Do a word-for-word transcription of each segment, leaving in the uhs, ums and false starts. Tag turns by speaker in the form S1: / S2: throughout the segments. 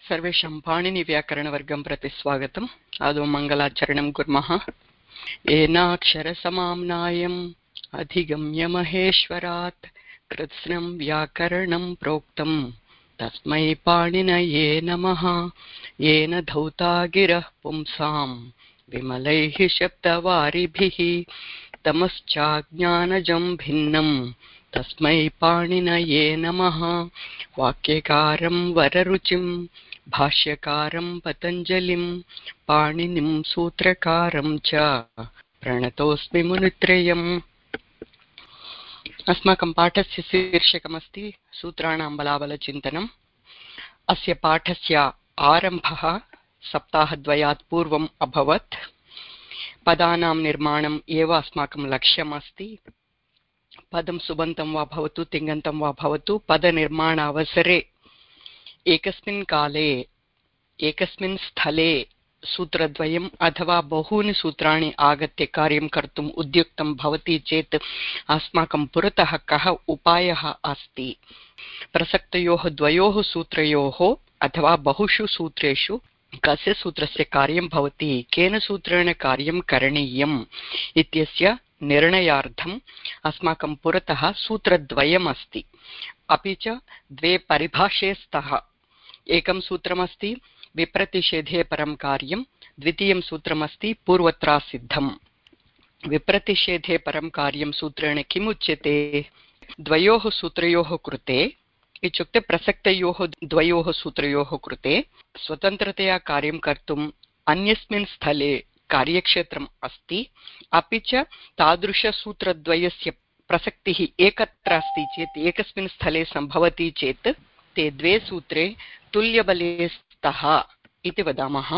S1: सर्वेषां पाणिनिव्याकरणवर्गं प्रति स्वागतम्। आदौ मङ्गलाचरणं कुर्मः। येनाक्षरसमाम्नायम् अधिगम्य महेश्वरात् कृत्स्नं व्याकरणं प्रोक्तं तस्मै पाणिनये नमः। येन धौता गिरः पुंसां विमलैः शब्दवारिभिः तमश्चाज्ञानजं भिन्नं तस्मै पाणिनये नमः। वाक्यकारं वररुचिं भाष्यकारं पतञ्जलिं पाणिनिं सूत्रकारं च प्रणतोऽस्मि मुनित्रयम्। अस्माकं पाठस्य शीर्षकमस्ति सूत्राणां बलाबलचिन्तनम्। अस्य पाठस्य आरम्भः सप्ताहद्वयात् पूर्वम् अभवत्। पदानां निर्माणम् एव अस्माकं लक्ष्यम् अस्ति। पदं सुबन्तं वा भवतु तिङन्तं वा भवतु, पदनिर्माणावसरे एकस्मिन् काले एकस्मिन् स्थले सूत्रद्वयम् अथवा बहूनि सूत्राणि आगत्य कार्यं कर्तुम् उद्युक्तं भवति चेत् अस्माकं पुरतः कः उपायः अस्ति। प्रसक्तयोः द्वयोः सूत्रयोः अथवा बहुषु सूत्रेषु कस्य सूत्रस्य कार्यं भवति, केन सूत्रेण कार्यं करणीयम् इत्यस्य निर्णयार्थम् अस्माकं पुरतः सूत्रद्वयम् अस्ति। अपि च द्वे परिभाषे स्तः। एकं सूत्रमस्ति विप्रतिषेधे परं कार्यं, द्वितीयं सूत्रमस्ति पूर्वत्रासिद्धम्। विप्रतिषेधे परं कार्यं सूत्रेण किम् उच्यते? द्वयोः सूत्रयोः कृते इत्युक्ते प्रसक्तयोः द्वयोः सूत्रयोः कृते स्वतन्त्रतया कार्यं कर्तुम् अन्यस्मिन् स्थले कार्यक्षेत्रम् अस्ति। अपि च तादृशसूत्रद्वयस्य प्रसक्तिः एकत्र अस्ति चेत्, एकस्मिन् स्थले सम्भवति चेत् ते द्वे सूत्रे तुल्यबले स्तः इति वदामः।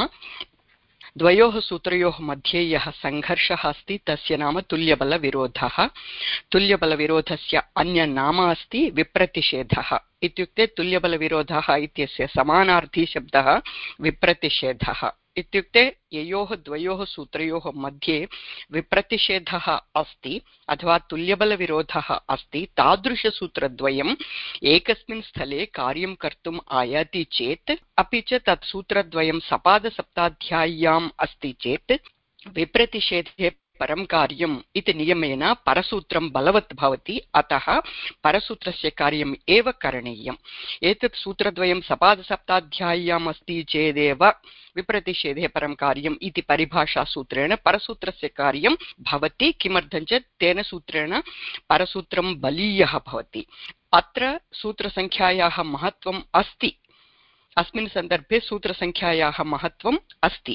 S1: द्वयोः सूत्रयोः मध्ये यः सङ्घर्षः अस्ति तस्य नाम तुल्यबलविरोधः। तुल्यबलविरोधस्य अन्यनाम अस्ति विप्रतिषेधः। इत्युक्ते तुल्यबलविरोधः इत्यस्य समानार्थी शब्दः विप्रतिषेधः। इत्युक्ते ययोः द्वयोः सूत्रयोः मध्ये विप्रतिषेधः अस्ति अथवा तुल्यबलविरोधः अस्ति, तादृशसूत्रद्वयम् एकस्मिन् स्थले कार्यं कर्तुम् आयाति चेत्, अपि च तत् सूत्रद्वयं सपादसप्ताध्याय्याम् अस्ति चेत् विप्रतिषेधे परं कार्यम् इति नियमेन परसूत्रं बलवत् भवति। अतः परसूत्रस्य कार्यम् एव करणीयम्। एतत् सूत्रद्वयं सपादसप्ताध्याय्याम् अस्ति चेदेव विप्रतिषेधे परं कार्यम् इति परिभाषासूत्रेण परसूत्रस्य कार्यं भवति। किमर्थं चेत् तेन सूत्रेण परसूत्रं बलीयः भवति। अत्र सूत्रसङ्ख्यायाः महत्त्वम् अस्ति। अस्मिन् सन्दर्भे सूत्रसङ्ख्यायाः महत्त्वम् अस्ति।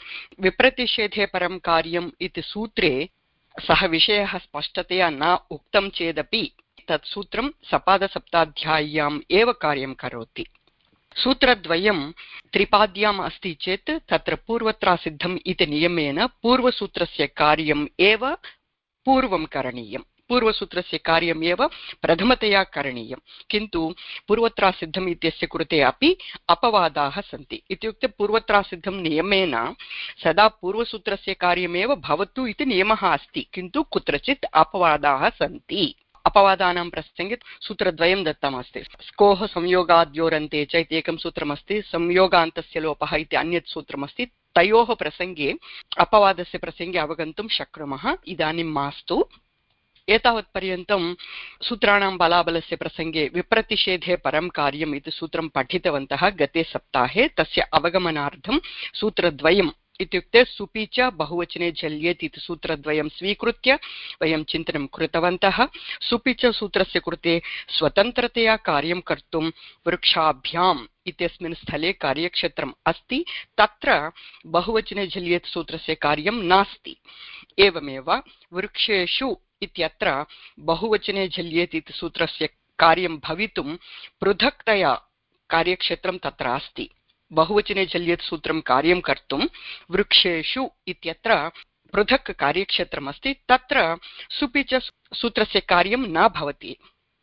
S1: विप्रतिषेधे परं कार्यम् इति सूत्रे सः विषयः स्पष्टतया न उक्तं चेदपि तत् सूत्रं सपादसप्ताध्याय्याम् एव कार्यं करोति। सूत्रद्वयं त्रिपाद्याम् अस्ति चेत् तत्र पूर्वत्रासिद्धम् इति नियमेन पूर्वसूत्रस्य कार्यम् एव पूर्वं करणीयम्। पूर्वसूत्रस्य कार्यम् एव प्रथमतया करणीयम्। किन्तु पूर्वत्रासिद्धम् इत्यस्य कृते अपि अपवादाः सन्ति। इत्युक्ते पूर्वत्रासिद्धं नियमेन सदा पूर्वसूत्रस्य कार्यमेव भवतु इति नियमः अस्ति, किन्तु कुत्रचित् अपवादाः सन्ति। अपवादानां प्रसङ्गे सूत्रद्वयं दत्तमस्ति। स्कोः संयोगाद्योरन्ते च इति एकं सूत्रमस्ति, संयोगान्तस्य लोपः इति अन्यत् सूत्रमस्ति। तयोः प्रसङ्गे अपवादस्य प्रसङ्गे अवगन्तुं शक्नुमः। इदानीं मास्तु। एतावत्पर्यन्तं सूत्राणां बलाबलस्य प्रसङ्गे विप्रतिषेधे परं कार्यम् इति सूत्रं पठितवन्तः गते सप्ताहे। तस्य अवगमनार्थं सूत्रद्वयम् इत्युक्ते सुपि च बहुवचने झल्येत् इति सूत्रद्वयं स्वीकृत्य वयं चिन्तनं कृतवन्तः। सुपि च सूत्रस्य कृते स्वतन्त्रतया कार्यं कर्तुं वृक्षाभ्याम् इत्यस्मिन् स्थले कार्यक्षेत्रम् अस्ति। तत्र बहुवचने झल्येत् सूत्रस्य कार्यं नास्ति। एवमेव वृक्षेषु इत्यत्र बहुवचने झल्येत् इति सूत्रस्य कार्यं भवितुं पृथक्तया कार्यक्षेत्रं तत्र अस्ति। बहुवचने झल्येत् सूत्रं कार्यं कर्तुं वृक्षेषु इत्यत्र पृथक् कार्यक्षेत्रम् अस्ति। तत्र सुपि च सूत्रस्य कार्यं न भवति।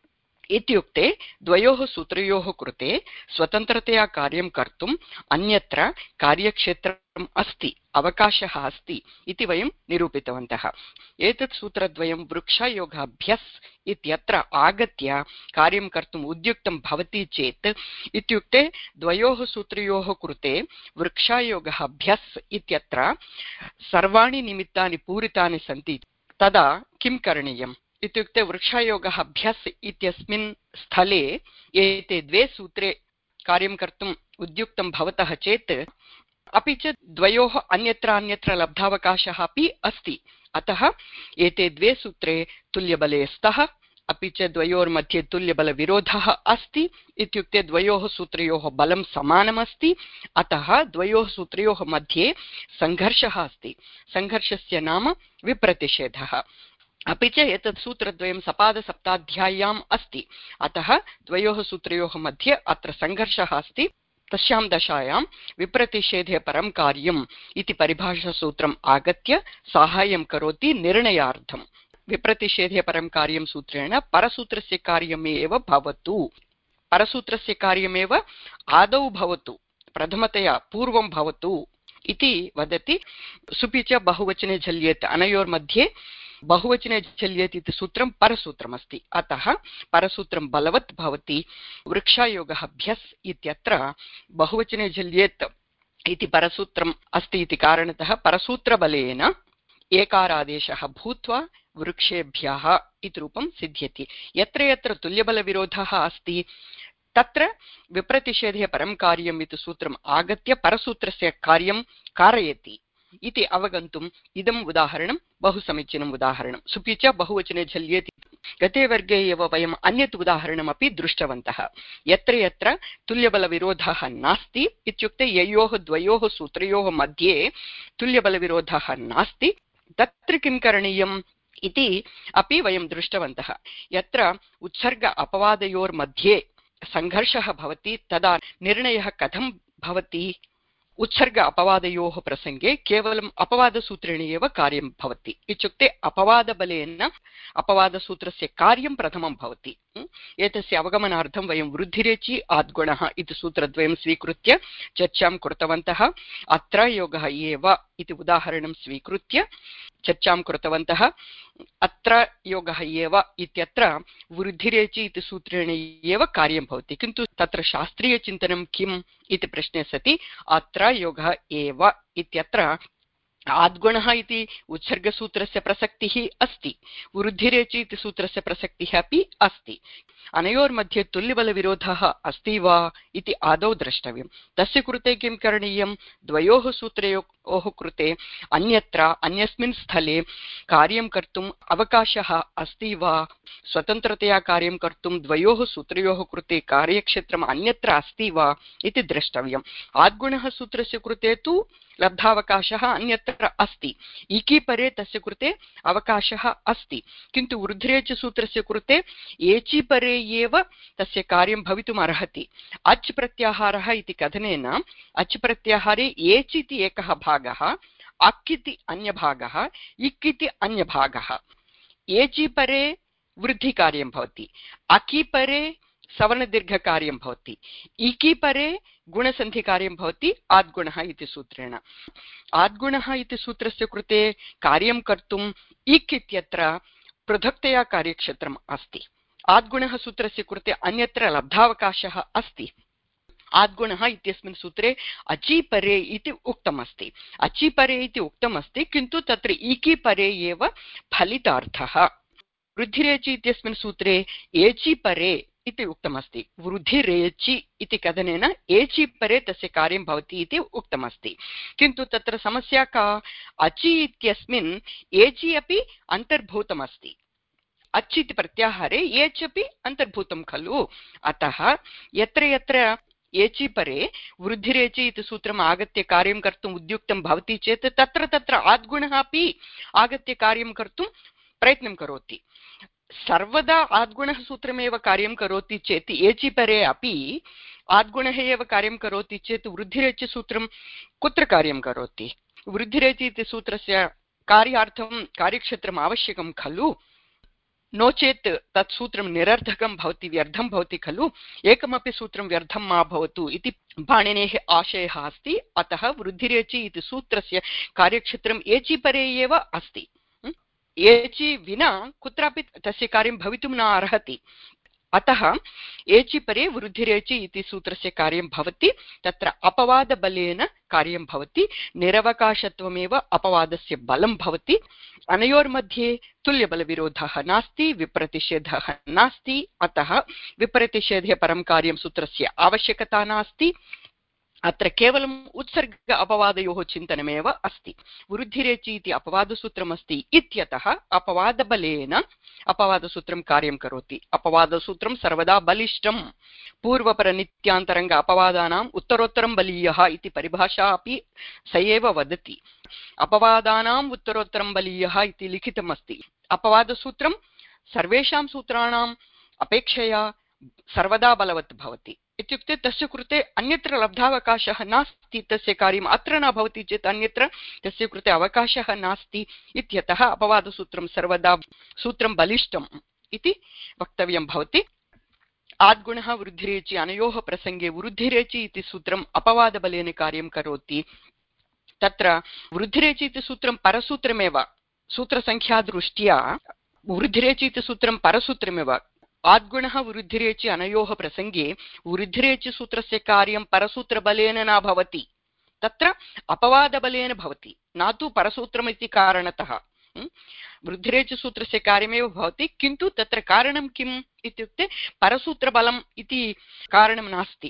S1: इत्युक्ते द्वयोः सूत्रयोः कृते स्वतन्त्रतया कार्यं कर्तुम् अन्यत्र कार्यक्षेत्रम् अस्ति, अवकाशः अस्ति इति वयं निरूपितवन्तः। एतत् सूत्रद्वयं वृक्षयोगाभ्यस् इत्यत्र आगत्य कार्यं कर्तुम् उद्युक्तं भवति चेत्, इत्युक्ते द्वयोः सूत्रयोः कृते वृक्षयोगः अभ्यस् इत्यत्र सर्वाणि निमित्तानि पूरितानि सन्ति, तदा किं करणीयम् इत्युक्ते वृक्षयोगः अभ्यस् इत्यस्मिन् स्थले एते द्वे सूत्रे कार्यं कर्तुम् उद्युक्तं भवतः चेत्, अपि च द्वयोः अन्यत्र अन्यत्र लब्धावकाशः अपि अस्ति, अतः एते द्वे सूत्रे तुल्यबले स्तः, अपि च द्वयोर्मध्ये तुल्यबलविरोधः अस्ति, इत्युक्ते द्वयोः सूत्रयोः बलं समानमस्ति, अतः द्वयोः सूत्रयोः मध्ये सङ्घर्षः अस्ति। सङ्घर्षस्य नाम विप्रतिषेधः। अपि च एतत् सूत्रद्वयं सपादसप्ताध्याय्याम् अस्ति, अतः द्वयोः सूत्रयोः मध्ये अत्र सङ्घर्षः अस्ति। तस्यां दशायां विप्रतिषेधे परं कार्यम् इति परिभाषासूत्रम् आगत्य साहाय्यं करोति निर्णयार्थम्। विप्रतिषेधे परं कार्यं सूत्रेण परसूत्रस्य कार्यमेव भवतु, परसूत्रस्य कार्यमेव आदौ भवतु, प्रथमतया पूर्वं भवतु इति वदति। सुपि च बहुवचने झल्येत्, अनयोर्मध्ये बहुवचने झल्येत् इति सूत्रं परसूत्रमस्ति, अतः परसूत्रं बलवत् भवति। वृक्षयोगः अभ्यस् इत्यत्र बहुवचने झल्येत् इति परसूत्रम् अस्ति इति कारणतः परसूत्रबलेन एकारादेशः भूत्वा वृक्षेभ्यः इति रूपं सिद्ध्यति। यत्र यत्र तुल्यबलविरोधः अस्ति तत्र विप्रतिषेधे परं कार्यम् इति सूत्रम् आगत्य परसूत्रस्य कार्यं कारयति इति अवगन्तुम् इदम् उदाहरणं बहु समीचीनम् उदाहरणं। सुपि च बहुवचने झल्येत्। गते वर्गे एव वयम् अन्यत् उदाहरणमपि दृष्टवन्तः, यत्र यत्र तुल्यबलविरोधः नास्ति, इत्युक्ते ययोः द्वयोः सूत्रयोः मध्ये तुल्यबलविरोधः नास्ति, तत्र किं करणीयम् इति अपि वयं दृष्टवन्तः। यत्र उत्सर्ग अपवादयोर्मध्ये सङ्घर्षः भवति तदा निर्णयः कथं भवति? उत्सर्ग अपवादयोः प्रसंगे केवलम् अपवादसूत्रेण एव कार्यं भवति, इत्युक्ते अपवादबलेन अपवादसूत्रस्य कार्यं प्रथमं भवति। एतस्य अवगमनार्थं वयं वृद्धिरेचि आद्गुणः इति सूत्रद्वयं स्वीकृत्य चर्चां कृतवन्तः। अत्र योगः एव इति उदाहरणं स्वीकृत्य चर्चां कृतवन्तः। अत्र योगः एव इत्यत्र वृद्धिरेचि इति सूत्रेण एव कार्यं भवति, किन्तु तत्र शास्त्रीयचिन्तनं किम् इति प्रश्ने सति अत्र योगः एव इत्यत्र आद्गुणः इति उत्सर्गसूत्रस्य प्रसक्तिः अस्ति, वृद्धिरेचि इति सूत्रस्य प्रसक्तिः अपि अस्ति। अनयोर्मध्ये तुल्यबलविरोधः अस्ति वा इति आदौ द्रष्टव्यं। तस्य कृते किं करणीयं? द्वयोः सूत्रयोः कृते अन्यत्र अन्यस्मिन् स्थले कार्यं कर्तुम् अवकाशः अस्ति वा, स्वतन्त्रतया कार्यं कर्तुं द्वयोः सूत्रयोः कृते कार्यक्षेत्रम् अन्यत्र अस्ति वा इति द्रष्टव्यम्। आद्गुणः सूत्रस्य कृते तु लब्धावकाशः अन्यत्र अस्ति, इकी परे तस्य कृते अवकाशः अस्ति, किन्तु वृद्धिरेचि सूत्रस्य कृते एचि परे एव तस्य कार्यं भवितुम् अर्हति। अच् प्रत्याहारः इति कथनेन अच् प्रत्याहारे एच् इति एकः भागः, अक् इति अन्यभागः, इक् इति अन्यभागः। एचि परे वृद्धिकार्यं भवति, अकि परे सवर्णदीर्घकार्यं भवति, इकी परे गुणसन्धिकार्यं भवति आद्गुणः इति सूत्रेण। आद्गुणः इति सूत्रस्य कृते कार्यं कर्तुम् इक् इत्यत्र पृथक्तया कार्यक्षेत्रम् अस्ति। आद्गुणः सूत्रस्य कृते अन्यत्र लब्धावकाशः अस्ति। आद्गुणः इत्यस्मिन् सूत्रे अचि परे इति उक्तमस्ति, अचि परे इति उक्तमस्ति, किन्तु तत्र इकी परे एव फलितार्थः। वृद्धिरेचि इत्यस्मिन् सूत्रे एचि परे इति उक्तमस्ति, वृद्धिरेचि इति कथनेन एचि परे तस्य कार्यं भवति इति उक्तमस्ति, किन्तु तत्र समस्या का? अचि इत्यस्मिन् एचि अपि अन्तर्भूतमस्ति, अच् इति प्रत्याहारे एच् अपि अन्तर्भूतं खलु। अतः यत्र यत्र एचि परे वृद्धिरेचि इति सूत्रम् आगत्य कार्यं कर्तुम् उद्युक्तं भवति चेत् तत्र तत्र आद्गुणः अपि आगत्य कार्यं कर्तुं प्रयत्नं करोति। सर्वदा आद्गुणः सूत्रमेव कार्यं करोति चेत् एचि परे अपि आद्गुणः एव कार्यं करोति चेत् वृद्धिरेचि सूत्रं कुत्र कार्यं करोति? वृद्धिरेचि इति सूत्रस्य कार्यार्थं कार्यक्षेत्रम् आवश्यकं खलु। नो चेत् तत् सूत्रं निरर्थकं भवति, व्यर्थं भवति खलु, एकमपि सूत्रं व्यर्थं मा भवतु इति पाणिनेः आशयः अस्ति। अतः वृद्धिरेचि इति सूत्रस्य कार्यक्षेत्रम् एचि परे एव अस्ति। एचि विना कुत्रापि तस्य कार्यं भवितुं न अर्हति। अतः एचि परे वृद्धिरेचि इति सूत्रस्य कार्यं भवति, तत्र अपवादबलेन कार्यं भवति, निरवकाशत्वमेव अपवादस्य बलं भवति। अनयोर्मध्ये तुल्यबलविरोधः नास्ति, विप्रतिषेधः नास्ति, अतः विप्रतिषेधे परं कार्यं सूत्रस्य आवश्यकता नास्ति। अत्र केवलम् उत्सर्ग अपवादयोः चिन्तनमेव अस्ति। वृद्धिरेचि इति अपवादसूत्रमस्ति इत्यतः अपवादबलेन अपवादसूत्रं कार्यं करोति। अपवादसूत्रं सर्वदा बलिष्ठं। पूर्वपरनित्यान्तरङ्ग अपवादानाम् उत्तरोत्तरं बलीयः इति परिभाषा अपि स एव वदति। अपवादानाम् उत्तरोत्तरं बलीयः इति लिखितमस्ति। अपवादसूत्रं सर्वेषां सूत्राणाम् अपेक्षया सर्वदा बलवत् भवति। इत्युक्ते तस्य कृते अन्यत्र लब्धावकाशः नास्ति, तस्य कार्यम् अत्र न भवति चेत् अन्यत्र तस्य कृते अवकाशः नास्ति इत्यतः अपवादसूत्रं सर्वदा सूत्रं बलिष्ठम् इति वक्तव्यं भवति। आद्गुणः वृद्धिरेचि अनयोः प्रसङ्गे वृद्धिरेचि इति सूत्रम् अपवादबलेन कार्यं करोति। तत्र वृद्धिरेचि इति सूत्रं परसूत्रमेव, सूत्रसङ्ख्यादृष्ट्या वृद्धिरेचि इति सूत्रं परसूत्रमेव। आद्गुणः वृद्धिरेचि अनयोः प्रसङ्गे वृद्धिरेचि सूत्रस्य कार्यं परसूत्रबलेन न भवति, तत्र अपवादबलेन भवति, न तु परसूत्रमिति कारणतः। वृद्धिरेचि सूत्रस्य कार्यमेव भवति, किन्तु तत्र कारणं किम् इत्युक्ते परसूत्रबलम् इति कारणं नास्ति,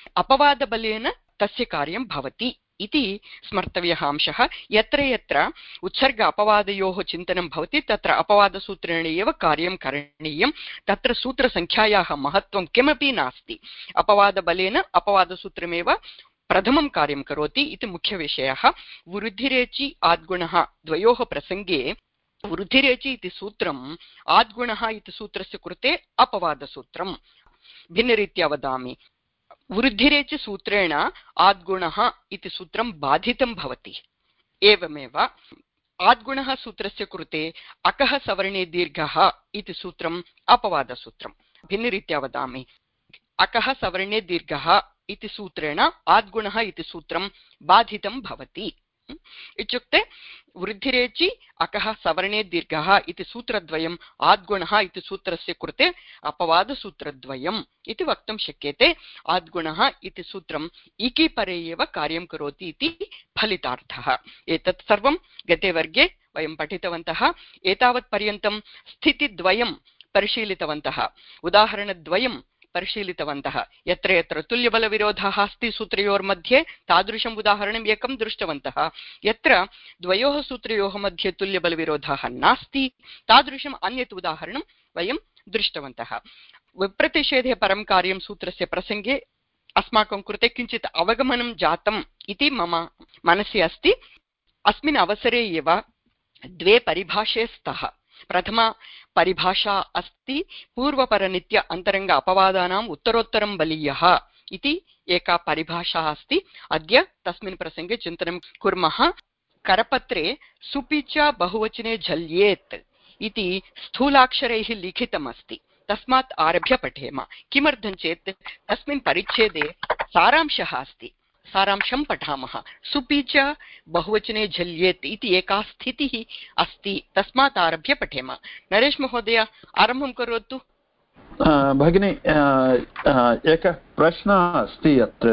S1: अपवादबलेन तस्य कार्यं भवति इति स्मर्तव्यः अंशः। यत्र यत्र उत्सर्ग अपवादयोः चिन्तनं भवति तत्र अपवादसूत्रेण एव कार्यं करणीयं, तत्र सूत्रसङ्ख्यायाः महत्त्वं किमपि नास्ति। अपवादबलेन अपवादसूत्रमेव प्रथमं कार्यं करोति इति मुख्यविषयः। वृद्धिरेचि आद्गुणः द्वयोः प्रसङ्गे वृद्धिरेचि इति सूत्रम् आद्गुणः इति सूत्रस्य कृते अपवादसूत्रं। भिन्नरीत्या वदामि, वृद्धिरेचि सूत्रेण आद्गुणः इति सूत्रं बाधितं भवति। एवमेव आद्गुणः सूत्रस्य कृते अकः सवर्णे दीर्घः इति सूत्रम् अपवादसूत्रं। भिन्नरीत्या वदामि, अकः सवर्णे दीर्घः इति सूत्रेण आद्गुणः इति सूत्रं बाधितं भवति। इत्युक्ते वृद्धिरेचि अकः सवर्णे दीर्घः इति सूत्रद्वयम् आद्गुणः इति सूत्रस्य कृते अपवादसूत्रद्वयम् इति वक्तुं शक्यते। आद्गुणः इति सूत्रम् इकि परे एव कार्यं करोति इति फलितार्थः। एतत् सर्वं गते वर्गे वयं पठितवन्तः। एतावत् पर्यन्तं स्थितिद्वयं परिशीलितवन्तः, उदाहरणद्वयं परिशीलितवन्तः। यत्र यत्र तुल्यबलविरोधः अस्ति सूत्रयोर्मध्ये तादृशम् उदाहरणम् एकं दृष्टवन्तः। यत्र द्वयोः सूत्रयोः मध्ये तुल्यबलविरोधः नास्ति तादृशम् अन्यत् उदाहरणं वयं दृष्टवन्तः। विप्रतिषेधे परं कार्यं सूत्रस्य प्रसङ्गे अस्माकं कृते किञ्चित् अवगमनं जातम् इति मम मनसि अस्ति। अस्मिन् अवसरे एव द्वे परिभाषे स्तः। प्रथमा परिभाषा अस्ति पूर्वपरनित्य अन्तरङ्ग अपवादानाम् उत्तरोत्तरं बलीयः इति एका परिभाषा अस्ति। अद्य तस्मिन् प्रसङ्गे चिन्तनं कुर्मः। करपत्रे सुपि च बहुवचने झल्येत् इति स्थूलाक्षरैः लिखितमस्ति, तस्मात् आरभ्य पठेम। किमर्थं चेत् तस्मिन् परिच्छेदे सारांशः अस्ति, सारांशं पठामः। सुपि च बहुवचने झल्येत् इति एका स्थितिः अस्ति, तस्मात् आरभ्य पठेम। नरेश महोदय आरम्भं करोतु।
S2: भगिनी, एकः प्रश्नः अस्ति। अत्र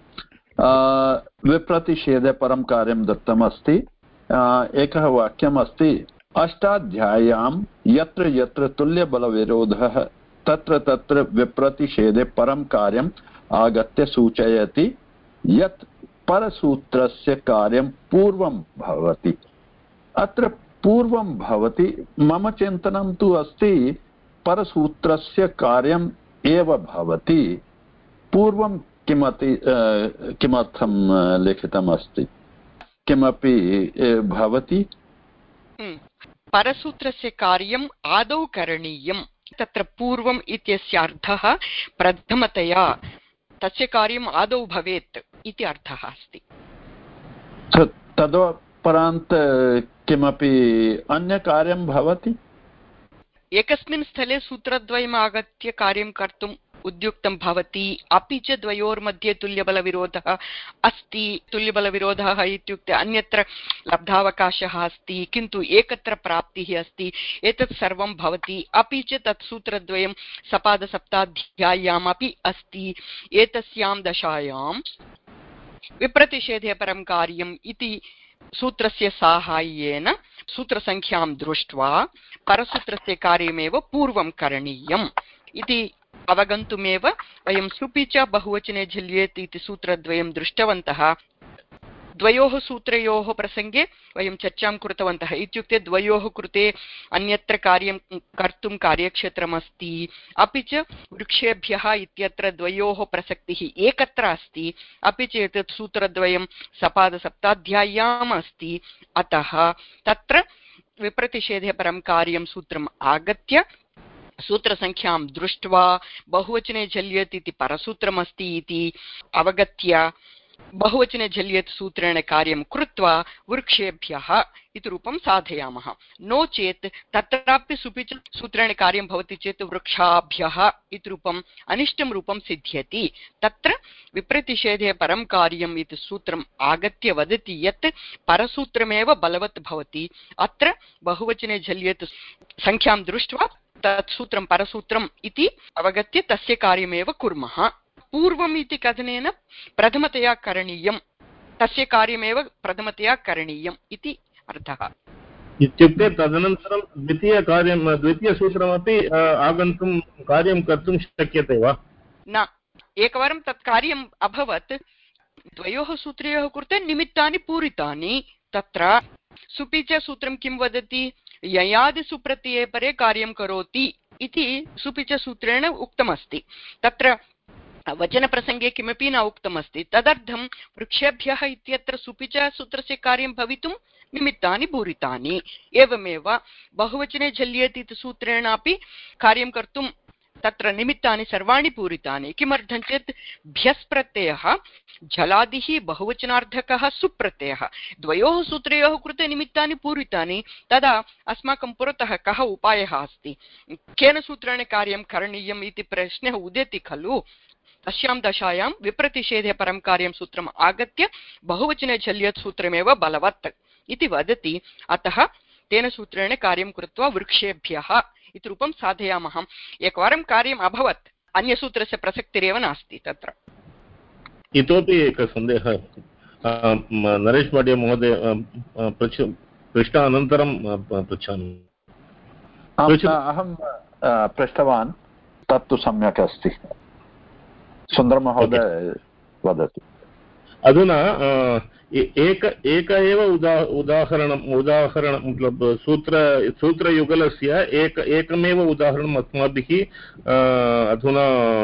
S2: विप्रतिषेधे परं कार्यं दत्तमस्ति। एकः वाक्यम् अस्ति, अष्टाध्याय्यां यत्र यत्र तुल्यबलविरोधः तत्र तत्र विप्रतिषेधे परं कार्यम् आगत्य सूचयति यत् परसूत्रस्य कार्यं पूर्वं भवति। अत्र पूर्वं भवति, मम चिन्तनं तु अस्ति परसूत्रस्य कार्यम् एव भवति। पूर्वं किमपि किमर्थं लिखितम् अस्ति, किमपि भवति?
S1: परसूत्रस्य कार्यम् आदौ करणीयं, तत्र पूर्वम् इत्यस्य अर्थः प्रथमतया तस्य कार्यम् आदौ भवेत् इति अर्थः अस्ति।
S2: तदुपरान्त किमपि अन्यकार्यं भवति?
S1: एकस्मिन् स्थले सूत्रद्वयम् आगत्य कार्यं कर्तुम् उद्युक्तं भवति, अपि च द्वयोर्मध्ये तुल्यबलविरोधः अस्ति। तुल्यबलविरोधः इत्युक्ते अन्यत्र लब्धावकाशः अस्ति किन्तु एकत्र प्राप्तिः अस्ति, एतत् सर्वं भवति। अपि च तत् सूत्रद्वयं सपादसप्ताध्याय्यामपि अस्ति। एतस्यां दशायां विप्रतिषेधे परं कार्यम् इति सूत्रस्य साहाय्येन सूत्रसङ्ख्यां दृष्ट्वा परसूत्रस्य कार्यमेव पूर्वं करणीयम् इति अवगन्तुमेव वयं सुपि च बहुवचने झल्येत् इति सूत्रद्वयं दृष्टवन्तः। द्वयोः सूत्रयोः प्रसङ्गे वयं चर्चां कृतवन्तः। इत्युक्ते द्वयोः कृते अन्यत्र कार्यं कर्तुं कार्यक्षेत्रमस्ति, अपि च वृक्षेभ्यः इत्यत्र द्वयोः प्रसक्तिः एकत्र अस्ति, अपि च एतत् सूत्रद्वयं सपादसप्ताध्याय्याम् अस्ति। अतः तत्र विप्रतिषेधे परं कार्यं सूत्रम् आगत्य सूत्रसङ्ख्यां दृष्ट्वा बहुवचने झल्येत् इति परसूत्रमस्ति इति अवगत्य बहुवचने झल्येत् सूत्रेण कार्यं कृत्वा वृक्षेभ्यः इति रूपं साधयामः। नो चेत् तत्रापि सुपि च सूत्रेण कार्यं भवति चेत् वृक्षाभ्यः इति रूपम् अनिष्टं रूपं सिद्ध्यति। तत्र विप्रतिषेधे परं कार्यम् इति सूत्रम् आगत्य वदति यत् परसूत्रमेव बलवत् भवति। अत्र बहुवचने झल्येत् सङ्ख्यां दृष्ट्वा तत् सूत्रं परसूत्रम् इति अवगत्य तस्य कार्यमेव कुर्मः। पूर्वम् इति कथनेन प्रथमतया करणीयं, तस्य कार्यमेव प्रथमतया करणीयम् इति अर्थः।
S3: इत्युक्ते तदनन्तरं द्वितीयकार्यं द्वितीयसूत्रमपि आगन्तुं कार्यं कर्तुं शक्यते वा? न,
S1: एकवारं तत् कार्यम् अभवत्, द्वयोः सूत्रयोः कृते निमित्तानि पूरितानि। तत्र सुपि च सूत्रं किं वदति? ययादि सुप्रत्यये परे कार्यं करोति इति सुपि च सूत्रेण उक्तमस्ति। तत्र वचनप्रसङ्गे किमपि न उक्तमस्ति। तदर्थं वृक्षेभ्यः इत्यत्र सुपि च सूत्रस्य कार्यं भवितुं निमित्तानि पूरितानि। एवमेव बहुवचने झल्येत् इति सूत्रेणापि कार्यं कर्तुं तत्र निमित्तानि सर्वाणि पूरितानि। किमर्थं चेत् भ्यस् प्रत्ययः झलादिः बहुवचनार्थकः सुप्रत्ययः, द्वयोः सूत्रयोः कृते निमित्तानि पूरितानि। तदा अस्माकं पुरतः कः उपायः अस्ति? केन सूत्रेण कार्यं करणीयम् इति प्रश्नः उदेति खलु। तस्यां दशायां विप्रतिषेधे परं कार्यं सूत्रम् आगत्य बहुवचने झल्येत् सूत्रमेव बलवत् इति वदति। अतः तेन सूत्रेण कार्यं कृत्वा वृक्षेभ्यः इति रूपं साधयामः। एकवारं कार्यम् अभवत्, अन्यसूत्रस्य प्रसक्तिरेव नास्ति तत्र।
S3: इतोपि एकः सन्देहः नरेश महोदय महोदय पृष्ठ अनन्तरं पृच्छामि।
S2: अहं पृष्टवान्, तत्तु सम्यक् अस्ति। सुन्दरमहोदय वदतु।
S3: अधुना एक एक एव उदा उदाहरणम् उदाहरणं मतलब सूत्र सूत्रयुगलस्य एक एकमेव उदाहरणम् अस्माभिः अधुना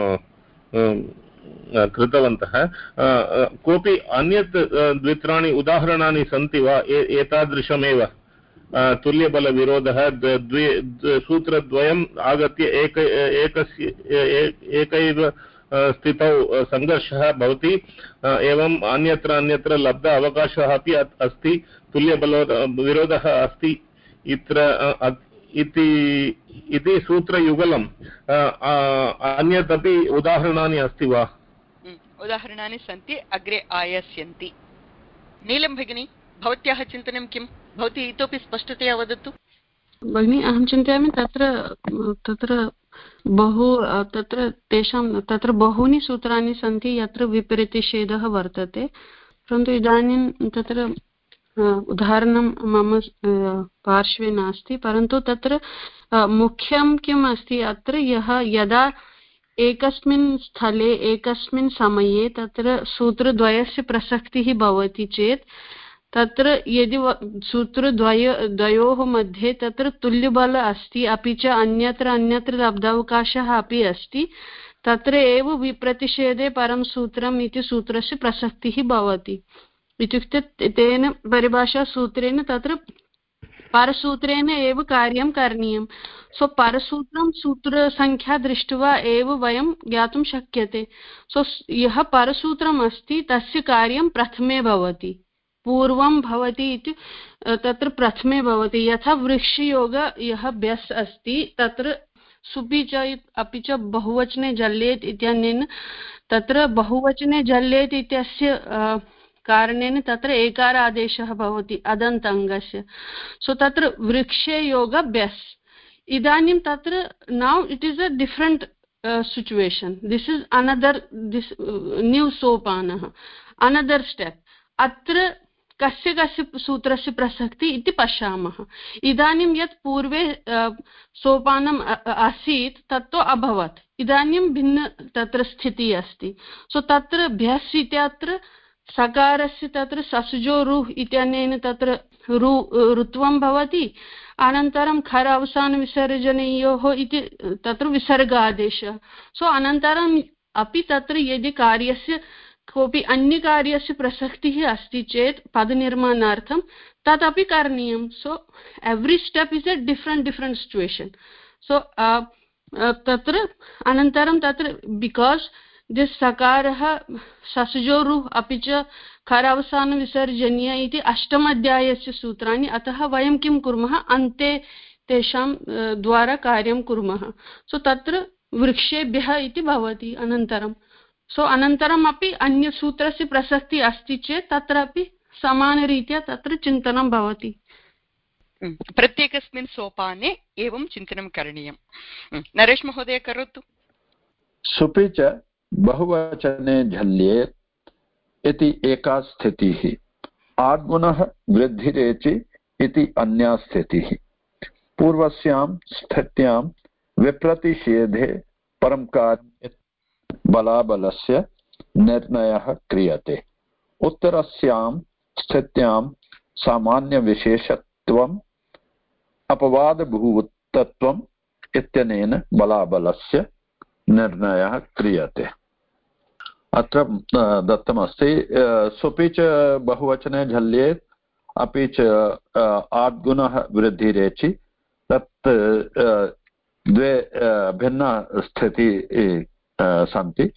S3: कृतवन्तः। कोऽपि अन्यत् द्वित्राणि उदाहरणानि सन्ति वा एतादृशमेव तुल्यबलविरोधः द्वे सूत्रद्वयम् आगत्य एक एकस्य एकैव स्थितौ संघर्षः भवति, एवं अन्यत्र अन्यत्र लब्ध अवकाशः अपि अस्ति, तुल्यबलविरोधः अस्ति इत्र इति सूत्रयुगलम् अन्यदपि उदाहरणानि अस्ति वा?
S1: उदाहरणानि सन्ति, अग्रे आयास्यन्ति। नीलं भगिनी, भवत्याः चिन्तनं किं? भवती इतोपि स्पष्टतया वदतु।
S4: भगिनी, अहं चिन्तयामि तत्र तत्र बहु तत्र तेषां तत्र बहूनि सूत्राणि सन्ति यत्र विपरीतनिषेधः वर्तते, परन्तु इदानीं तत्र उदाहरणं मम पार्श्वे नास्ति। परन्तु तत्र मुख्यं किम् अस्ति अत्र, यः यदा एकस्मिन् स्थले एकस्मिन् समये तत्र सूत्रद्वयस्य प्रसक्तिः भवति चेत् तत्र यदि सूत्रद्वय द्वयोः मध्ये तत्र तुल्यबल अस्ति, अपि च अन्यत्र अन्यत्र लब्धावकाशः अपि अस्ति, तत्र एव विप्रतिषेधे परं सूत्रम् इति सूत्रस्य प्रसक्तिः भवति। इत्युक्ते तेन परिभाषासूत्रेण तत्र परसूत्रेण एव कार्यं करणीयं। सो परसूत्रं सूत्रसङ्ख्या दृष्ट्वा एव वयं ज्ञातुं शक्यते। सो यः परसूत्रम् अस्ति तस्य कार्यं प्रथमे भवति, पूर्वं भवति इति तत्र प्रथमे भवति। यथा वृक्षयोग यः ब्यस् अस्ति तत्र सुपि च अपि च बहुवचने जल्येत् इत्यनेन तत्र बहुवचने जल्येत् इत्यस्य कारणेन तत्र एकार आदेशः भवति अदन्ताङ्गस्य। सो तत्र वृक्षे योग ब्यस्। इदानीं तत्र नौ it is a different situation. This is another this new सोपानः, अनदर स्टेप। अत्र कस्य कस्य सूत्रस्य प्रसक्ति इति पश्यामः। इदानीं यत् पूर्वे सोपानम् आसीत् तत्तु अभवत्, इदानीं भिन्न तत्र स्थितिः अस्ति। सो तत्र भ्यस् इत्यत्र सकारस्य तत्र ससुजो रुः इत्यनेन तत्र रु ऋत्वं भवति। अनन्तरं खर अवसान विसर्जनयोः इति तत्र विसर्गादेशः। सो अनन्तरम् अपि तत्र यदि कार्यस्य कोऽपि अन्य कार्यस्य प्रसक्तिः अस्ति चेत् पदनिर्माणार्थं तदपि करणीयं। So every step is a different different situation. So तत्र अनन्तरं तत्र बिकास् दिस् सकारः ससुजोरुः अपि च खरावसान विसर्जनीय इति अष्टमाध्यायस्य सूत्राणि। अतः वयं किं कुर्मः, अन्ते तेषां द्वारा कार्यं कुर्मः। सो तत्र वृक्षेभ्यः इति भवति अनन्तरं। सो अनन्तरम् अपि अन्यसूत्रस्य प्रसक्तिः अस्ति चेत् तत्रापि समानरीत्या तत्र चिन्तनं भवति।
S1: प्रत्येकस्मिन् सोपाने एवं चिन्तनं करणीयं। नरेश महोदय करोतु।
S2: सुपि च बहुवचने झल्येत् इति एका स्थितिः, आद्गुणः वृद्धिरेचि इति अन्या स्थितिः। पूर्वस्यां स्थित्यां विप्रतिषेधे परं कार्यं बलाबलस्य निर्णयः क्रियते। उत्तरस्यां स्थित्यां सामान्यविशेषत्वम् अपवादभूतत्वम् इत्यनेन बलाबलस्य निर्णयः क्रियते। अत्र दत्तमस्ति सुपि च बहुवचने झल्येत् अपि च आद्गुणः वृद्धिरेचि। तत् द्वे भिन्न स्थितिः सन्ति।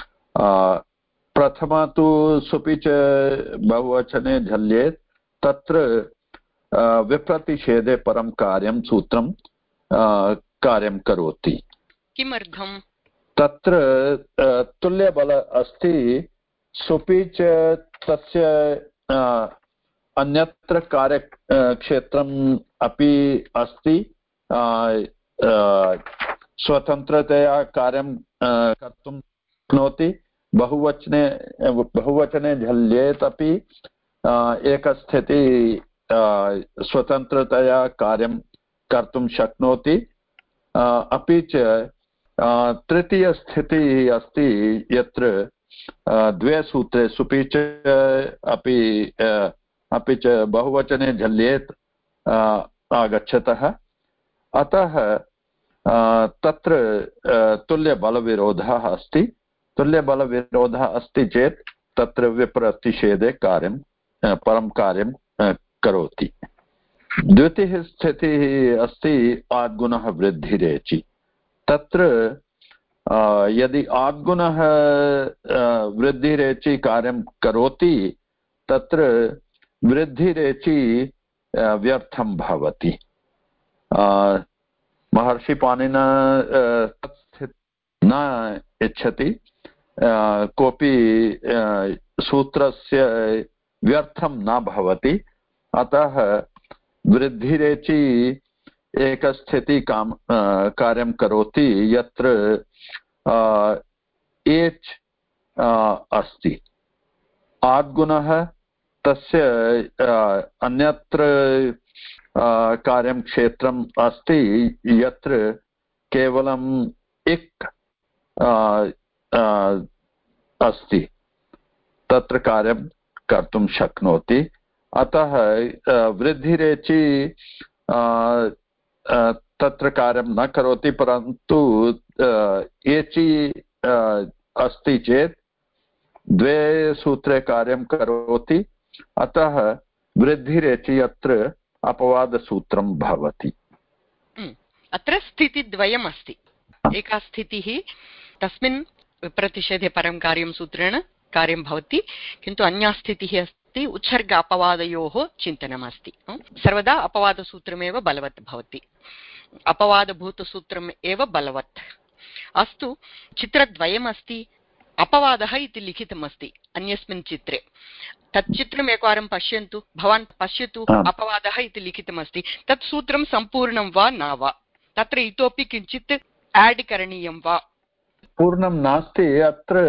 S2: प्रथमा तु सुपि च बहुवचने झल्येत् तत्र विप्रतिषेधे परं कार्यं सूत्रं कार्यं करोति।
S1: किमर्थम्?
S2: तत्र तुल्यबल अस्ति। सुपि च तस्य अन्यत्र कार्यक्षेत्रम् अपि अस्ति, स्वतन्त्रतया कार्यं कर्तुं शक्नोति। बहुवचने बहुवचने झल्येत् अपि एकस्थितिः स्वतन्त्रतया कार्यं कर्तुं शक्नोति। अपि च तृतीयस्थितिः अस्ति यत्र द्वे सूत्रे सुपि च अपि अपि च बहुवचने झल्येत् आगच्छतः। अतः तत्र तुल्यबलविरोधः अस्ति। तुल्यबलविरोधः अस्ति चेत् तत्र विप्रतिषेधे कार्यं परं कार्यं करोति। द्वितीया स्थितिः अस्ति आद्गुणः वृद्धिरेचि। तत्र यदि आद्गुणः वृद्धिरेचि कार्यं करोति तत्र वृद्धिरेचि व्यर्थं भवति। महर्षि पाणिनिना तत् न इच्छति। कोऽपि सूत्रस्य व्यर्थं न भवति। अतः वृद्धिरेचि एकस्थिति काम कार्यं करोति यत्र एच् अस्ति। आद्गुणः तस्य अन्यत्र कार्यं क्षेत्रम् अस्ति यत्र केवलम् इक् अस्ति, तत्र कार्यं कर्तुं शक्नोति। अतः वृद्धिरेचि तत्र कार्यं न करोति, परन्तु एचि अस्ति चेत् द्वे सूत्रे कार्यं करोति। अतः वृद्धिरेचि अत्र अपवादसूत्रं भवति।
S1: अत्र स्थितिद्वयम् अस्ति। एका स्थितिः तस्मिन् प्रतिषेधे परं कार्यं सूत्रेण कार्यं भवति, किन्तु अन्या स्थितिः इति उच्छर्ग अपवादयोः चिन्तनमस्ति। सर्वदा अपवादसूत्रमेव बलवत् भवति, अपवादभूतसूत्रम् एव बलवत्। अस्तु, चित्रद्वयमस्ति, अपवादः इति लिखितमस्ति अन्यस्मिन् चित्रे। तत् चित्रम् एकवारं पश्यन्तु, भवान् पश्यतु, अपवादः इति लिखितमस्ति। तत् सूत्रं सम्पूर्णं वा न वा, तत्र इतोपि किञ्चित् एड् करणीयं वा?
S2: पूर्णं नास्ति। अत्र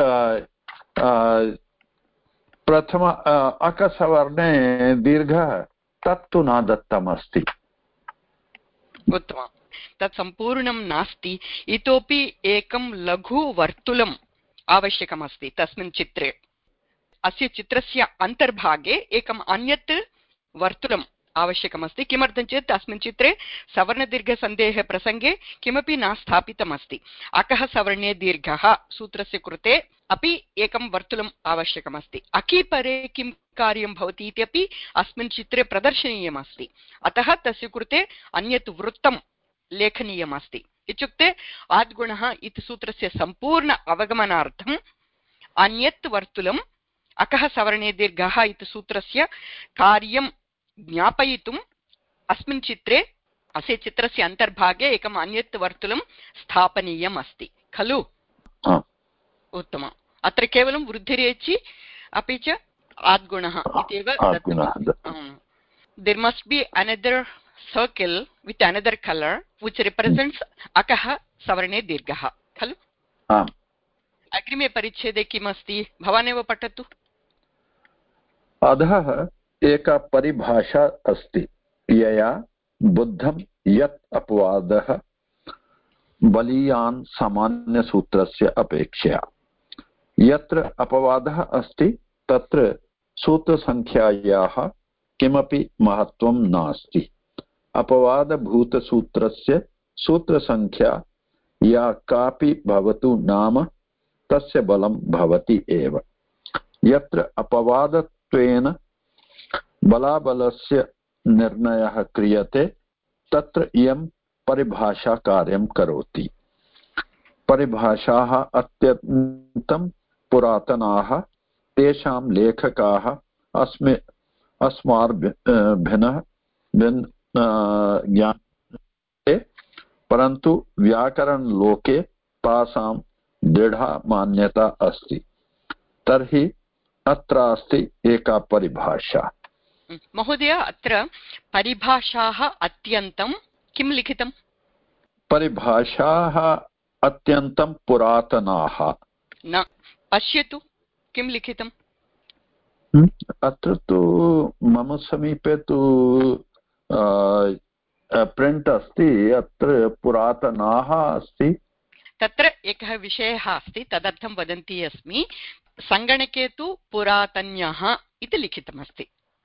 S2: प्रथम अकसवर्णे दीर्घः तत्तु न दत्तमस्ति।
S1: उत्तमं, तत् सम्पूर्णं नास्ति। इतोपि एकं लघु वर्तुलम् आवश्यकमस्ति तस्मिन् चित्रे। अस्य चित्रस्य अन्तर्भागे एकम् अन्यत् वर्तुलम् आवश्यकमस्ति। किमर्थं चेत् अस्मिन् चित्रे सवर्णदीर्घसन्धेः किमपि न स्थापितमस्ति। अकः सवर्णे दीर्घः सूत्रस्य कृते अपि एकं वर्तुलम् आवश्यकमस्ति। अकीपरे किं कार्यं भवति इत्यपि अस्मिन् चित्रे प्रदर्शनीयमस्ति। अतः तस्य कृते अन्यत् वृत्तं लेखनीयमस्ति। इत्युक्ते आद्गुणः इति सूत्रस्य सम्पूर्ण अवगमनार्थम् अन्यत् वर्तुलम् अकः सवर्णे दीर्घः इति सूत्रस्य कार्यं ज्ञापयितुम् अस्मिन् चित्रे, अस्य चित्रस्य अन्तर्भागे एकम् अन्यत् वर्तुलं स्थापनीयम् अस्ति खलु? उत्तमम्। अत्र केवलं वृद्धिरेचि अपि च आद्गुणः इत्येव दत्तमस्ति। There must be another circle with another color which represents akah savarne dirghah खलु? अग्रिमे परिच्छेदे किमस्ति, भवानेव पठतु।
S2: अधः एका परिभाषा अस्ति यया बुद्धं यत् अपवादः बलीयान् सामान्यसूत्रस्य अपेक्षया। यत्र अपवादः अस्ति तत्र सूत्रसङ्ख्यायाः किमपि महत्त्वं नास्ति। अपवादभूतसूत्रस्य सूत्रसङ्ख्या या कापि भवतु नाम तस्य बलं भवति एव। यत्र अपवादत्वेन बलाबलस्य निर्णयः क्रियते तत्र इयं परिभाषा कार्यं करोति। परिभाषाः अत्यन्तं पुरातनाः, तेषां लेखकाः अस्मि अस्माभिः भिन्न ज्ञायते, परन्तु व्याकरणलोके तासां दृढा मान्यता अस्ति। तर्हि अत्र अस्ति एका परिभाषा।
S1: महोदय, अत्र परिभाषाः अत्यन्तं किं लिखितम्?
S2: परिभाषाः अत्यन्तं पुरातनाः।
S1: न, पश्यतु किं लिखितम्।
S2: अत्र तु मम समीपे तु प्रिण्ट् अस्ति, अत्र पुरातनाः अस्ति। तत्र
S1: एकः विषयः अस्ति, तदर्थं वदन्ती अस्मि। सङ्गणके तु पुरातन्यः इति लिखितमस्ति।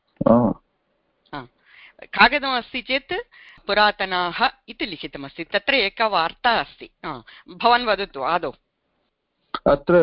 S1: कागदमस्ति चेत् पुरातनाः इति लिखितमस्ति। तत्र एका वार्ता अस्ति, भवान् वदतु आदौ।
S2: अत्र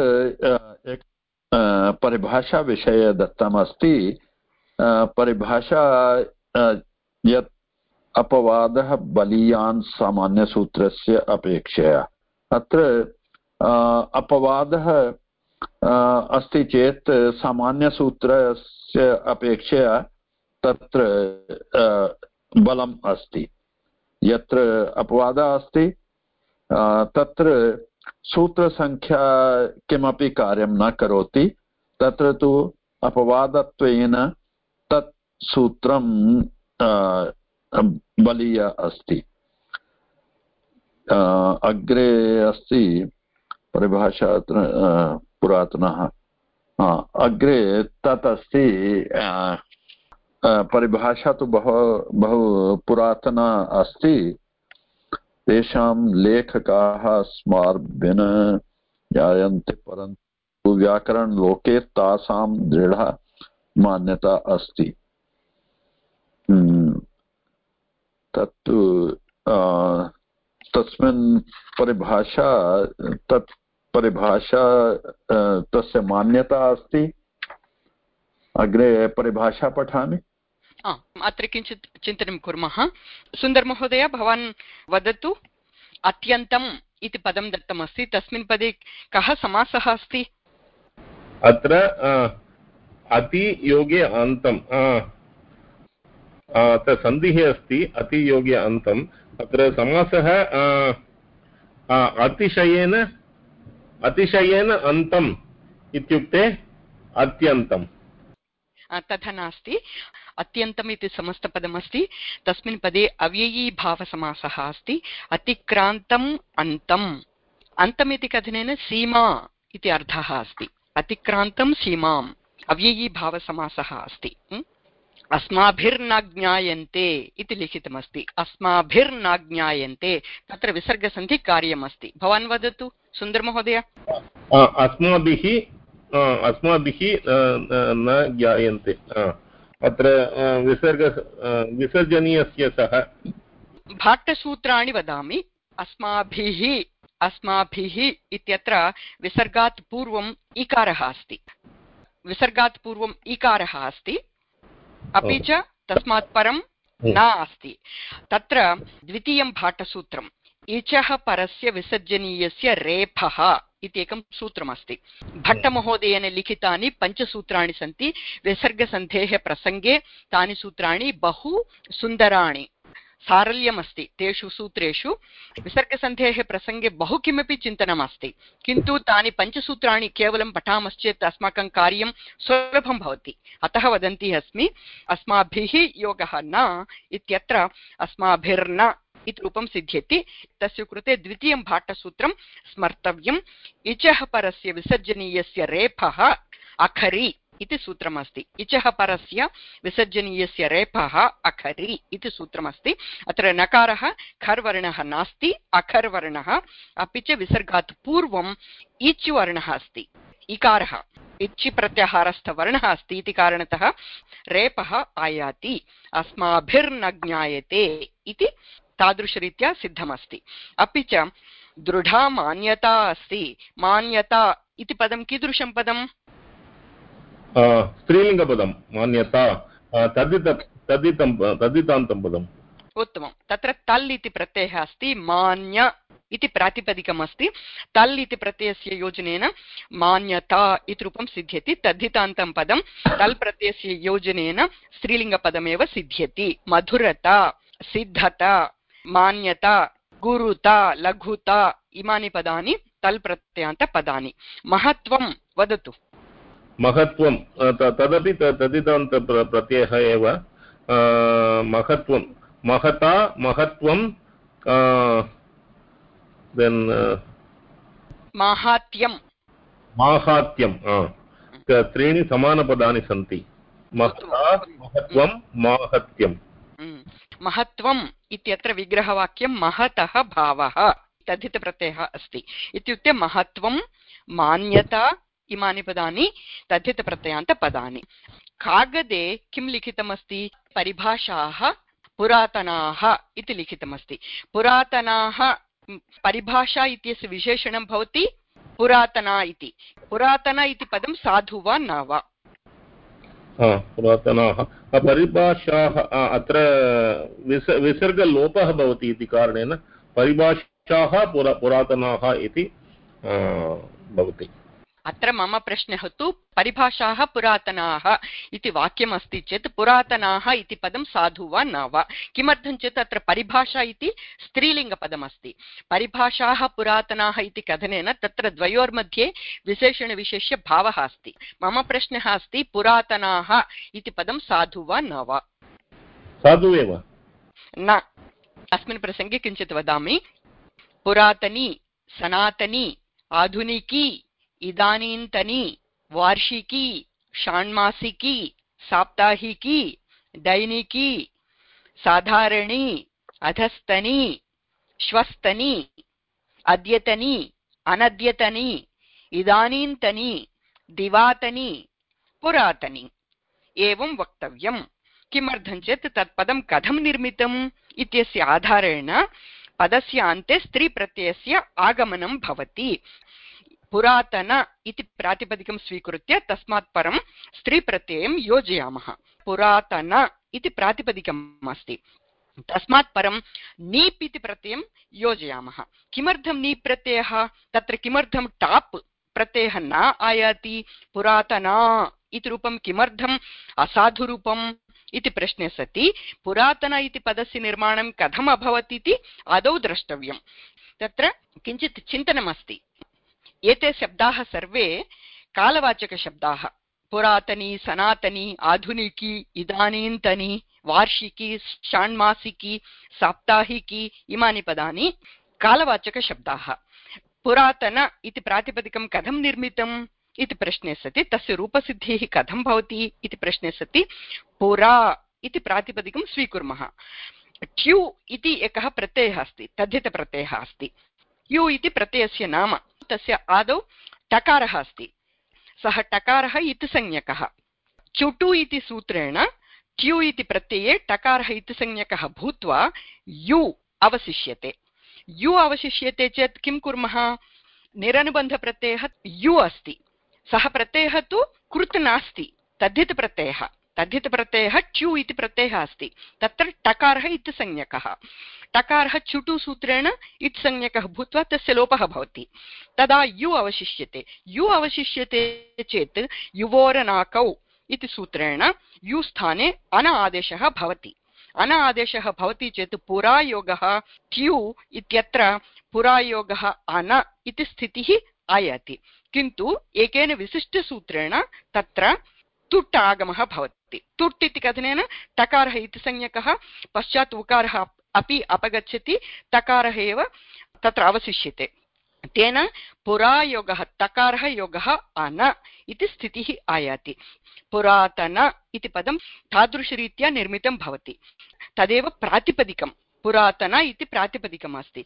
S2: परिभाषाविषये दत्तमस्ति। परिभाषा यत् अपवादः बलीयान् सामान्यसूत्रस्य अपेक्षया। अत्र अपवादः अस्ति चेत् सामान्यसूत्रस्य अपेक्षया तत्र बलम् अस्ति। यत्र अपवादः अस्ति तत्र सूत्रसङ्ख्या किमपि कार्यं न करोति। तत्र तु अपवादत्वेन तत् सूत्रं बलीय अस्ति। अग्रे अस्ति परिभाषा पुरातनः। अग्रे तत् अस्ति परिभाषा तु बहु बहु पुरातना अस्ति। तेषां लेखकाः अस्माभिः न ज्ञायन्ते, परन्तु व्याकरणलोके तासां दृढा मान्यता अस्ति। तत्तु तस्मिन् परिभाषा तत् परिभाषा तस्य मान्यता अस्ति। अग्रे परिभाषा पठामि।
S1: अत्र किञ्चित् चिन्तनं कुर्मः। सुन्दर महोदय, भवान् वदतु। अत्यन्तम् इति पदं दत्तमस्ति, तस्मिन् पदे कः समासः अस्ति?
S3: अत्र अतियोगे अन्तम् अत्र सन्धिः अस्ति अतियोगे अन्तम् अत्र समासः अतिशयेन अतिशयेन अन्तम् इत्युक्ते अत्यन्तम्
S1: तथा नास्ति अत्यन्तम् इति समस्तपदमस्ति तस्मिन् पदे अव्ययीभावसमासः अस्ति अतिक्रान्तम् अन्तम् अन्तम् इति कथनेन सीमा इति अर्थः अस्ति अतिक्रान्तं सीमाम् अव्ययीभावसमासः अस्ति अस्माभिर्न ज्ञायन्ते इति लिखितमस्ति अस्माभिर्न ज्ञायन्ते तत्र विसर्गसन्धि कार्यमस्ति भवान् वदतु सुन्दर महोदय
S3: अस्माभिः अस्माभिः न ज्ञायन्ते अत्र विसर्ग विसर्जनीयस्य सः
S1: भाट्टसूत्राणि वदामि अस्माभिः अस्माभिः इत्यत्र विसर्गात् पूर्वम् इकारः अस्ति विसर्गात् पूर्वम् इकारः अस्ति अपि च तस्मात् परं न अस्ति तत्र द्वितीयं भाट्टसूत्रम् इचः परस्य विसर्जनीयस्य रेफः इति एकं सूत्रमस्ति भट्टमहोदयेन लिखितानि पञ्चसूत्राणि सन्ति विसर्गसन्धेः प्रसङ्गे तानि सूत्राणि बहु सुन्दराणि सारल्यमस्ति तेषु सूत्रेषु विसर्गसन्धेः प्रसङ्गे बहु किमपि चिन्तनमस्ति किन्तु तानि पञ्चसूत्राणि केवलं पठामश्चेत् अस्माकं कार्यं सुलभं भवति अतः वदन्ती अस्मि अस्माभिः योगः न इत्यत्र अस्माभिर्न इति रूपं सिद्ध्यति तस्य कृते द्वितीयं भाट्टसूत्रं स्मर्तव्यम् इचः परस्य विसर्जनीयस्य रेफः अखरि इति सूत्रमस्ति इचः परस्य विसर्जनीयस्य रेफः अखरि इति सूत्रमस्ति अत्र नकारः खर् वर्णः नास्ति अखर् वर्णः अपि च विसर्गात् पूर्वम् इच् वर्णः अस्ति इकारः इच् प्रत्याहारस्थवर्णः अस्ति इति कारणतः रेफः आयाति अस्माभिर्न ज्ञायते इति तादृशरीत्या सिद्धमस्ति अपि च दृढा मान्यता अस्ति मान्यता इति पदं कीदृशं पदम्
S3: स्त्रीलिङ्गपदं मान्यता तद्धित तद्धितं तद्धितान्तं पदम्
S1: उत्तमं तत्र तल् इति प्रत्ययः अस्ति मान्य इति प्रातिपदिकम् अस्ति तल् इति प्रत्ययस्य योजनेन मान्यता इति रूपं सिद्ध्यति तद्धितान्तं पदं तल् प्रत्ययस्य योजनेन स्त्रीलिङ्गपदमेव सिद्ध्यति मधुरता सिद्धता मान्यता गुरुता लघुता इमानि पदानि तल् प्रत्ययान्तपदानि महत्वं वदतु
S3: महत्वं तदपि तद्धितान्त प्रत्ययः एव महत्वं महता महत्वं देन्
S1: माहात्म्यं
S3: माहात्म्यं त्रीणि समानपदानि सन्ति महता महत्वं माहात्म्यं
S1: महत्वम् इत्यत्र विग्रहवाक्यं महतः भावः तद्धितप्रत्ययः अस्ति इत्युक्ते महत्वं मान्यता इमानि पदानि तद्धितप्रत्ययान्तपदानि कागदे किं लिखितमस्ति परिभाषाः पुरातनाः इति लिखितमस्ति पुरातनाः परिभाषा इत्यस्य विशेषणं भवति पुरातना इति पुरातना इति पदं साधु वा न वा
S3: पुरातनाः परिभाषाः अत्र विस विसर्गलोपः भवति इति कारणेन परिभाषाः पुरा पुरातनाः इति भवति
S1: अत्र मम प्रश्नः तु परिभाषाः पुरातनाः इति वाक्यम् अस्ति चेत् पुरातनाः इति पदं साधु वा न वा किमर्थं चेत् अत्र परिभाषा इति स्त्रीलिङ्गपदमस्ति परिभाषाः पुरातनाः इति कथनेन तत्र द्वयोर्मध्ये विशेषणविशेष्य भावः अस्ति मम प्रश्नः अस्ति पुरातनाः इति पदं साधु वा न वा
S3: साधु एव
S1: न अस्मिन् प्रसङ्गे किञ्चित् वदामि पुरातनी सनातनी आधुनिकी इदानीन्तनी वार्षिकी षाण्मासिकी साप्ताहिकी दैनिकी साधारणी अधस्तनी श्वस्तनी अद्यतनी अनद्यतनी इदानीन्तनी दिवातनी पुरातनी एवं वक्तव्यम् किमर्थं चेत् तत् पदं कथं निर्मितम् इत्यस्य आधारेण पदस्य अन्ते स्त्रीप्रत्ययस्य आगमनं भवति पुरातन इति प्रातिपदिकं स्वीकृत्य तस्मात् परं स्त्रीप्रत्ययं योजयामः पुरातन इति प्रातिपदिकम् अस्ति तस्मात् परं नीप् इति प्रत्ययं योजयामः किमर्थं नीप् प्रत्ययः तत्र किमर्थं टाप् प्रत्ययः न आयाति? पुरातना इति रूपं किमर्थम् असाधुरूपम् इति प्रश्ने सति पुरातन इति पदस्य निर्माणं कथम् अभवत् इति आदौ द्रष्टव्यम्। तत्र किञ्चित् चिन्तनमस्ति। एते शब्दाः सर्वे कालवाचकशब्दाः। पुरातनी, सनातनी, आधुनिकी, इदानीन्तनी, वार्षिकी, षाण्मासिकी, साप्ताहिकी, इमानि पदानि कालवाचकशब्दाः। पुरातन इति प्रातिपदिकं कथं निर्मितम् इति प्रश्ने सति तस्य रूपसिद्धिः कथं भवति इति प्रश्ने सति पुरा इति प्रातिपदिकं स्वीकुर्मः। ट्यू इति एकः प्रत्ययः अस्ति, तद्धितप्रत्ययः अस्ति। यु इति प्रत्ययस्य नाम, तस्य आदौ टकारः अस्ति, सः टकारः इत्संज्ञकः। चुटु इति सूत्रेण ट्यू इति प्रत्यये टकारः इत्संज्ञकः भूत्वा यु अवशिष्यते। यु अवशिष्यते चेत् किं कुर्मः? निरनुबन्धप्रत्ययः यु अस्ति, सः प्रत्ययः तु कृत् नास्ति, तद्धितप्रत्ययः। तद्धितप्रत्ययः च्यु इति प्रत्ययः अस्ति, तत्र टकारः इत्संज्ञकः। टकारः चुटु सूत्रेण इत्संज्ञकः भूत्वा तस्य लोपः भवति, तदा यु अवशिष्यते। यु अवशिष्यते चेत् युवोरनाकौ इति सूत्रेण यु स्थाने अन आदेशः भवति। अन आदेशः भवति चेत् पुरायोगः ट्यू इत्यत्र पुरायोगः अन इति स्थितिः आयाति, किन्तु एकेन विशिष्टसूत्रेण तत्र तुट् आगमः भवति। तुट् इति कथनेन टकारः इत्संज्ञकः, पश्चात् उकारः अपि अपगच्छति, टकारः एव तत्र अवशिष्यते। तेन पुरायोगः तकारः योगः अन इति स्थितिः आयाति। पुरातन इति पदं तादृशरीत्या निर्मितं भवति। तदेव प्रातिपदिकं। पुरातन इति प्रातिपदिकम् अस्ति।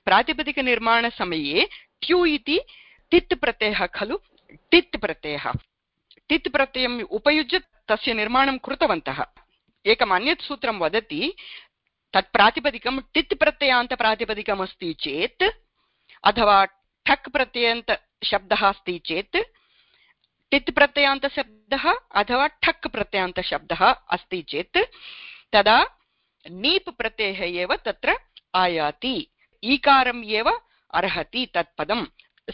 S1: प्रातिपदिकनिर्माणसमये ट्यू इति टित् प्रत्ययः खलु, टित् प्रत्ययः। टित् प्रत्ययम् उपयुज्य तस्य निर्माणं कृतवन्तः। एकम् अन्यत् सूत्रं वदति, तत् प्रातिपदिकं टित् प्रत्ययान्त प्रातिपदिकम् अस्ति चेत् अथवा ठक् प्रत्ययान्त शब्दः अस्ति चेत्, टित् प्रत्ययान्त शब्दः अथवा ठक् प्रत्ययान्त शब्दः अस्ति चेत् तदा नीप् प्रत्ययः एव तत्र आयाति, ईकारम् एव अर्हति। तत् पदं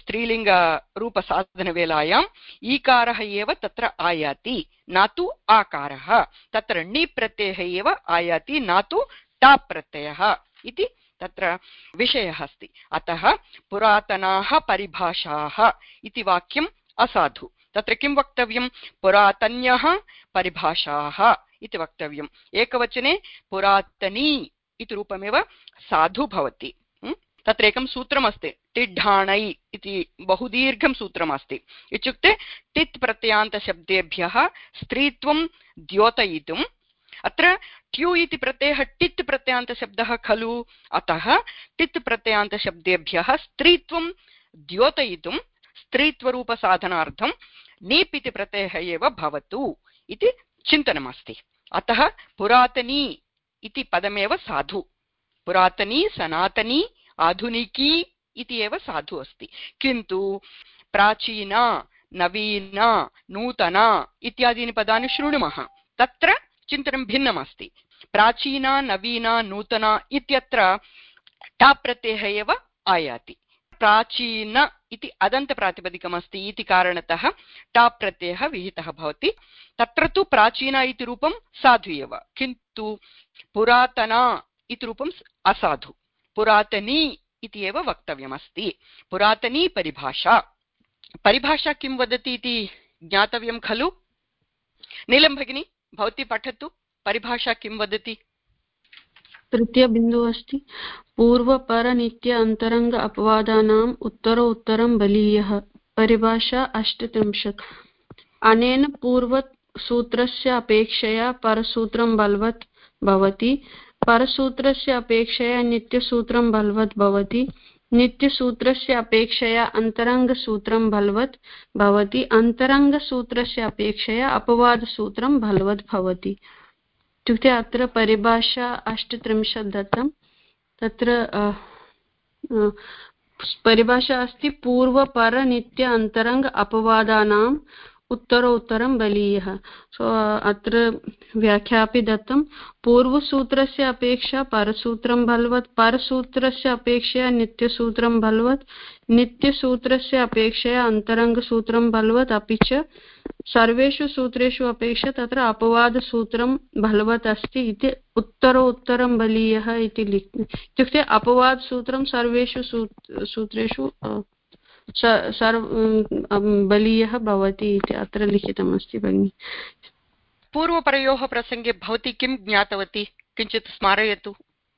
S1: स्त्रीलिङ्गरूपसाधनवेलायाम् ईकारः एव तत्र आयाति, न तु आकारः। तत्र णीप् प्रत्ययः एव आयाति, न तु टाप् प्रत्ययः इति तत्र विषयः अस्ति। अतः पुरातनाः परिभाषाः इति वाक्यम् असाधु। तत्र किं वक्तव्यं? पुरातन्यः परिभाषाः इति वक्तव्यम्। एकवचने पुरातनी इति रूपमेव साधु भवति। तत्र एकं सूत्रमस्ति, टिड्ढाणै इति बहुदीर्घं सूत्रमस्ति। इत्युक्ते टित् प्रत्ययान्तशब्देभ्यः स्त्रीत्वं द्योतयितुम्, अत्र ट्यू इति प्रत्ययः टित् प्रत्ययान्तशब्दः खलु, अतः टित् प्रत्ययान्तशब्देभ्यः स्त्रीत्वं द्योतयितुं स्त्रीत्वरूपसाधनार्थं नीप् इति प्रत्ययः एव भवतु इति चिन्तनमस्ति। अतः पुरातनी इति पदमेव साधु। पुरातनी, सनातनी, आधुनिकी इति एव साधु अस्ति। किन्तु प्राचीना, नवीना, नूतना इत्यादीनि पदानि शृणुमः, तत्र चिन्तनं भिन्नमस्ति। प्राचीना, नवीना, नूतना इत्यत्र टाप् प्रत्ययः एव आयाति। प्राचीन इति अदन्तप्रातिपदिकमस्ति इति कारणतः टाप् प्रत्ययः विहितः भवति। तत्र तु प्राचीना इति रूपं साधु एव, किन्तु पुरातना इति रूपम् असाधु। पुरातनी इति एव वक्तव्यमस्ति। पुरातनी परिभाषा। परिभाषा किं वदति इति ज्ञातव्यं खलु। नीलं भगिनी, भवती पठतु, परिभाषा किं वदति?
S4: तृतीय बिन्दुः अस्ति, पूर्वपर नित्य अन्तरङ्ग अपवादानाम् उत्तरो उत्तरं बलीयः। परिभाषा अष्टत्रिंशत्। अनेन पूर्वसूत्रस्य अपेक्षया परसूत्रं बलवत् भवति, परसूत्रस्य अपेक्षया नित्यसूत्रं बलवत् भवति, नित्यसूत्रस्य अपेक्षया अन्तरङ्गसूत्रं बलवत् भवति, अन्तरङ्गसूत्रस्य अपेक्षया अपवादसूत्रं बलवत् भवति। इत्युक्ते अत्र परिभाषा अष्टत्रिंशत् दत्तं। तत्र परिभाषा अस्ति, पूर्वपर नित्य अन्तरङ्ग अपवादानाम् उत्तरोत्तरं बलीयः। सो अत्र व्याख्या अपि दत्तं पूर्वसूत्रस्य अपेक्षा परसूत्रं बलवत्, परसूत्रस्य अपेक्षया नित्यसूत्रं बलवत्, नित्यसूत्रस्य अपेक्षया अन्तरङ्गसूत्रं बलवत्, अपि च सर्वेषु सूत्रेषु अपेक्षा तत्र अपवादसूत्रं बलवत् अस्ति इति उत्तरोत्तरं बलीयः इति लिख इत्युक्ते अपवादसूत्रं सर्वेषु सूत्रेषु सर्व बलीयः भवति इति अत्र लिखितमस्ति भगिनि।
S1: पूर्वपरयोः प्रसङ्गे भवती किं ज्ञातवती, किञ्चित् स्मारयतु।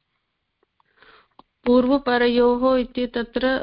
S4: पूर्वपरयोः इति तत्र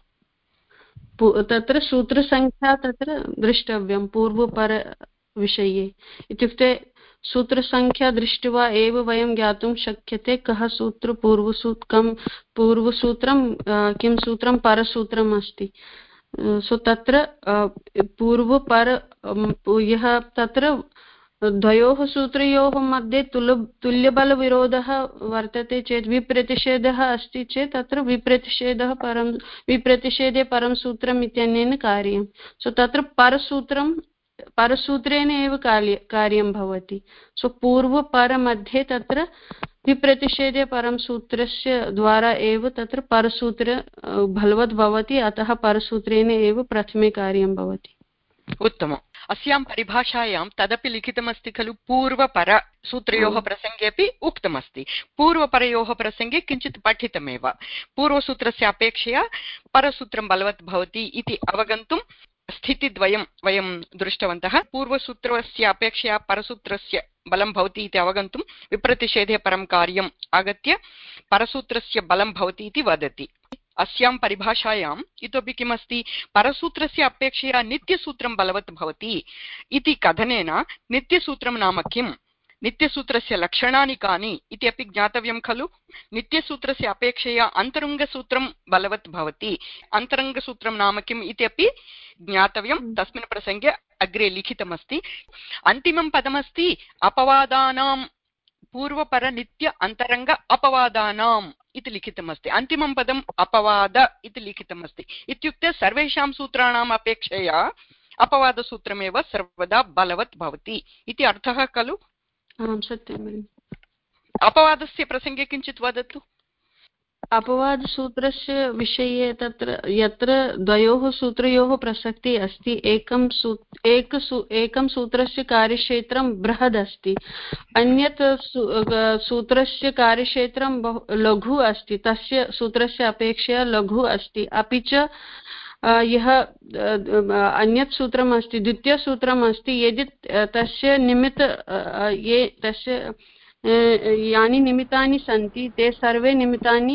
S4: तत्र सूत्रसङ्ख्या तत्र द्रष्टव्यं पूर्वपरविषये, इत्युक्ते सूत्रसङ्ख्या दृष्ट्वा एव वयं ज्ञातुं शक्यते कः सूत्र पूर्वसूत्र कं पूर्वसूत्रं किं सूत्रं परसूत्रम् अस्ति। सो तत्र पूर्वपर यः तत्र द्वयोः सूत्रयोः मध्ये तुल्य तुल्यबलविरोधः वर्तते चेत् विप्रतिषेधः अस्ति चेत् तत्र विप्रतिषेधः परं विप्रतिषेधे परं सूत्रम् इत्यनेन कार्यं। सो तत्र परसूत्रं परसूत्रेण एव कार्य कार्यं भवति। सो पूर्वपरमध्ये तत्र विप्रतिषेधे परं सूत्रस्य द्वारा एव तत्र परसूत्र बलवत् भवति, अतः परसूत्रेण एव प्रथमे कार्यं भवति।
S1: उत्तमम्। अस्यां परिभाषायां तदपि लिखितमस्ति खलु, पूर्वपर सूत्रयोः प्रसङ्गे अपि उक्तमस्ति। पूर्वपरयोः प्रसङ्गे किञ्चित् पठितमेव, पूर्वसूत्रस्य अपेक्षया परसूत्रं बलवत् भवति इति अवगन्तुं स्थितिद्वयं वयं दृष्टवन्तः। पूर्वसूत्रस्य अपेक्षया परसूत्रस्य बलं भवति इति अवगन्तुं विप्रतिषेधे परं कार्यम् आगत्य परसूत्रस्य बलं भवति इति वदति। अस्यां परिभाषायाम् इतोपि किमस्ति, परसूत्रस्य अपेक्षया नित्यसूत्रं बलवत् भवति इति कथनेन नित्यसूत्रं नाम किम्, नित्यसूत्रस्य लक्षणानि कानि इति अपि ज्ञातव्यं खलु। नित्यसूत्रस्य अपेक्षया अन्तरङ्गसूत्रं बलवत् भवति, अन्तरङ्गसूत्रं नाम किम् इति अपि ज्ञातव्यं। तस्मिन् प्रसङ्गे अग्रे लिखितमस्ति। अन्तिमं पदमस्ति अपवादानां पूर्वपर नित्य अन्तरङ्ग अपवादानाम् इति लिखितमस्ति। अन्तिमं पदम् अपवाद इति लिखितमस्ति, इत्युक्ते सर्वेषां सूत्राणाम् अपेक्षया अपवादसूत्रमेव सर्वदा बलवत् भवति इति अर्थः खलु।
S4: आम्, सत्यम्।
S1: अपवादस्य प्रसङ्गे किञ्चित् वदतु।
S4: अपवादसूत्रस्य विषये तत्र यत्र द्वयोः सूत्रयोः प्रसक्तिः अस्ति, एकं सू एक सू एकं सूत्रस्य कार्यक्षेत्रं बृहद् अस्ति, अन्यत् सूत्रस्य कार्यक्षेत्रं बहु लघु अस्ति, तस्य सूत्रस्य अपेक्षया लघु अस्ति। अपि च यः अन्यत् सूत्रम् अस्ति, द्वितीयसूत्रम् अस्ति, यदि तस्य निमित्त ये तस्य यानि निमित्तानि सन्ति ते सर्वे निमित्तानि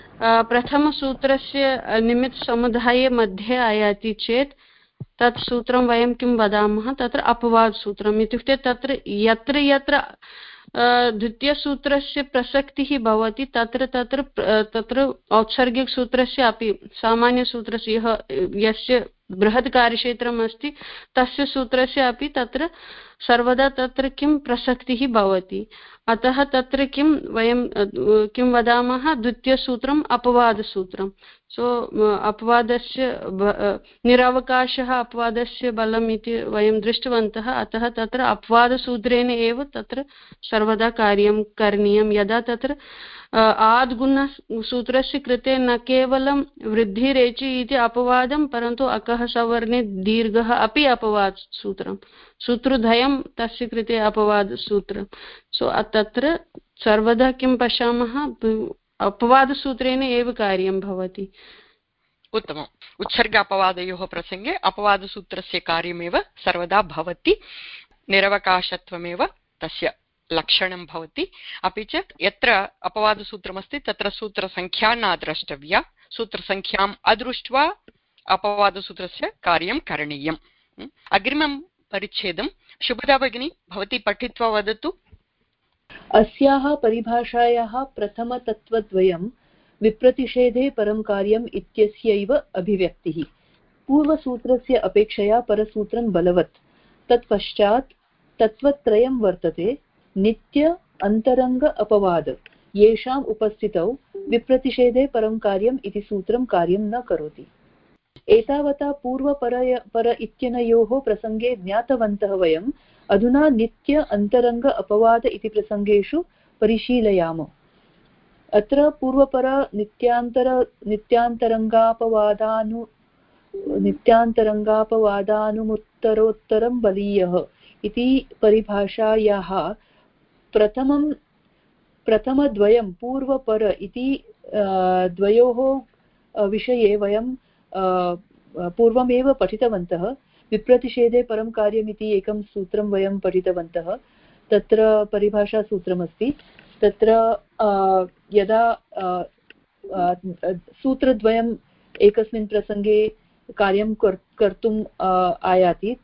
S4: प्रथमसूत्रस्य निमित्तसमुदाये मध्ये आयाति चेत् तत् सूत्रं वयं किं वदामः, तत्र अपवादसूत्रम्। इत्युक्ते तत्र यत्र यत्र द्वितीयसूत्रस्य प्रसक्तिः भवति तत्र तत्र तत्र औत्सर्गिकसूत्रस्य अपि सामान्यसूत्रस्य यः यस्य बृहत् कार्यक्षेत्रम् अस्ति तस्य सूत्रस्य अपि तत्र सर्वदा तत्र किं प्रसक्तिः भवति। अतः तत्र किं वयं किं वदामः, द्वितीयसूत्रम् अपवादसूत्रं। सो अपवादस्य निरवकाशः अपवादस्य बलम् इति वयं दृष्टवन्तः। अतः तत्र अपवादसूत्रेण एव तत्र सर्वदा कार्यं करणीयं। यदा तत्र आद्गुणसूत्रस्य कृते न केवलं वृद्धिरेचि इति अपवादं, परन्तु अकः सवर्णे दीर्घः अपि अपवादसूत्रं, सूत्रद्वयं तस्य कृते अपवादसूत्रं। सो तत्र सर्वदा किं पश्यामः, अपवादसूत्रेण एव कार्यं भवति।
S1: उत्तमम्। उत्सर्ग अपवादयोः प्रसङ्गे अपवादसूत्रस्य कार्यमेव सर्वदा भवति, निरवकाशत्वमेव तस्य लक्षणं भवति। अपि च यत्र अपवादसूत्रमस्ति तत्र सूत्रसङ्ख्या न द्रष्टव्या, सूत्रसङ्ख्याम् अदृष्ट्वा अपवादसूत्रस्य कार्यं करणीयम्। अग्रिमं परिच्छेदं शुभदा भगिनी भवती पठित्वा वदतु।
S5: अस्याः परिभाषायाः प्रथमतत्त्वद्वयं विप्रतिषेधे परं कार्यम् इत्यस्यैव अभिव्यक्तिः। पूर्वसूत्रस्य अपेक्षया परसूत्रं बलवत्, तत्पश्चात् तत्त्वत्रयं वर्तते, नित्य अन्तरङ्ग अपवाद, येषाम् उपस्थितौ विप्रतिषेधे परं कार्यम् इति सूत्रं कार्यं न करोति। एतावता पूर्वपर पर इत्यनयोः प्रसङ्गे ज्ञातवन्तः वयम् अधुना नित्य अन्तरङ्ग अपवाद इति प्रसङ्गेषु परिशीलयाम। अत्र पूर्वपर नित्यान्तर नित्यान्तरङ्गापवादानु नित्यान्तरङ्गापवादानुमुत्तरोत्तरं बलीयः इति परिभाषायाः प्रथमं प्रथमद्वयं पूर्वपर इति द्वयोः विषये वयं पूर्वमेव पठितवन्तः। विप्रतिषेधे परं कार्यमिति एकं सूत्रं वयं पठितवन्तः। तत्र परिभाषासूत्रमस्ति। तत्र यदा सूत्रद्वयम् एकस्मिन् प्रसङ्गे कार्यं कर्तुम् आयाति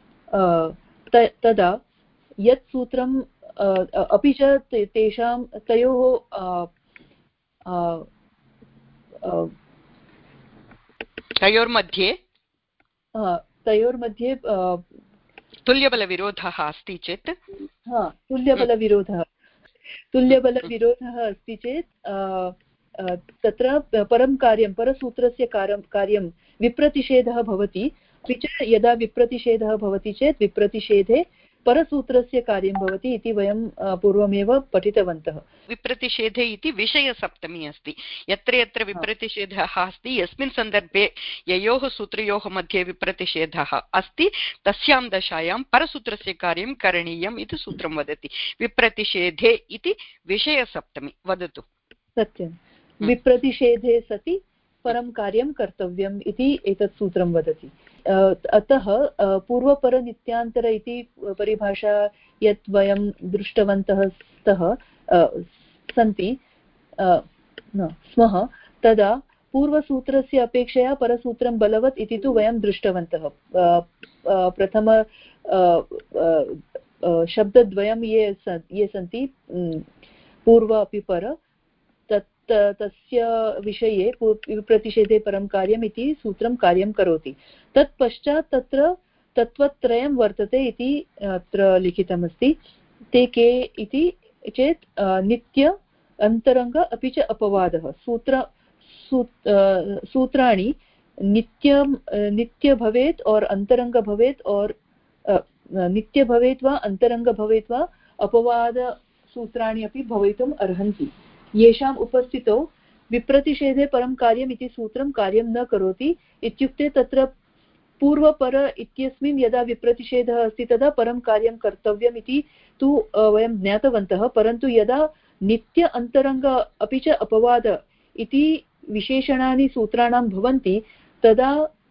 S5: तदा यत् सूत्रं अपि च तेषां तयोः
S1: तयोर्मध्ये
S5: तयोर्मध्ये
S1: तुल्यबलविरोधः अस्ति चेत्
S5: हा तुल्यबलविरोधः तुल्यबलविरोधः अस्ति चेत् तत्र परं कार्यं परसूत्रस्य कार्यं कार्यं विप्रतिषेधः भवति। अपि च यदा विप्रतिषेधः भवति चेत् विप्रतिषेधे परसूत्रस्य कार्यं भवति इति वयं पूर्वमेव पठितवन्तः।
S1: विप्रतिषेधे इति विषयसप्तमी अस्ति। यत्र यत्र विप्रतिषेधः अस्ति यस्मिन् सन्दर्भे ययोः सूत्रयोः मध्ये विप्रतिषेधः अस्ति तस्यां दशायां परसूत्रस्य कार्यं करणीयम् इति सूत्रं वदति। विप्रतिषेधे इति विषयसप्तमी। वदतु।
S5: सत्यं। विप्रतिषेधे सति परं कार्यं कर्तव्यम् इति एतत् सूत्रं वदति। अतः पूर्वपरनित्यान्तर इति परिभाषा यत् वयं दृष्टवन्तः स्तः सन्ति न स्मः तदा पूर्वसूत्रस्य अपेक्षया परसूत्रं बलवत् इति तु वयं दृष्टवन्तः। प्रथम शब्दद्वयं ये ये सन्ति पूर्व अपि पर तत् तस्य विषये विप्रतिषेधे परं कार्यम् इति सूत्रं कार्यं करोति। तत्पश्चात् तत्र तत्त्वत्रयं वर्तते इति अत्र लिखितमस्ति। ते के इति चेत् नित्य अन्तरङ्ग अपि च अपवादः। सूत्र सूत्राणि नित्यं नित्य भवेत् और अन्तरङ्ग भवेत् और नित्य भवेत् वा अन्तरङ्ग भवेत् वा अपवादसूत्राणि अपि भवितुम् अर्हन्ति। येषाम् उपस्थितौ विप्रतिषेधे परं कार्यम् इति सूत्रं कार्यं न करोति। इत्युक्ते तत्र पूर्वपर इत्यस्मिन् यदा विप्रतिषेधः अस्ति तदा परं कार्यं कर्तव्यम् इति तु वयं ज्ञातवन्तः। परन्तु यदा नित्य अन्तरङ्ग अपि च अपवाद इति विशेषणानि सूत्राणां भवन्ति तदा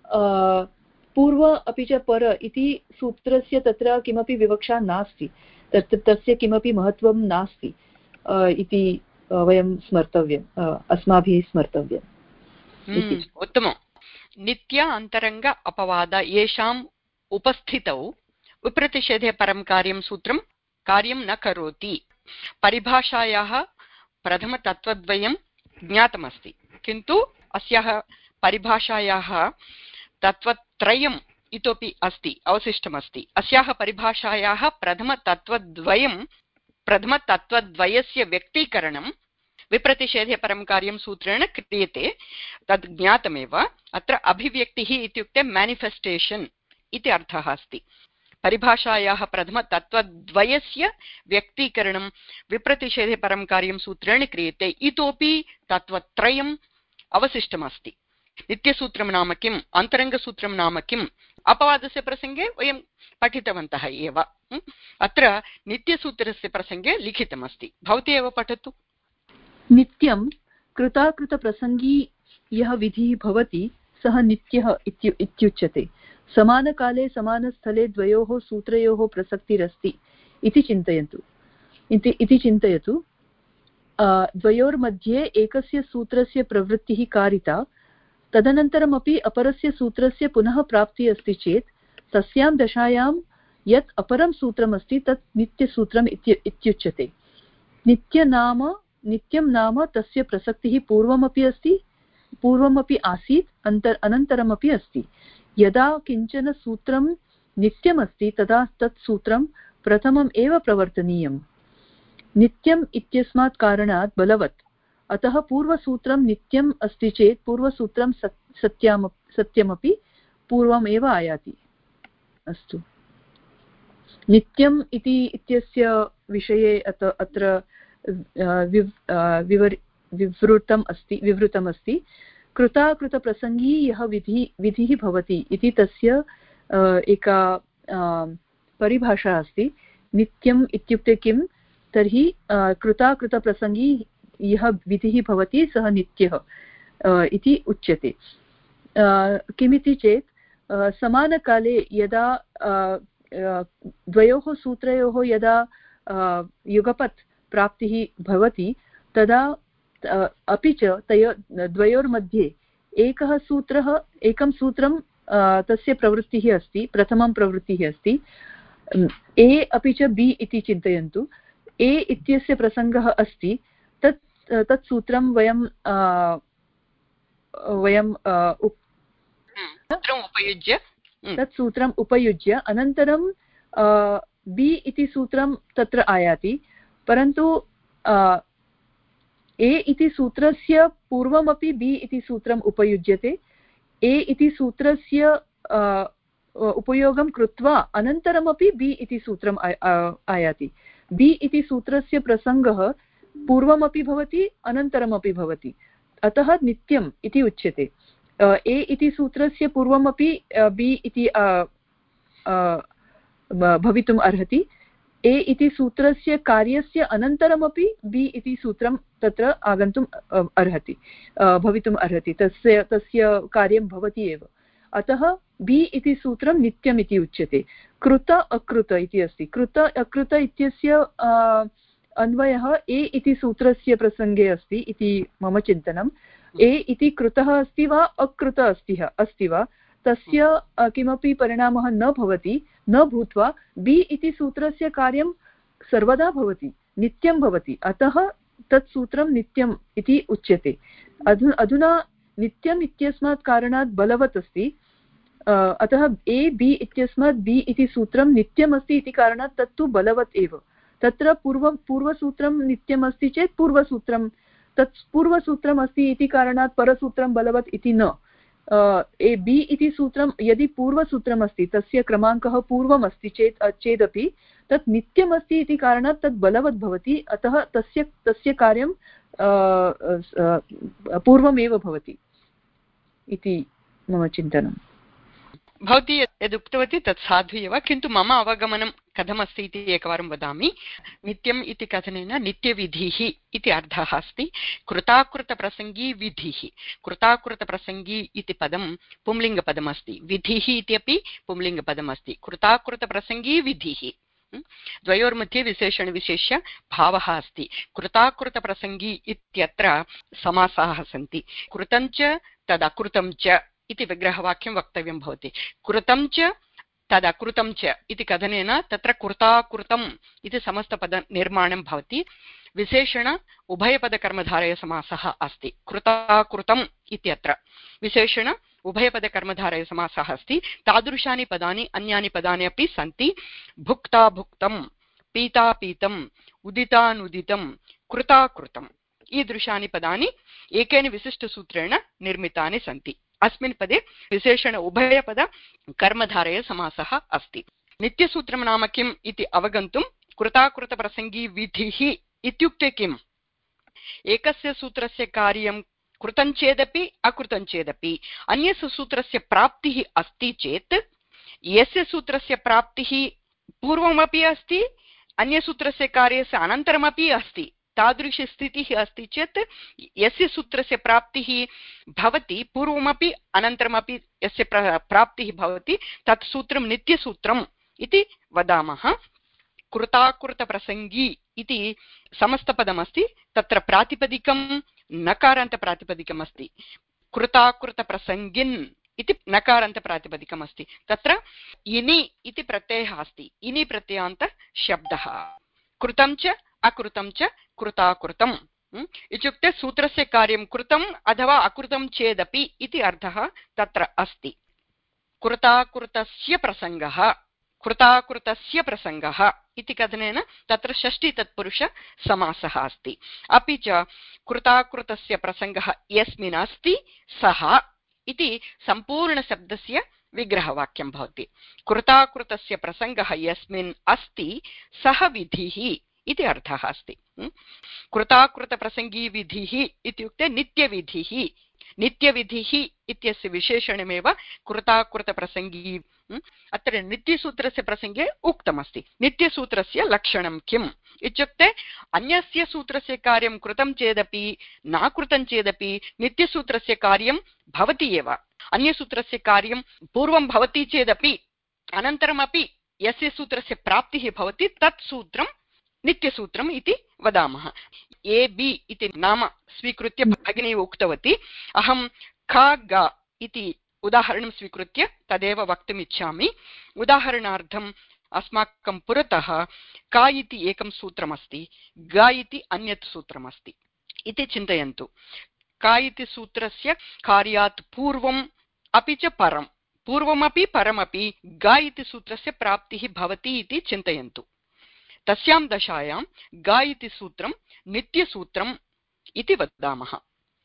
S5: पूर्व अपि च पर इति सूत्रस्य तत्र किमपि विवक्षा नास्ति। तत् तस्य किमपि महत्त्वं नास्ति इति वयं स्मर्तव्यम् अस्माभिः स्मर्तव्यम्।
S1: उत्तमम्। नित्य अन्तरङ्ग अपवाद येषाम् उपस्थितौ विप्रतिषेधे परं कार्यं सूत्रं कार्यं न करोति। परिभाषायाः प्रथमतत्त्वद्वयं ज्ञातमस्ति किन्तु अस्याः परिभाषायाः तत्त्वत्रयम् इतोपि अस्ति अवशिष्टमस्ति। अस्याः परिभाषायाः प्रथमतत्त्वद्वयं प्रथमतत्त्वद्वयस्य व्यक्तीकरणं विप्रतिषेधे परं कार्यं सूत्रेण क्रियते। तद् ज्ञातमेव। अत्र अभिव्यक्तिः इत्युक्ते मैनिफेस्टेशन् इति अर्थः अस्ति। परिभाषायाः प्रथमतत्त्वद्वयस्य व्यक्तीकरणं विप्रतिषेधे परं कार्यं सूत्रेण क्रियते। इतोपि तत्त्वत्रयम् अवशिष्टमस्ति। नित्यसूत्रं नाम किम्, अन्तरङ्गसूत्रं नाम किम्, अपवादस्य प्रसङ्गे वयं पठितवन्तः एव। अत्र नित्यसूत्रस्य प्रसङ्गे लिखितमस्ति। भवती एव पठतु।
S5: नित्यं कृताकृतप्रसङ्गी यः विधिः भवति सः नित्यः इत्युच्यते। समानकाले समानस्थले द्वयोः सूत्रयोः प्रसक्तिरस्ति इति चिन्तयन्तु इति चिन्तयतु। द्वयोर्मध्ये एकस्य सूत्रस्य प्रवृत्तिः कारिता तदनन्तरमपि अपरस्य सूत्रस्य पुनः प्राप्तिः अस्ति चेत् तस्यां दशायां यत् अपरं सूत्रमस्ति तत् नित्यसूत्रम् इत्युच्यते। नित्यनाम नित्यं नाम तस्य प्रसक्तिः पूर्वमपि अस्ति पूर्वमपि आसीत् अन्तर अनन्तरमपि अस्ति। यदा किञ्चन सूत्रं नित्यमस्ति तदा तत् सूत्रं प्रथमम् एव प्रवर्तनीयम्। नित्यम् इत्यस्मात् कारणात् बलवत् अतः पूर्वसूत्रं नित्यम् अस्ति चेत् पूर्वसूत्रं सत्यं सत्यमपि पूर्वमेव आयाति। अस्तु, नित्यम् इति इत्यस्य विषये अत अत्र विवर् विवृतम् अस्ति विवृतम् अस्ति कृताकृतप्रसङ्गी यः विधि विधिः भवति इति तस्य एका परिभाषा अस्ति। नित्यम् इत्युक्ते किं तर्हि कृताकृतप्रसङ्गी यः विधिः भवति सः नित्यः इति उच्यते। किमिति चेत् समानकाले यदा द्वयोः सूत्रयोः यदा युगपत् प्राप्तिः भवति तदा अपि च तयो द्वयोर्मध्ये एकः सूत्रः एकं सूत्रं तस्य प्रवृत्तिः अस्ति, प्रथमं प्रवृत्तिः अस्ति। ए अपि च बि इति चिन्तयन्तु। ए इत्यस्य प्रसङ्गः अस्ति, तत् तत् सूत्रं वयं वयं
S1: उपयुज्य
S5: तत् सूत्रम् उपयुज्य अनन्तरं बि इति सूत्रं तत्र आयाति। परन्तु ए इति सूत्रस्य पूर्वमपि बि इति सूत्रम् उपयुज्यते। ए इति सूत्रस्य उपयोगं कृत्वा अनन्तरमपि बि इति सूत्रम् आयाति। बि इति सूत्रस्य प्रसङ्गः पूर्वमपि भवति अनन्तरमपि भवति, अतः नित्यम् इति उच्यते। ए इति सूत्रस्य पूर्वमपि बि इति भवितुम् अर्हति। ए इति सूत्रस्य कार्यस्य अनन्तरमपि बि इति सूत्रं तत्र आगन्तुम् अर्हति भवितुम् अर्हति, तस्य तस्य कार्यं भवति एव। अतः बि इति सूत्रं नित्यम् इति उच्यते। कृत अकृत इति अस्ति। कृत अकृत इत्यस्य अन्वयः ए इति सूत्रस्य प्रसङ्गे अस्ति इति मम चिन्तनम्। ए इति कृतः अस्ति वा अकृत अस्ति अस्ति वा तस्य किमपि परिणामः न भवति, न भूत्वा बि इति सूत्रस्य कार्यं सर्वदा भवति, नित्यं भवति। अतः तत् सूत्रं नित्यम् इति उच्यते। अधु अधुना नित्यम् इत्यस्मात् कारणात् बलवत् अस्ति, अतः ए बि इत्यस्मात् बि इति सूत्रं नित्यम् अस्ति इति कारणात् तत्तु बलवत् एव। तत्र पूर्वं पूर्वसूत्रं नित्यम् अस्ति चेत् पूर्वसूत्रं तत् पूर्वसूत्रम् अस्ति इति कारणात् परसूत्रं बलवत् इति न। ए बि इति सूत्रं यदि पूर्वसूत्रम् अस्ति तस्य क्रमाङ्कः पूर्वम् अस्ति चेत् चेदपि तत् नित्यम् अस्ति इति कारणात् तत् बलवत् भवति, अतः तस्य तस्य कार्यं पूर्वमेव भवति इति मम चिन्तनम्।
S1: भवती यद् उक्तवती तत् साधु एव, किन्तु मम अवगमनं कथमस्ति इति एकवारं वदामि। नित्यम् इति कथनेन नित्यविधिः इति अर्थः अस्ति। कृताकृतप्रसङ्गी विधिः, कृताकृतप्रसङ्गी इति पदं पुंलिङ्गपदमस्ति, विधिः इत्यपि पुंलिङ्गपदमस्ति। कृताकृतप्रसङ्गी विधिः, द्वयोर्मध्ये विशेषणविशेष्य भावः अस्ति। कृताकृतप्रसङ्गी इत्यत्र समासाः सन्ति। कृतं च तदकृतं च इति विग्रहवाक्यं वक्तव्यं भवति। कृतं च तदकृतं च इति कथनेन तत्र कृताकृतम् इति समस्तपदनिर्माणं भवति। विशेषण उभयपदकर्मधारयसमासः अस्ति। कृताकृतम् इत्यत्र विशेषण उभयपदकर्मधारयसमासः अस्ति। तादृशानि पदानि अन्यानि पदानि अपि सन्ति। भुक्ता भुक्तं, पीता पीतं, उदितानुदितं, कृताकृतम्, ईदृशानि पदानि एकेन विशिष्टसूत्रेण निर्मितानि सन्ति। अस्मिन् पदे विशेषण उभयपद कर्मधारय समासः अस्ति। नित्यसूत्रं नाम किम् इति अवगन्तुं कृताकृतप्रसङ्गी विधिः इत्युक्ते किम्? एकस्य सूत्रस्य कार्यं कृतं चेदपि अकृतं चेदपि अन्यस्य सूत्रस्य प्राप्तिः अस्ति चेत् यस्य सूत्रस्य प्राप्तिः पूर्वमपि अस्ति अन्यसूत्रस्य कार्यस्य अनन्तरमपि अस्ति, तादृशी स्थितिः अस्ति चेत् यस्य सूत्रस्य प्राप्तिः भवति पूर्वमपि अनन्तरमपि यस्य प्राप्तिः भवति तत् सूत्रं नित्यसूत्रम् इति वदामः। कृताकृतप्रसङ्गी इति समस्तपदमस्ति, तत्र प्रातिपदिकं नकारान्तप्रातिपदिकम् अस्ति। कृताकृतप्रसङ्गिन् इति नकारान्तप्रातिपदिकम् अस्ति। तत्र इनि इति प्रत्ययः अस्ति, इनि प्रत्ययान्त शब्दः। कृतं च अकृतं च कृताकृतम् इत्युक्ते सूत्रस्य कार्यं कृतम् अथवा अकृतं चेदपि इति अर्थः तत्र अस्ति। कृताकृतस्य प्रसङ्गः, कृताकृतस्य प्रसङ्गः इति कथनेन तत्र षष्ठी तत्पुरुष समासः अस्ति। अपि च कृताकृतस्य प्रसङ्गः यस्मिन् अस्ति सः इति सम्पूर्णशब्दस्य विग्रहवाक्यं भवति। कृताकृतस्य प्रसङ्गः यस्मिन् अस्ति सः विधिः इति अर्थः अस्ति। कृताकृतप्रसङ्गी विधिः इत्युक्ते नित्यविधिः। नित्यविधिः इत्यस्य विशेषणमेव कृताकृतप्रसङ्गी। अत्र नित्यसूत्रस्य प्रसङ्गे उक्तमस्ति नित्यसूत्रस्य लक्षणं किम् इत्युक्ते अन्यस्य सूत्रस्य कार्यं कृतं चेदपि न कृतं चेदपि नित्यसूत्रस्य कार्यं भवति एव। अन्यसूत्रस्य कार्यं पूर्वं भवति चेदपि अनन्तरमपि यस्य सूत्रस्य प्राप्तिः भवति तत् सूत्रं नित्यसूत्रम् इति वदामः। ए बि इति नाम स्वीकृत्य भगिनी उक्तवती, अहं ख ग इति उदाहरणं स्वीकृत्य तदेव वक्तुम् इच्छामि। उदाहरणार्थम् अस्माकं पुरतः क इति एकं सूत्रमस्ति, ग इति अन्यत् सूत्रमस्ति इति चिन्तयन्तु। क इति सूत्रस्य कार्यात् पूर्वम् अपि च परं, पूर्वमपि परमपि ग इति सूत्रस्य प्राप्तिः भवति इति चिन्तयन्तु। तस्यां दशायां ग इति सूत्रं नित्यसूत्रम् इति वदामः।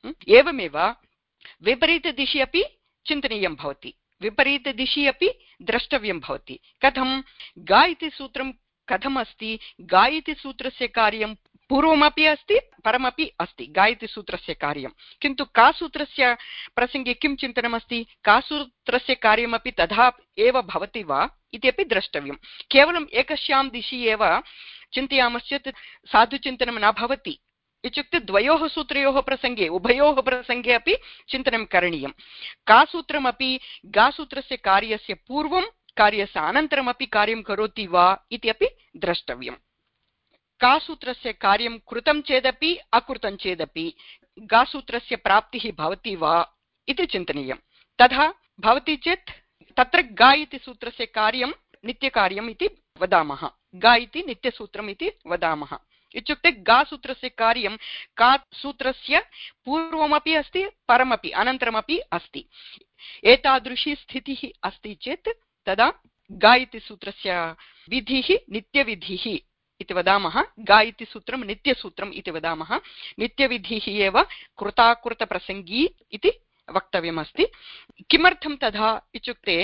S1: एवमेव विपरीतदिशि अपि चिन्तनीयं भवति, विपरीतदिशि अपि द्रष्टव्यं भवति। कथं ग इति सूत्रं कथम् अस्ति? ग इति सूत्रस्य कार्यं पूर्वमपि अस्ति परमपि अस्ति ग इति सूत्रस्य कार्यं, किन्तु का सूत्रस्य प्रसङ्गे किं चिन्तनमस्ति? का सूत्रस्य कार्यमपि तथा एव भवति वा इत्यपि द्रष्टव्यं। केवलम् एकस्यां दिशि एव चिन्तयामश्चेत् साधुचिन्तनं न भवति। इत्युक्ते द्वयोः सूत्रयोः प्रसङ्गे उभयोः प्रसङ्गे अपि चिन्तनं करणीयं। का सूत्रमपि गा सूत्रस्य कार्यस्य पूर्वं कार्यस्य अनन्तरमपि कार्यं करोति वा इति अपि द्रष्टव्यं। का सूत्रस्य कार्यं कृतं चेदपि अकृतं चेदपि गा सूत्रस्य प्राप्तिः भवति वा इति चिन्तनीयं। तथा भवति चेत् तत्र गा इति सूत्रस्य कार्यं नित्यकार्यम् इति वदामः, गा इति नित्यसूत्रम् इति वदामः। इत्युक्ते गा सूत्रस्य कार्यं का सूत्रस्य पूर्वमपि अस्ति परमपि अनन्तरमपि अस्ति। एतादृशी स्थितिः अस्ति चेत् तदा गा इति सूत्रस्य विधिः नित्यविधिः इति वदामः। गा इति सूत्रं नित्यसूत्रम् इति वदामः। नित्यविधिः एव कृताकृतप्रसङ्गी इति वक्तव्यमस्ति। किमर्थं तथा इत्युक्ते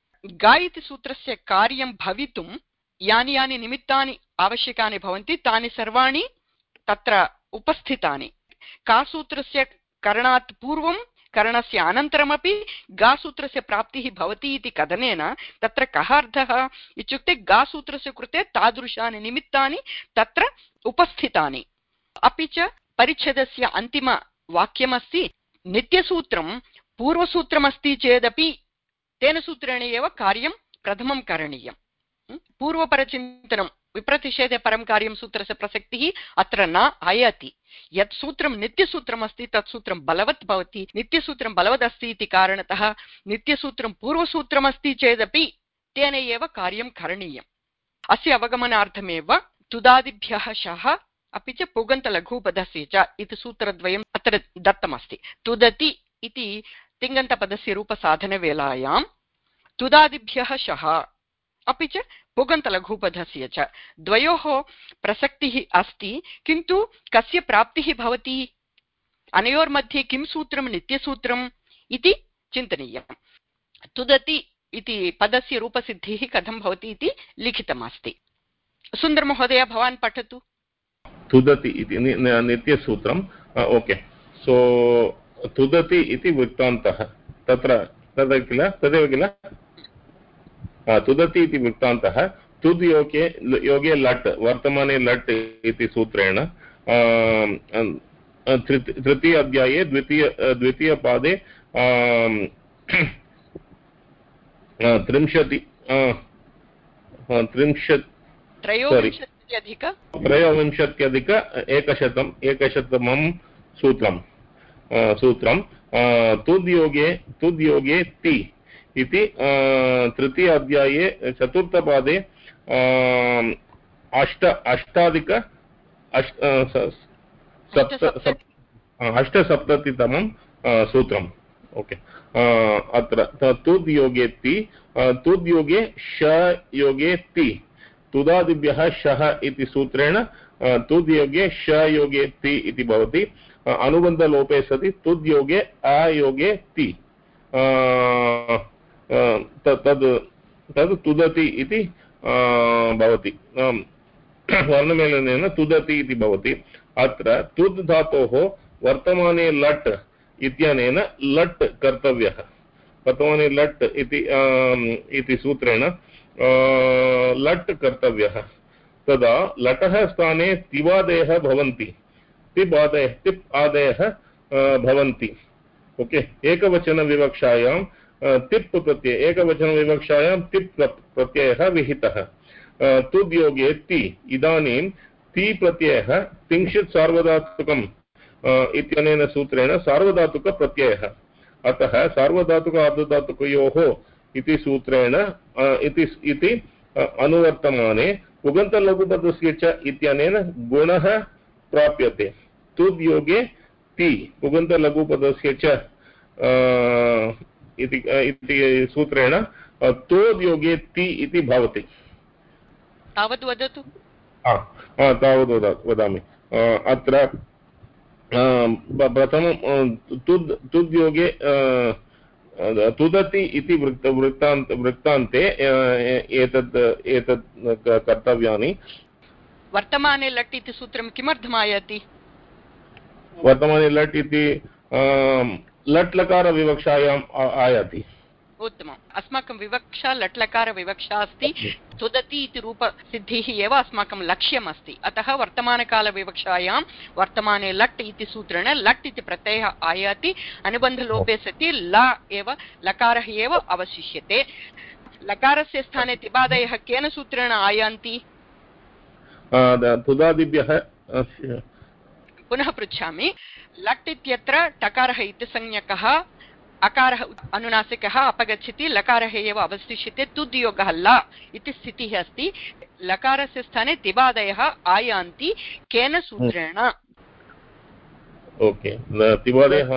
S1: गा इति सूत्रस्य कार्यं भवितुं यानि यानि निमित्तानि आवश्यकानि भवन्ति तानि सर्वाणि तत्र उपस्थितानि। का सूत्रस्य करणात् पूर्वं करणस्य अनन्तरमपि गा सूत्रस्य प्राप्तिः भवति इति कथनेन तत्र कः अर्थः इत्युक्ते गा सूत्रस्य कृते तादृशानि निमित्तानि तत्र उपस्थितानि। अपि च परिच्छेदस्य अन्तिमवाक्यमस्ति नित्यसूत्रं पूर्वसूत्रमस्ति चेदपि तेन सूत्रेण एव कार्यं प्रथमं करणीयं। पूर्वपरचिन्तनं विप्रतिषेधे परं कार्यं सूत्रस्य प्रसक्तिः अत्र न आयाति। यत् सूत्रं नित्यसूत्रमस्ति तत् सूत्रं बलवत् भवति। नित्यसूत्रं बलवदस्ति इति कारणतः नित्यसूत्रं पूर्वसूत्रमस्ति चेदपि तेन एव कार्यं करणीयम्। अस्य अवगमनार्थमेव तुदादिभ्यः शः अपि च पुगन्तलघुपदस्य च इति सूत्रद्वयम् अत्र दत्तमस्ति। तुदति इति तिङन्तपदस्य रूपसाधनवेलायां तुदादिभ्यः शः अपि च पुगन्तलघुपदस्य च द्वयोः प्रसक्तिः अस्ति, किन्तु कस्य प्राप्तिः भवति? अनयोर्मध्ये किं सूत्रं नित्यसूत्रम् इति चिन्तनीयम्। तुदति इति पदस्य रूपसिद्धिः कथं भवति इति लिखितमस्ति। सुन्दरमहोदय भवान् पठतु।
S3: तुदति इति नित्यसूत्रम्। ओके, सो तुदति इति वृत्तान्तः तत्र तदेव किल तदेव किल तुदति इति वृत्तान्तः। तुद् योगे योगे लट् वर्तमाने लट् इति सूत्रेण तृतीय अध्याये द्वितीय द्वितीयपादे त्रिंशति त्रिंशत्
S1: त्रयोविंशत्यधिक
S3: त्रयोविंशत्यधिक एकशतम् एकशतमं सूत्रं सूत्रं तुद्योगे तुद्योगे ति इति तृतीय अध्याये चतुर्थपादे अष्ट अष्टाधिक अष्ट सप्त अष्टसप्ततितमं सूत्रम्। ओके, अत्र तुद्योगे ति तुद्योगे श योगे ति तुदादिभ्यः शः इति सूत्रेण तुद् योगे श योगे ति इति भवति। अनुबन्धलोपे सति तुद् योगे अयोगे ति तद् तद् तुदति इति भवति। वर्णमेलनेन तुदति इति भवति। अत्र तुद् धातोः वर्तमाने लट् इत्यनेन लट् कर्तव्यः। वर्तमाने लट् इति सूत्रेण लट् कर्तव्यः। तदा लटः स्थाने तिवादयः भवन्ति। तिप् आदयः तिप् आदयः भवन्ति। ओके, एकवचनविवक्षायां तिप् प्रत्यय एकवचनविवक्षायां तिप् प्रत्ययः विहितः। तुद् योगे ति इदानीं ति प्रत्ययः तिंशित् सार्वधातुकम् इत्यनेन सूत्रेण सार्वधातुकप्रत्ययः। अतः सार्वधातुक अर्धधातुकयोः इति सूत्रेण इति अनुवर्तमाने पुगन्तलघुपदस्य च इत्यनेन गुणः प्राप्यते। तुद् योगे ति पुगन्तलघुपदस्य च इति सूत्रेण तोद् योगे ति इति भवति।
S1: तावद् वदतु।
S3: तावद् वदामि। अत्र प्रथमं तुद् तुद् योगे तुदति इति वृत्त वृत्तान्त वृत्तान्ते एतद् एतद् कर्तव्यानि।
S1: वर्तमाने लट् इति सूत्रं किमर्थम् आयाति?
S3: वर्तमाने लट् इति लट् लकार विवक्षायाम् आयाति।
S1: उत्तमम्। अस्माकं विवक्षा लट् लकार विवक्षा अस्ति। तुदति इति रूपसिद्धिः एव अस्माकं लक्ष्यम् अस्ति। अतः वर्तमानकालविवक्षायां वर्तमाने लट् इति सूत्रेण लट् इति प्रत्ययः आयाति। अनुबन्धलोपे सति ल एव लकारः एव अवशिष्यते। लकारस्य स्थाने तिबादयः केन सूत्रेण आयान्ति?
S3: तुदादिभ्यः।
S1: पुनः पृच्छामि। लट् इत्यत्र टकारः इति संज्ञकः, अकारः अनुनासिकः अपगच्छति, लकारः एव अवशिष्यते। तुद् योगः ल इति स्थितिः अस्ति। लकारस्य स्थाने तिबादयः आयान्ति केन सूत्रेण?
S3: ओके, तिबादयः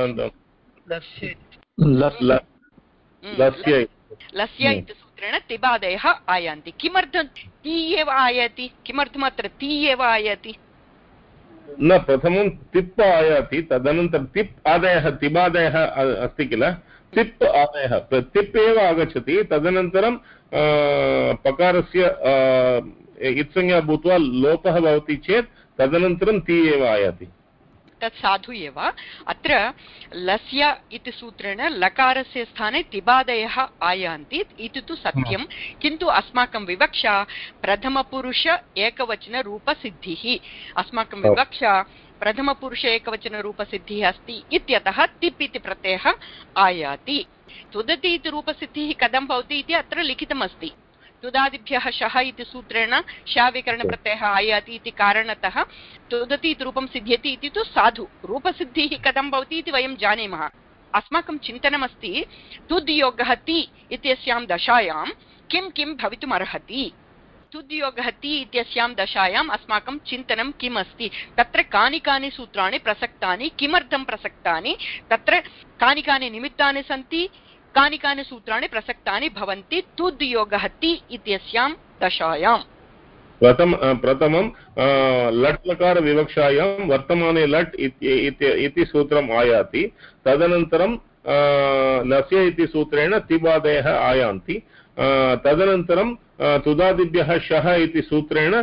S1: लस्य इति सूत्रेण तिबादयः आयान्ति। किमर्थं ति एव आयाति? किमर्थम् अत्र ति एव आयाति?
S3: न, प्रथमं तिप् आयाति, तदनन्तरं तिप् आदयः तिबादयः अस्ति किल, तिप् आदयः तिप् एव आगच्छति, तदनन्तरं पकारस्य इत्संज्ञा भूत्वा लोपः भवति चेत् तदनन्तरं ति एव आयाति।
S1: तत् साधु एव। अत्र लस्य इति सूत्रेण लकारस्य स्थाने तिबादयः आयान्ति इति तु सत्यं, किन्तु अस्माकं विवक्षा प्रथमपुरुष एकवचनरूपसिद्धिः। अस्माकं विवक्षा प्रथमपुरुष एकवचनरूपसिद्धिः अस्ति इत्यतः तिप् इति प्रत्ययः आयाति। तुदति इति रूपसिद्धिः कथं भवति इति अत्र लिखितमस्ति। तुदादिभ्यः शः इति सूत्रेण शाविकरणप्रत्ययः आयाति इति कारणतः तुदति इति रूपं सिद्ध्यति इति तु साधु। रूपसिद्धिः कथं भवति इति वयं जानीमः। अस्माकं चिन्तनमस्ति तुद् योगः ति इत्यस्यां दशायां किं किं भवितुमर्हति। तुद् योगः ति इत्यस्यां दशायाम् अस्माकं चिन्तनं किम् अस्ति, तत्र कानि कानि सूत्राणि प्रसक्तानि, किमर्थं प्रसक्तानि, तत्र कानि कानि निमित्तानि सन्ति, कानि कानि सूत्राणि प्रसक्तानि भवन्ति तुद् योगः ति इत्यस्यां दशायां।
S3: प्रथम प्रथमं लट् लकार विवक्षायां वर्तमाने लट् इति सूत्रम् आयाति। तदनन्तरं लस्य इति सूत्रेण तिबादयः आयान्ति। तदनन्तरं तुदादिभ्यः शः इति सूत्रेण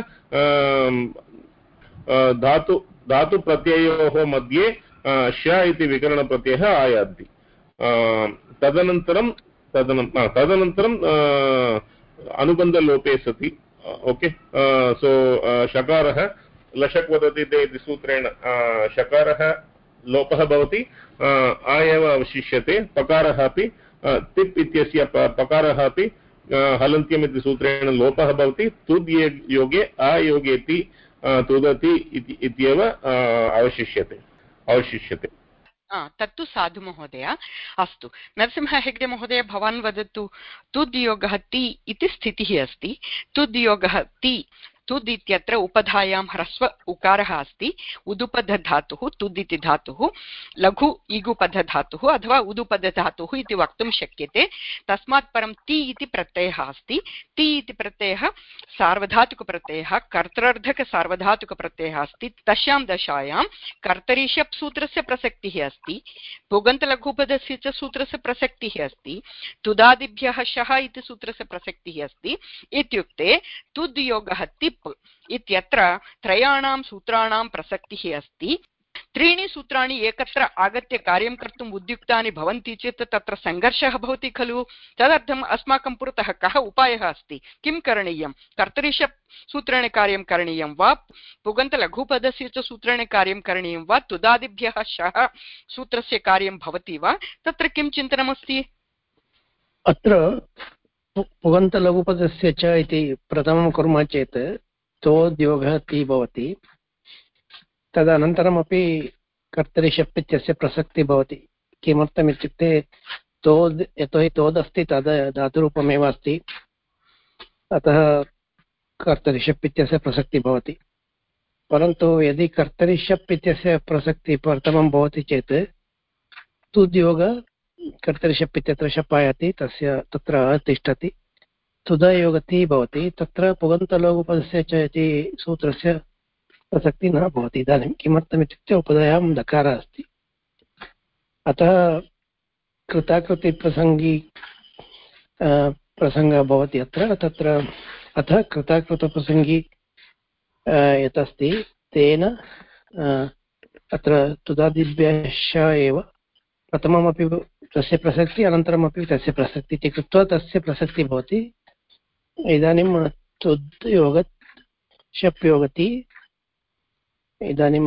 S3: धातु धातुप्रत्ययोः मध्ये श इति विकरणप्रत्ययः आयाति। तदनन्तरं तदनं तदनन्तरं अनुबन्धलोपे सति। ओके, सो शकारः लशक् वदति इति सूत्रेण शकारः लोपः भवति, आ एव अवशिष्यते। पकारः अपि तिप् इत्यस्य पकारः अपि हलन्त्यम् इति सूत्रेण लोपः भवति। तुद् योगे अयोगे ति तुदति इत्येव अवशिष्यते अवशिष्यते
S1: तत्तु साधु महोदय। अस्तु, नरसिंह हेग्डे महोदय, भवान् वदतु। तुद् योगः ति इति स्थितिः अस्ति। तुद् योगः ति तुद् इत्यत्र उपधायां ह्रस्व उकारः अस्ति, उदुपधधातुः तुद् इति धातुः लघु ईगुपधधातुः अथवा उदुपधधातुः इति वक्तुं शक्यते। तस्मात् परं ति इति प्रत्ययः अस्ति। ति इति प्रत्ययः सार्वधातुकप्रत्ययः, कर्तृर्धकसार्वधातुकप्रत्ययः अस्ति। तस्यां दशायां कर्तरि शप् सूत्रस्य प्रसक्तिः अस्ति, पुगन्तलघुपदस्य च सूत्रस्य प्रसक्तिः अस्ति, तुदादिभ्यः शः इति सूत्रस्य प्रसक्तिः अस्ति। इत्युक्ते तुद् योगः तिप् इत्यत्र त्रयाणां सूत्राणां प्रसक्तिः अस्ति। त्रीणि सूत्राणि एकत्र आगत्य कार्यं कर्तुम् उद्युक्तानि भवन्ति चेत् तत्र सङ्घर्षः भवति खलु। तदर्थम् अस्माकं पुरतः कः उपायः अस्ति, किं करणीयं, कर्तरि शप् सूत्रेण कार्यं करणीयं वा, पुगन्तलघुपदस्य च सूत्रेण कार्यं करणीयं वा, तुदादिभ्यः शः सूत्रस्य कार्यं भवति वा, तत्र किं चिन्तनमस्ति?
S6: अत्र पुगन्तलघुपदस्य च इति प्रथमं कुर्मः चेत् तोद्योगः ति भवति, तदनन्तरमपि कर्तरि शप् इत्यस्य प्रसक्तिः भवति। किमर्थम् इत्युक्ते तोद्, यतोहि तोद् अस्ति तद् धातुरूपमेव अस्ति, अतः कर्तरि शप् इत्यस्य प्रसक्तिः भवति। परन्तु यदि कर्तरि शप् इत्यस्य प्रसक्तिः प्रथमं भवति चेत् तुद्योग कर्तरि शप् इत्यत्र शप् आयाति, तस्य तत्र तिष्ठति, तुदयोगति भवति, तत्र पुगन्तलघुपदस्य च इति सूत्रस्य प्रसक्तिः न भवति। इदानीं किमर्थम् इत्युक्ते उपधायां दकारः अस्ति, अतः कृताकृतिप्रसङ्गी प्रसङ्गः भवति अत्र। तत्र अतः कृताकृतप्रसङ्गी यत् अस्ति तेन अत्र तुदादिभ्यश्च एव प्रथममपि तस्य प्रसक्तिः, अनन्तरमपि तस्य प्रसक्तिः इति कृत्वा तस्य प्रसक्तिः भवति। इदानीं तुद् योग शप् योगति, इदानीं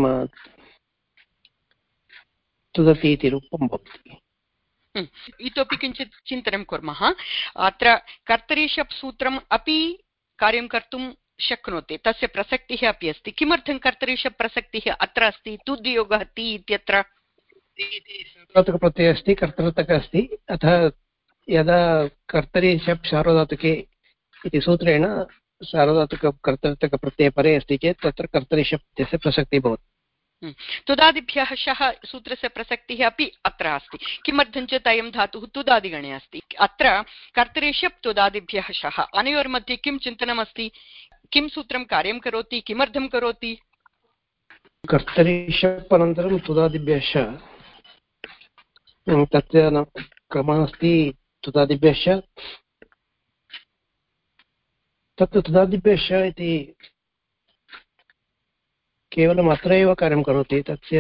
S6: तुदति इति रूपं भवति।
S1: इतोपि किञ्चित् चिन्तनं कुर्मः। अत्र कर्तरि शप् सूत्रम् अपि कार्यं कर्तुं शक्नोति, तस्य प्रसक्तिः अपि अस्ति। किमर्थं कर्तरि शप् प्रसक्तिः अत्र अस्ति? तुद् योगः ति इत्यत्र
S6: सार्वधातुकप्रत्ययः अस्ति, कर्तृतकः अस्ति, अतः यदा कर्तरि शप् सार्वधातुके इति सूत्रेण सार्वधातुककर्तृतकप्रत्यये परे अस्ति चेत् तत्र कर्तरि शप् इत्यस्य प्रसक्तिः भवति।
S1: तुदादिभ्यः शः सूत्रस्य प्रसक्तिः अपि अत्र अस्ति। किमर्थं चेत् अयं धातुः तुदादिगणे अस्ति। अत्र कर्तरि शप् तुदादिभ्यः शः, अनयोर्मध्ये किं चिन्तनमस्ति, किं सूत्रं कार्यं करोति, किमर्थं करोति?
S6: कर्तरि शप् अनन्तरं तुदादिभ्यः शः, तस्य क्रमः अस्ति तुदादिभ्यः शः, तत्र तुदादिभ्यः शः इति केवलम् अत्र एव कार्यं करोति, तस्य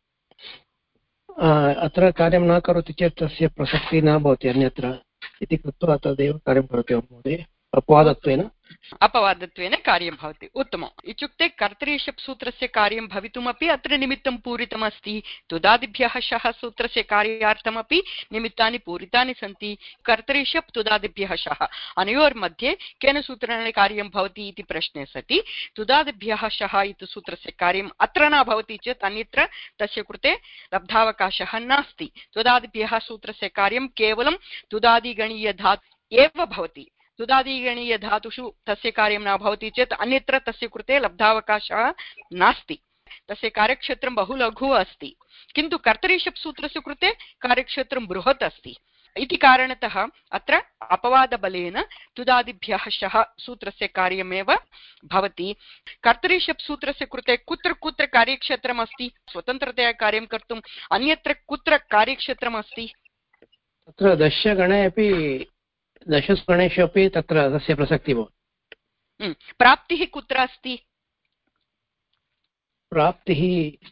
S6: अत्र कार्यं न करोति चेत् तस्य प्रसक्तिः न भवति अन्यत्र इति कृत्वा तदेव कार्यं करोति महोदय, अपवादत्वेन
S1: अपवादत्वेन कार्यं भवति। उत्तमम्। इत्युक्ते कर्तरि शप् सूत्रस्य कार्यं भवितुमपि अत्र निमित्तं पूरितमस्ति, तुदादिभ्यः शः सूत्रस्य कार्यार्थमपि निमित्तानि पूरितानि सन्ति। कर्तरि शप् तुदादिभ्यः शः, अनयोर्मध्ये केन सूत्रेण कार्यं भवति इति प्रश्ने सति तुदादिभ्यः शः इति सूत्रस्य कार्यम् अत्र न भवति चेत् अन्यत्र तस्य कृते लब्धावकाशः नास्ति। तुदादिभ्यः सूत्रस्य कार्यं केवलं तुदादिगणीयधातु एव भवति। तुदादिगणीयधातुषु तस्य कार्यं न भवति चेत् अन्यत्र तस्य कृते लब्धावकाशः नास्ति। तस्य कार्यक्षेत्रं बहु लघु अस्ति, किन्तु कर्तरि शप् सूत्रस्य कृते कार्यक्षेत्रं बृहत् अस्ति। इति कारणतः अत्र अपवादबलेन तुदादिभ्यः शः सूत्रस्य कार्यमेव भवति। कर्तरि शप् सूत्रस्य कृते कुत्र कुत्र कार्यक्षेत्रम् अस्ति, स्वतन्त्रतया कार्यं कर्तुम् अन्यत्र कुत्र कार्यक्षेत्रम् अस्ति?
S6: तत्र दशगणे अपि दशसु गणेषु अपि तत्र तस्य प्रसक्तिः भवति।
S1: प्राप्तिः कुत्र अस्ति?
S6: प्राप्तिः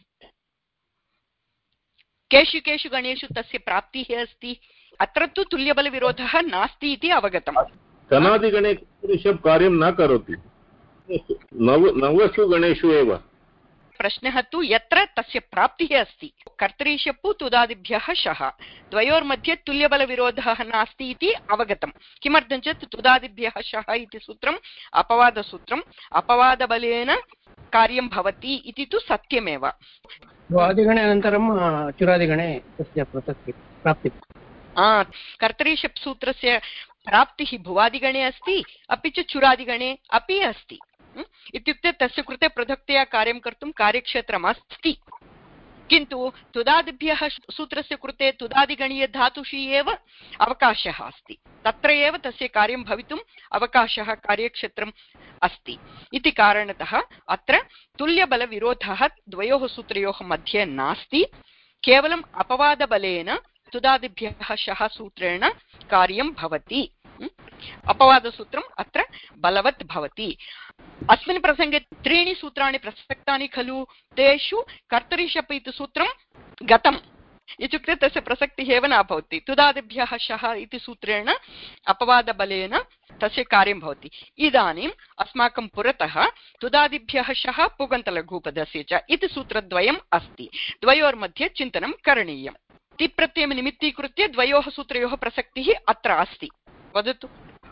S1: केषु केषु गणेषु तस्य प्राप्तिः अस्ति? अत्र तु तुल्यबलविरोधः नास्ति इति अवगतम्।
S3: कनादिगणे शप् कार्यं न करोति, नव नवसु गणेषु एव।
S1: प्रश्नः तु यत्र तस्य प्राप्तिः अस्ति। कर्तरि शप् तुदादिभ्यः शः, द्वयोर्मध्ये तुल्यबलविरोधः नास्ति इति अवगतम्। किमर्थं चेत् तुदादिभ्यः शः इति सूत्रम् अपवादसूत्रम्, अपवादबलेन कार्यं भवति इति तु सत्यमेव।
S6: द्वादिगणे अनन्तरं चुरादिगणे तस्य प्रसक्तिः प्राप्तिः।
S1: कर्तरि शप् सूत्रस्य प्राप्तिः भुवादिगणे अस्ति, अपि च चुरादिगणे अपि अस्ति। इत्युक्ते तस्य कृते पृथक्तया कार्यं कर्तुं कार्यक्षेत्रम् अस्ति, किन्तु तुदादिभ्यः सूत्रस्य कृते तुदादिगणीयधातुषु एव अवकाशः अस्ति, तत्र एव तस्य कार्यं भवितुम् अवकाशः कार्यक्षेत्रम् अस्ति इति कारणतः अत्र तुल्यबलविरोधः द्वयोः सूत्रयोः मध्ये नास्ति, केवलम् अपवादबलेन तुदादिभ्यः शः सूत्रेण कार्यं भवति। अपवादसूत्रम् अत्र बलवत् भवति। अस्मिन् प्रसङ्गे त्रीणि सूत्राणि प्रसक्तानि खलु, तेषु कर्तरिशप् इति सूत्रं गतम्, इत्युक्ते तस्य प्रसक्तिः एव न भवति। तुदादिभ्यः शः इति सूत्रेण अपवादबलेन तस्य कार्यं भवति। इदानीम् अस्माकं पुरतः तुदादिभ्यः शः पुगन्तलघूपदस्य च इति सूत्रद्वयम् अस्ति, द्वयोर्मध्ये चिन्तनं करणीयम्। तिप्रत्ययं निमित्तीकृत्य द्वयोः सूत्रयोः प्रसक्तिः अत्र अस्ति। वदतु।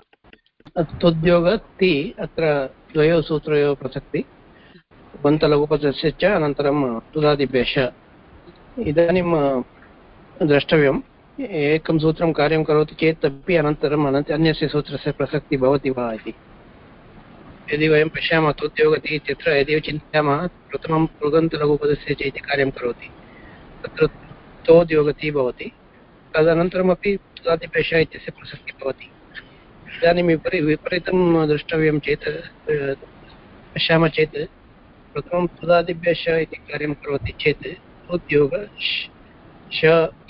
S6: तुद्योग ति अत्र द्वयोः सूत्रयोः प्रसक्ति पुगन्तलघूपदस्य च अनन्तरं तुदादिभ्यः। इदानीं द्रष्टव्यम्, एकं सूत्रं कार्यं करोति चेत् अपि अनन्तरम् अन्यस्य सूत्रस्य प्रसक्तिः भवति वा इति। यदि वयं पश्यामः तुद्योगति इत्यत्र यदि चिन्तयामः प्रथमं पुगन्तलघूपदस्य च इति कार्यं करोति, तत्र तोद्योगति भवति, तदनन्तरमपि तुदादिभ्यः इत्यस्य प्रसक्तिः भवति। इदानीं विपरी विपरीतं द्रष्टव्यं चेत् पश्यामः चेत् प्रथमं तुदादिभ्यः इति कार्यं करोति चेत् तुद्योग श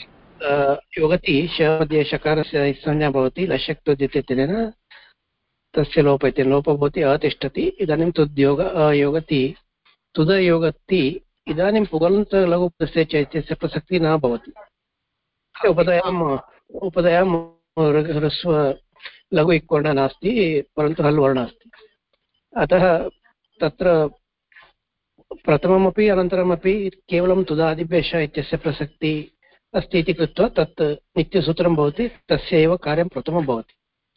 S6: योगति श मध्ये शकारस्य संज्ञा भवति, लशक् तुद्यतेन तस्य लोप इति लोपः भवति, अतिष्ठति। इदानीं तुद्योग अयोगति तुदयोगति, इदानीं पुगन्तलघूपदस्य च इत्यस्य प्रसक्तिः न भवति। उपदयाम् उपदयां ह्रस्व लघु इक् वर्णः नास्ति, परन्तु हल् वर्णः अस्ति। अतः तत्र प्रथममपि अनन्तरमपि केवलं तुदादिभ्यः इत्यस्य प्रसक्तिः अस्ति इति कृत्वा तत् नित्यसूत्रं भवति, तस्य एव कार्यं प्रथमं भवति।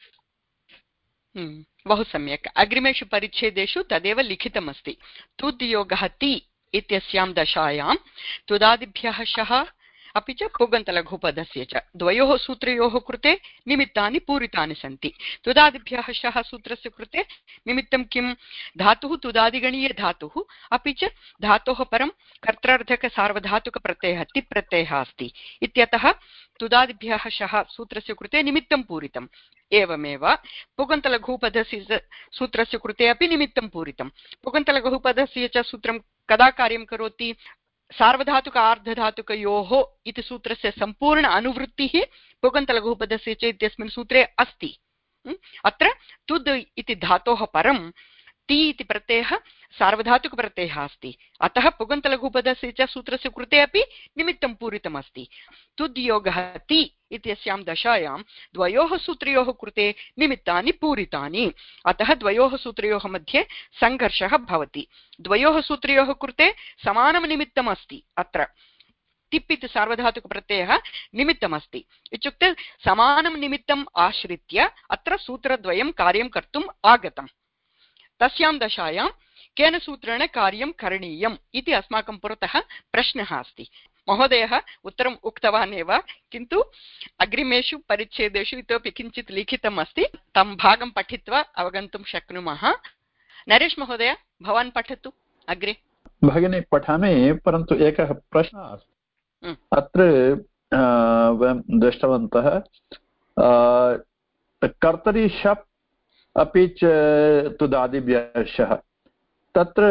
S1: बहु सम्यक्। अग्रिमेषु परिच्छेदेषु तदेव लिखितमस्ति। तुद्योगः ति इत्यस्यां दशायां तुदादिभ्यः शः अपि च पुगन्तलघूपदस्य च द्वयोः सूत्रयोः कृते निमित्तानि पूरितानि सन्ति। तुदादिभ्यः शः सूत्रस्य कृते निमित्तं किं? धातुः तुदादिगणीयधातुः, अपि च धातोः परं कर्त्रार्थकसार्वधातुकप्रत्ययः तिप्रत्ययः अस्ति इत्यतः तुदादिभ्यः शः सूत्रस्य कृते निमित्तं पूरितम्। एवमेव पुगन्तलघूपदस्य सूत्रस्य कृते अपि निमित्तं पूरितं। पुगन्तलघूपदस्य च सूत्रं कदा कार्यं करोति? सार्वधातुक आर्धधातुकयोः इति सूत्रस्य सम्पूर्ण अनुवृत्तिः पुगन्तलघूपदस्य च इत्यस्मिन् सूत्रे अस्ति। अत्र तुद् इति धातोः परं ति इति प्रत्ययः सार्वधातुकप्रत्ययः अस्ति, अतः पुगन्तलघूपदस्य च सूत्रस्य कृते अपि निमित्तं पूरितमस्ति। तुद्योगः ति इत्यस्यां दशायां द्वयोः सूत्रयोः कृते निमित्तानि पूरितानि, अतः द्वयोः सूत्रयोः मध्ये सङ्घर्षः भवति। द्वयोः सूत्रयोः कृते समानं निमित्तम् अस्ति। अत्र तिप् इति सार्वधातुकप्रत्ययः निमित्तमस्ति, इत्युक्ते समानं निमित्तम् आश्रित्य अत्र सूत्रद्वयं कार्यं कर्तुम् आगतम्। तस्यां दशायां केन सूत्रेण कार्यं करणीयम् इति अस्माकं पुरतः प्रश्नः अस्ति। महोदयः उत्तरम् उक्तवान् एव, किन्तु अग्रिमेषु परिच्छेदेषु इतोपि किञ्चित् लिखितम् अस्ति, तं भागं पठित्वा अवगन्तुं शक्नुमः। नरेश महोदय, भवान् पठतु अग्रे।
S2: भगिनी पठामि, परन्तु एकः प्रश्नः अस्ति। अत्र वयं दृष्टवन्तः कर्तरि शप् अपि च तुदादिभ्यः शः, तत्र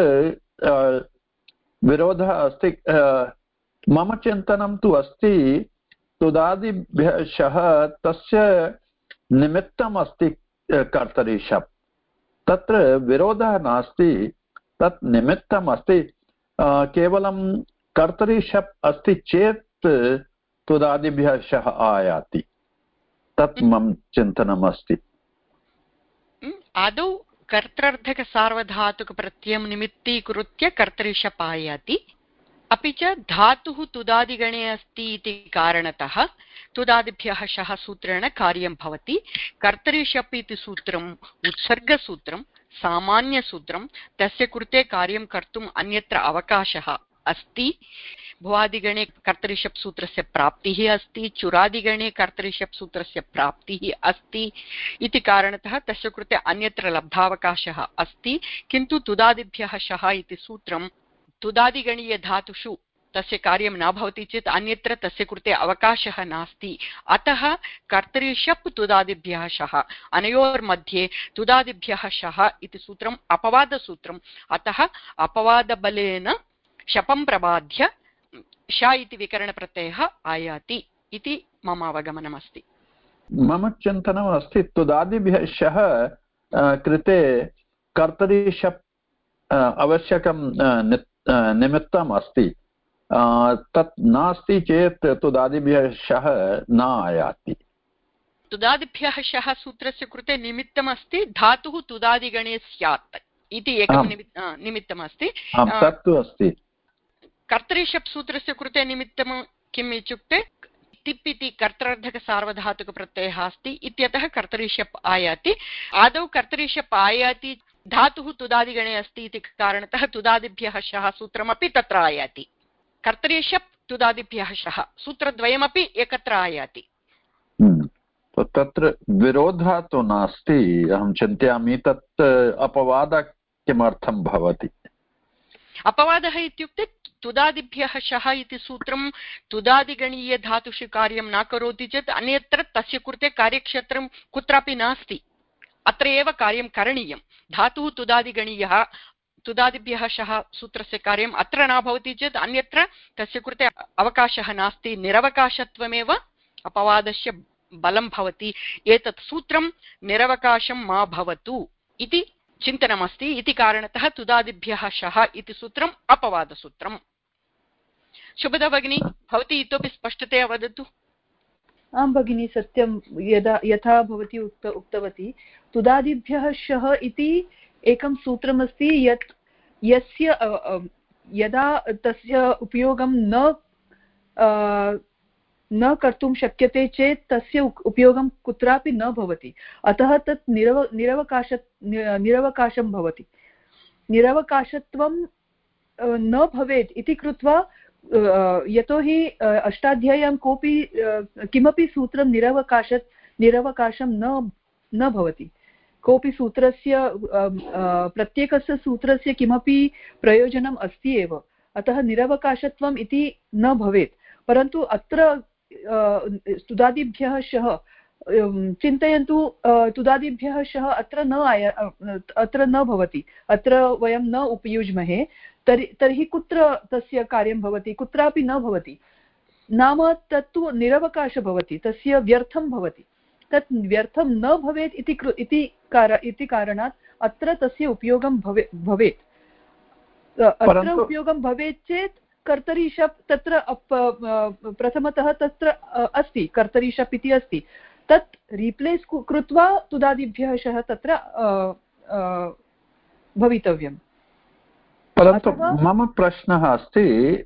S2: विरोधः अस्ति। मम चिन्तनं तु अस्ति तुदादिभ्यः शः तस्य निमित्तम् अस्ति कर्तरि शप्, तत्र विरोधः नास्ति, तत् निमित्तम् अस्ति। केवलं कर्तरि शप् अस्ति चेत् तुदादिभ्यः शः आयाति, तत् मम चिन्तनम् अस्ति।
S1: आदौ कर्तृर्थकसार्वधातुकप्रत्ययं निमित्तीकृत्य कर्तरिशप् आयाति, अपि च धातुः तुदादिगणे अस्ति इति कारणतः तुदादिभ्यः शः सूत्रेण कार्यं भवति। कर्तरिशप् इति सूत्रम् उत्सर्गसूत्रं, सामान्यसूत्रं, तस्य कृते कार्यं कर्तुम् अन्यत्र अवकाशः अस्ति, भुवादिगणे कर्तरिषप् सूत्रस्य प्राप्तिः अस्ति, चुरादिगणे कर्तरिषप् सूत्रस्य प्राप्तिः अस्ति इति कारणतः तस्य कृते अन्यत्र लब्धावकाशः अस्ति। किन्तु तुदादिभ्यः शः इति सूत्रं तुदादिगणीयधातुषु तस्य कार्यं न भवति चेत् अन्यत्र तस्य कृते अवकाशः नास्ति। अतः कर्तरिषप् तुदादिभ्यः शः, अनयोर्मध्ये तुदादिभ्यः शः इति सूत्रम् अपवादसूत्रम्। अतः अपवादबलेन शपं प्रबाध्य श इति विकरणप्रत्ययः आयाति इति मम अवगमनमस्ति।
S2: मम चिन्तनम् अस्ति तुदादिभ्यः शः कृते कर्तरिषप् आवश्यकं निमित्तम् अस्ति, तत् नास्ति चेत् तुदादिभ्यः शः न आयाति।
S1: तुदादिभ्यः शः सूत्रस्य कृते निमित्तम् अस्ति, धातुः तुदादिगणे स्यात् इति एकं निमित्तम् अस्ति।
S2: तत्तु अस्ति।
S1: कर्तरिषप् सूत्रस्य कृते निमित्तं किम् इत्युक्ते तिप् इति कर्तृर्धकसार्वधातुकप्रत्ययः अस्ति इत्यतः कर्तरिषप् आयाति। आदौ कर्तरिषप् आयाति, धातुः तुदादिगणे अस्ति इति कारणतः तुदादिभ्यः शः सूत्रमपि तत्र आयाति। कर्तरिषप् तुदादिभ्यः शः सूत्रद्वयमपि एकत्र आयाति।
S2: तत्र विरोधः तु नास्ति। अहं चिन्तयामि तत् अपवादः किमर्थं भवति?
S1: अपवादः इत्युक्ते तुदादिभ्यः शः इति सूत्रं तुदादिगणीयधातुषु कार्यं न करोति चेत् अन्यत्र तस्य कृते कार्यक्षेत्रं कुत्रापि नास्ति, अत्र एव कार्यं करणीयं। धातुः तुदादिगणीयः, तुदादिभ्यः शः सूत्रस्य कार्यम् अत्र न भवति चेत् अन्यत्र तस्य कृते अवकाशः नास्ति, निरवकाशत्वमेव अपवादस्य बलं भवति। एतत् सूत्रं निरवकाशं मा भवतु इति चिन्तनमस्ति, इति कारणतः तुदादिभ्यः शः इति सूत्रम् अपवादसूत्रम्। शुभदा भगिनी, भवती इतोपि स्पष्टतया वदतु।
S5: आं भगिनी, सत्यं। यदा यथा भवती उक्त उक्तवती तुदादिभ्यः शः इति एकं सूत्रमस्ति यत् यस्य यदा तस्य उपयोगं न न कर्तुं शक्यते चेत् तस्य उपयोगं कुत्रापि न भवति। अतः तत् निरव निरवकाश निरवकाशं भवति। निरवकाशत्वं न भवेत् इति कृत्वा, यतोहि अष्टाध्याय्यां कोऽपि किमपि सूत्रं निरवकाश निरवकाशं न न भवति। कोऽपि सूत्रस्य प्रत्येकस्य सूत्रस्य किमपि प्रयोजनम् अस्ति एव, अतः निरवकाशत्वम् इति न भवेत्। परन्तु अत्र तुदादिभ्यः शः, चिन्तयन्तु, तुदादिभ्यः शः अत्र न आया अत्र न भवति, अत्र वयं न उपयुज्महे, तर्हि तर्हि कुत्र तस्य कार्यं भवति? कुत्रापि न भवति। नाम तत्तु निरवकाश भवति, तस्य व्यर्थं भवति। तत् व्यर्थं न भवेत् इति इति कार इति कारणात् अत्र तस्य उपयोगं भवे भवेत्। अत्र उपयोगं भवेत् चेत् कर्तरिषप् तत्र प्रथमतः तत्र अस्ति, कर्तरिषप् इति अस्ति, तत् रीप्लेस् कृत्वा तुदादिभ्यः शः तत्र भवितव्यम्।
S2: परन्तु मम प्रश्नः अस्ति,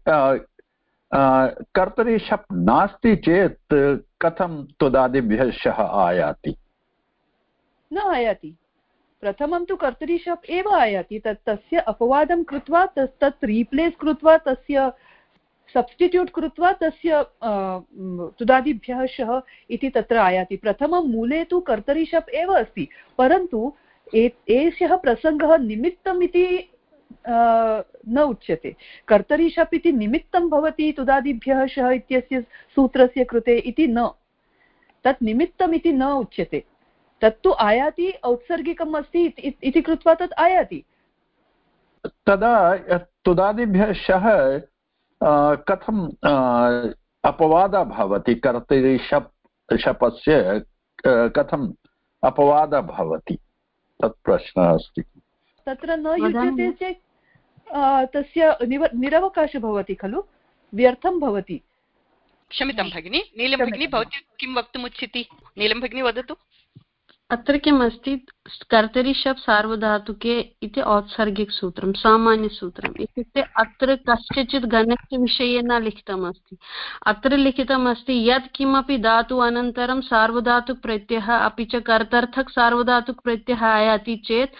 S2: कर्तरिषप् नास्ति चेत् कथं तुदादिभ्यः शः आयाति?
S5: न आयाति। प्रथमं तु कर्तरिषप् एव आयाति, तत् तस्य अपवादं कृत्वा तत् तत् रीप्लेस् कृत्वा तस्य सब्स्टिट्यूट् कृत्वा तस्य तुदादिभ्यः शः इति तत्र आयाति। प्रथमं मूले तु कर्तरिषप् एव अस्ति, परन्तु एषः प्रसङ्गः निमित्तम् इति न उच्यते। कर्तरिषप् इति निमित्तं भवति तुदादिभ्यः शः इत्यस्य सूत्रस्य कृते इति न, तत् निमित्तम् इति न उच्यते। तत्तु आयाति, औत्सर्गिकम् अस्ति इति कृत्वा तत् आयाति।
S2: तदा तुदादिभ्यः शः कथम् अपवादः भवति? कर्तरिषप् शपस्य कथम् अपवादः भवति? तत् प्रश्नः अस्ति।
S5: तत्र न युज्यते चेत् तस्य निरवकाशः भवति खलु, व्यर्थं भवति।
S1: क्षम्यतां भगिनी, नीलं भगिनी, भवती किं वक्तुमिच्छति? नीलं भगिनी वदतु।
S4: अत्र किम् अस्ति, कर्तरिषप् सार्वधातुके इति औत्सर्गिकसूत्रं, सामान्यसूत्रम् इत्युक्ते अत्र कस्यचित् गणस्य विषये न लिखितमस्ति। अत्र लिखितमस्ति यत् किमपि धातु अनन्तरं सार्वधातुकप्रत्ययः अपि च कर्तर्थक सार्वधातुकप्रत्ययः आयाति चेत्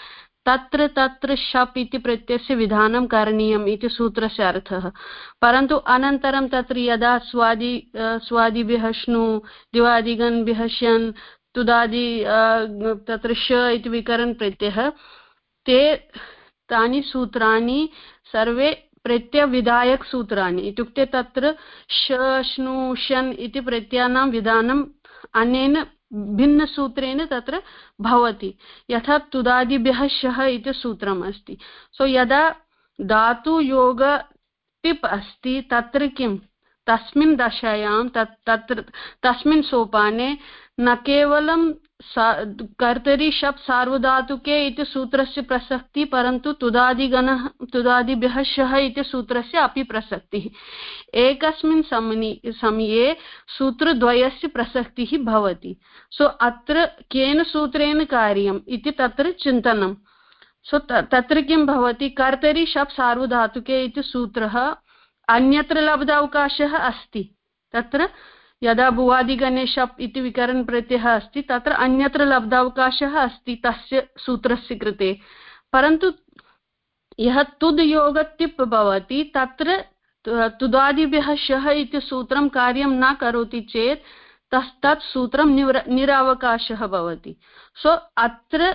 S4: तत्र तत्र शप् इति प्रत्ययस्य विधानं करणीयम् इति सूत्रस्य अर्थः। परन्तु अनन्तरं तत्र यदा स्वादि स्वादिभ्यः श्नु दिवादिगणभ्यः श्यन् तुदादि तत्र श इति विकरण प्रत्ययः ते तानि सूत्राणि सर्वे प्रत्ययविधायक सूत्राणि इत्युक्ते तत्र श श्नु शन इति प्रत्ययानां विधानम् अनेन भिन्नसूत्रेण तत्र भवति। यथा तुदादिभ्यः शः इति सूत्रम् अस्ति। सो यदा धातुयोग टिप् अस्ति तत्र किं तस्मिन् दशायां तत् तत्र तस्मिन् सोपाने न केवलं कर्तरि शप् सार्वधातुके इति सूत्रस्य प्रसक्तिः परन्तु तुदादिगणः तुदादिभ्यः शः इति सूत्रस्य अपि प्रसक्तिः। एकस्मिन् समये सूत्रद्वयस्य प्रसक्तिः भवति। सो अत्र केन सूत्रेण कार्यम् इति तत्र चिन्तनं। सो तत्र किं भवति कर्तरि शप् सार्वधातुके इति सूत्रः अन्यत्र लब्धावकाशः अस्ति। तत्र यदा भुवादिगणे शप् इति विकरण प्रत्ययः अस्ति तत्र अन्यत्र लब्धावकाशः अस्ति तस्य सूत्रस्य कृते। परन्तु यः तुद् योगतिप् भवति तत्र तुदादिभ्यः शः इति सूत्रं कार्यं न करोति चेत् तस् तत् सूत्रं निर निरावकाशः भवति। सो अत्र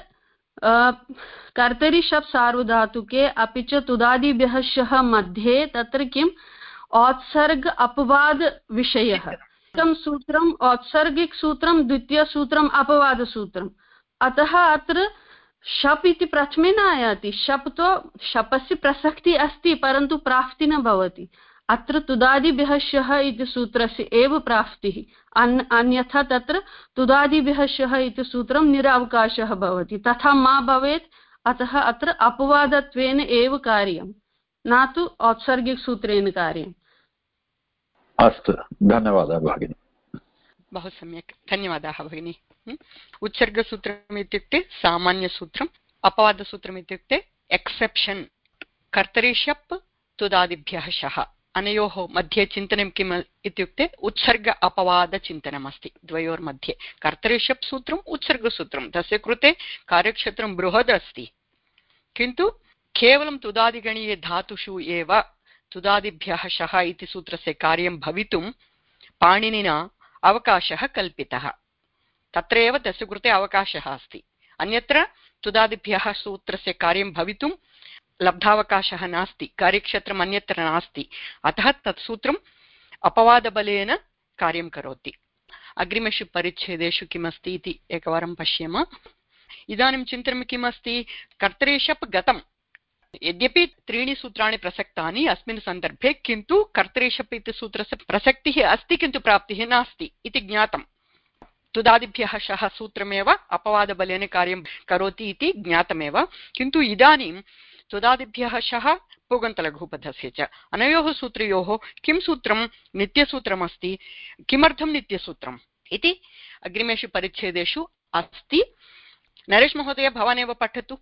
S4: कर्तरि शप् सार्वधातुके अपि च तुदादिभ्यः शः मध्ये तत्र किम् औत्सर्ग अपवाद विषयः। एकं सूत्रम् औत्सर्गिक सूत्रं द्वितीय सूत्रम् अपवाद सूत्रम्। अतः अत्र शप् इति प्रथमे न आयाति। शप् तो शपस्य प्रसक्तिः अस्ति परन्तु प्राप्तिः न भवति। अत्र तुदादिभ्यः शः इति सूत्रस्य एव प्राप्तिः। अन् अन्यथा तत्र तुदादिभ्यः शः इति सूत्रं निरावकाशः भवति। तथा मा भवेत्। अतः अत्र अपवादत्वेन एव कार्यं न तु औत्सर्गिकसूत्रेण कार्यम्।
S2: अस्तु, धन्यवादः भगिनी।
S1: बहु सम्यक्, धन्यवादाः भगिनी। उत्सर्गसूत्रम् इत्युक्ते सामान्यसूत्रम्, अपवादसूत्रम् इत्युक्ते एक्सेप्शन्। कर्तरि शप् तुदादिभ्यः शः अनयोः मध्ये चिन्तनं किम् इत्युक्ते उत्सर्ग अपवादचिन्तनमस्ति द्वयोर्मध्ये। कर्तरि शप् सूत्रम् उत्सर्गसूत्रं तस्य कृते कार्यक्षेत्रं बृहद् अस्ति, किन्तु केवलं तुदादिगणीय धातुषु एव तुदादिभ्यः शः इति सूत्रस्य कार्यं भवितुं पाणिनिना अवकाशः कल्पितः। तत्र एव तस्य कृते अवकाशः अस्ति। अन्यत्र तुदादिभ्यः सूत्रस्य कार्यं भवितुं लब्धावकाशः नास्ति, कार्यक्षेत्रम् अन्यत्र नास्ति। अतः तत् सूत्रम् अपवादबलेन कार्यं करोति। अग्रिमेषु परिच्छेदेषु किमस्ति इति एकवारं पश्येम। इदानीं चिन्तनं किमस्ति, कर्तरि शप् गतम्। यद्यपि त्रीणि सूत्राणि प्रसक्तानि अस्मिन् सन्दर्भे, किन्तु कर्तरि शप् इति सूत्रस्य प्रसक्तिः अस्ति किन्तु प्राप्तिः नास्ति इति ज्ञातम्। तुदादिभ्यः शः सूत्रमेव अपवादबलेन कार्यं करोति इति ज्ञातमेव, किन्तु इदानीं तुदादिभ्यः शः पुगन्तलघुपदस्य च अनयोः सूत्रयोः किं सूत्रं नित्यसूत्रमस्ति, किमर्थं नित्यसूत्रम् इति अग्रिमेषु परिच्छेदेषु अस्ति। नरेश महोदय, भवान् एव पठतु।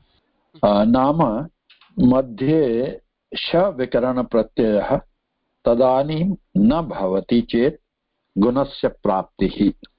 S2: नाम मध्ये श विकरणप्रत्ययः तदानीं न भवति चेत् गुणस्य प्राप्तिः।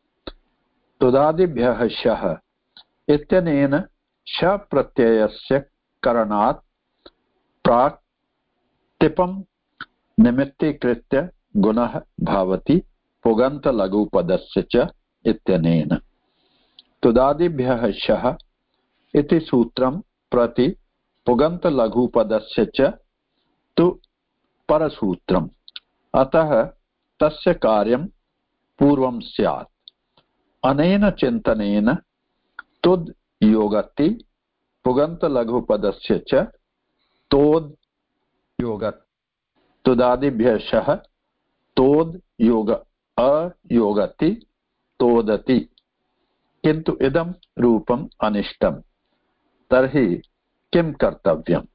S2: तुदादिभ्यः शः इत्यनेन श प्रत्ययस्य करणात् प्राक् टिपं निमित्तीकृत्य गुणः भवति पुगन्तलघुपदस्य च इत्यनेन। तुदादिभ्यः शः इति सूत्रं प्रति पुगन्तलघुपदस्य च तु परसूत्रम्। अतः तस्य कार्यं पूर्वं स्यात्। अनेन चिन्तनेन तुद् योगति पुगन्तलघुपदस्य च तोद् योगत्। तुदादिभ्यः शः तोद् योग अयोगति तोदति, किन्तु इदं रूपम् अनिष्टम्। तर्हि किं कर्तव्यम्?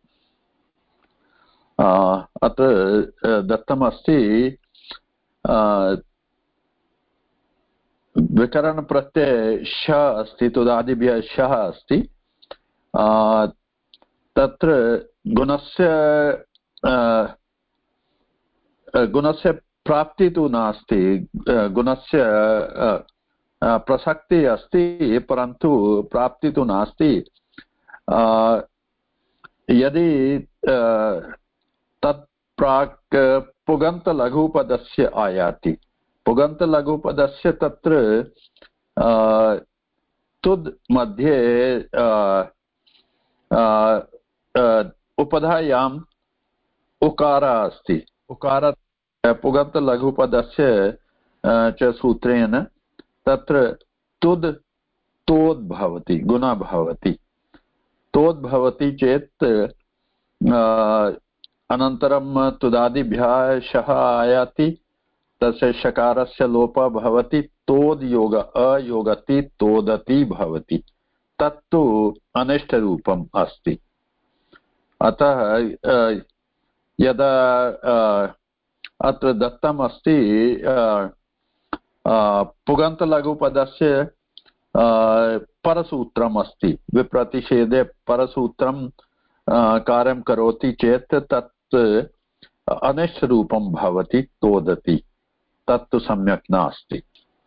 S2: अत्र दत्तमस्ति विकरणप्रत्यये श अस्ति, तुदादिभ्यः शः अस्ति। तत्र गुणस्य गुणस्य प्राप्तिः तु नास्ति, गुणस्य प्रसक्तिः अस्ति परन्तु प्राप्तिः तु नास्ति। यदि तत् प्राक् पुगन्तलघुपदस्य आयाति, पुगन्तलघुपदस्य तत्र तुद् मध्ये उपधायाम् उकारः अस्ति, उकार पुगन्तलघुपदस्य च सूत्रेण तत्र तुद् तोद् भवति, गुणः भवति। तोद् भवति चेत् अनन्तरं तुदादिभ्यः शः आयाति, तस्य शकारस्य लोपः भवति, तोद् योग अयोगति तोदति भवति। तत्तु अनिष्टरूपम् अस्ति। अतः यदा अत्र दत्तम् अस्ति पुगन्तलघुपदस्य परसूत्रम् अस्ति, विप्रतिषेधे परसूत्रं कार्यं करोति चेत् तत् अनिष्टरूपं भवति, तोदति। तत्तु सम्यक् नास्ति।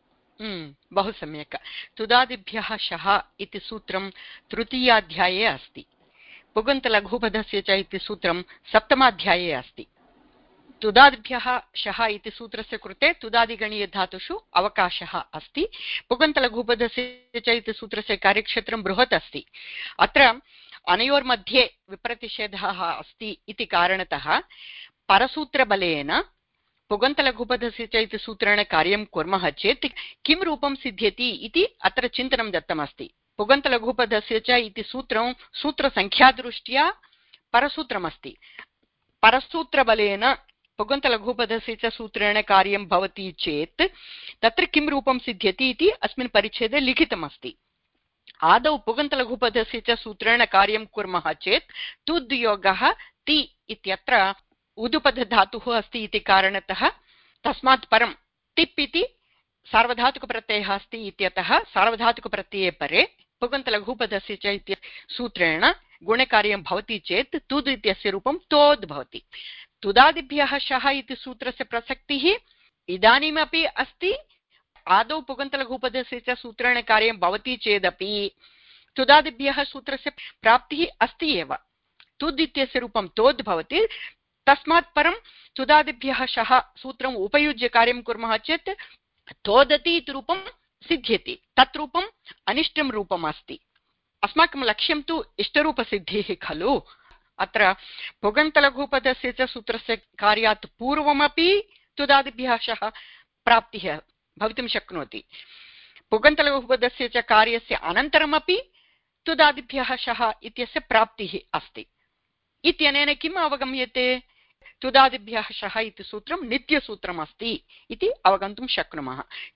S1: बहु सम्यक्। तुदादिभ्यः शः इति सूत्रं तृतीयाध्याये अस्ति, पुगन्तलघुपदस्य च इति सूत्रं सप्तमाध्याये अस्ति। तुदादिभ्यः शः इति सूत्रस्य कृते तुदादिगणीयधातुषु अवकाशः अस्ति। पुगन्तलघुपदस्य च इति सूत्रस्य कार्यक्षेत्रं बृहत् अस्ति। अत्र अनयोर्मध्ये विप्रतिषेधः अस्ति इति कारणतः परसूत्रबलेन पुगन्तलघुपदस्य च इति सूत्रेण कार्यं कुर्मः चेत् किं रूपं सिद्ध्यति इति अत्र चिन्तनं दत्तमस्ति। पुगन्तलघुपदस्य च इति सूत्रं सूत्रसङ्ख्यादृष्ट्या परसूत्रमस्ति। परसूत्रबलेन पुगन्तलघुपदस्य च सूत्रेण कार्यं भवति चेत् तत्र किं रूपं सिद्ध्यति इति अस्मिन् परिच्छेदे लिखितमस्ति। आदौ पुगन्तलघुपदस्य च सूत्रेण कार्यं कुर्मः चेत् तुद्योगः ति इत्यत्र उदुपदधातुः अस्ति इति कारणतः तस्मात् परं तिप् इति सार्वधातुकप्रत्ययः अस्ति इत्यतः सार्वधातुकप्रत्यये परे पुगन्तलघुपदस्य च इति सूत्रेण गुणकार्यं भवति चेत् तुद् इत्यस्य रूपं तोद् भवति। तुदादिभ्यः शः इति सूत्रस्य प्रसक्तिः इदानीमपि अस्ति। आदौ पुगन्तलघुपदस्य च सूत्रेण कार्यं भवति चेदपि तुदादिभ्यः सूत्रस्य प्राप्तिः अस्ति एव। तुद् इत्यस्य रूपं तोद् भवति। तस्मात् परं तुदादिभ्यः शः सूत्रम् उपयुज्य कार्यं कुर्मः चेत् तोदति इति रूपं सिद्ध्यति। तत् रूपम् अनिष्टं रूपम् अस्ति। अस्माकं लक्ष्यं तु इष्टरूपसिद्धिः खलु। अत्र पुगन्तलघुपदस्य च सूत्रस्य कार्यात् पूर्वमपि तुदादिभ्यः शः प्राप्तिः भवितुं शक्नोति। पुगन्तलघुपदस्य च कार्यस्य अनन्तरमपि तुदादिभ्यः शः इत्यस्य प्राप्तिः अस्ति। इत्यनेन किम् अवगम्यते? तुदादिभ्यः शः इति सूत्रं नित्यसूत्रम् अस्ति इति अवगन्तुं शक्नुमः।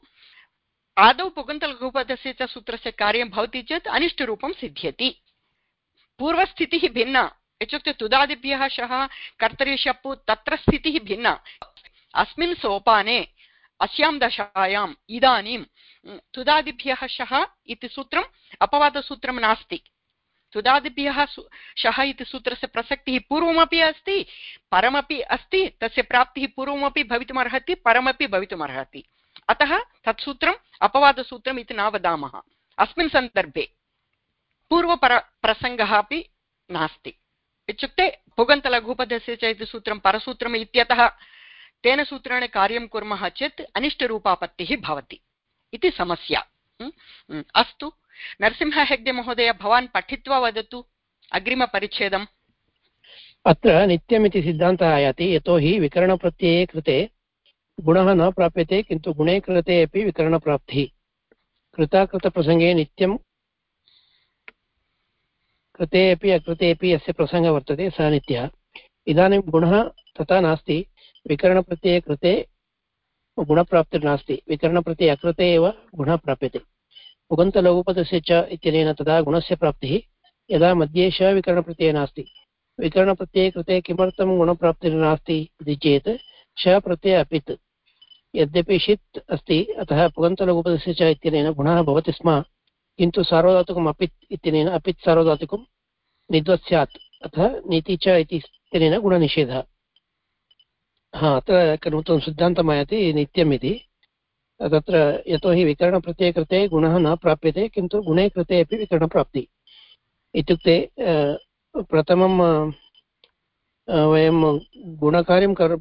S1: आदौ पुगन्तलघुपदस्य च सूत्रस्य कार्यं भवति चेत् अनिष्टरूपं सिद्ध्यति। पूर्वस्थितिः भिन्ना, इत्युक्ते तुदादिभ्यः शः कर्तरि शप्पु तत्र स्थितिः भिन्ना। अस्मिन् सोपाने अस्यां दशायाम् इदानीं तुदादिभ्यः शः इति सूत्रम् अपवादसूत्रं नास्ति। तुदादिभ्यः शः इति सूत्रस्य प्रसक्तिः पूर्वमपि अस्ति, परमपि अस्ति। तस्य प्राप्तिः पूर्वमपि भवितुमर्हति, परमपि भवितुमर्हति। अतः तत् सूत्रम् अपवादसूत्रम् इति न वदामः। अस्मिन् सन्दर्भे पूर्वपर प्रसङ्गः अपि नास्ति। इत्युक्ते पुगन्तलघुपदस्य च इति सूत्रं परसूत्रम् इत्यतः तेन सूत्रेण कार्यं कुर्मः चेत् अनिष्टरूपापत्तिः भवति इति समस्या। अस्तु, नरसिंह हेग्डे महोदय, भवान् पठित्वा वदतु अग्रिमपरिच्छेदम्।
S6: अत्र नित्यमिति सिद्धान्तः आयाति, यतोहि विकरणप्रत्यये कृते गुणः न प्राप्यते, किन्तु गुणे कृते अपि विकरणप्राप्तिः। कृताकृतप्रसङ्गे नित्यं कृते अपि अकृते अपि यस्य प्रसङ्गः वर्तते सः नित्यः। इदानीं गुणः तथा नास्ति। विकरणप्रत्यये कृते गुणप्राप्तिर्नास्ति, विकरणप्रत्यये अकृते एव गुणः प्राप्यते। पुगन्तलघुपदस्य च इत्यनेन तदा गुणस्य प्राप्तिः, यदा मध्ये श विकरणप्रत्यये नास्ति। विकरणप्रत्यये कृते किमर्थं गुणप्राप्तिर्नास्ति इति चेत् श प्रत्यये अपित्। यद्यपि षित् अस्ति, अतः पुगन्तलघुपदस्य च इत्यनेन गुणः भवति स्म, किन्तु सार्वधातुकम् अपित् इत्यनेन अपित् सार्वधातुकं निद्वत् स्यात्, अतः नीति च इत्यनेन गुणनिषेधः। हा, अत्र नूतनं सिद्धान्तम् आयाति नित्यम् इति। तत्र यतोहि विकरणप्रत्यये कृते गुणः न प्राप्यते, किन्तु गुणे कृते अपि विकरणप्राप्तिः। इत्युक्ते प्रथमं वयं गुणकार्यं कर्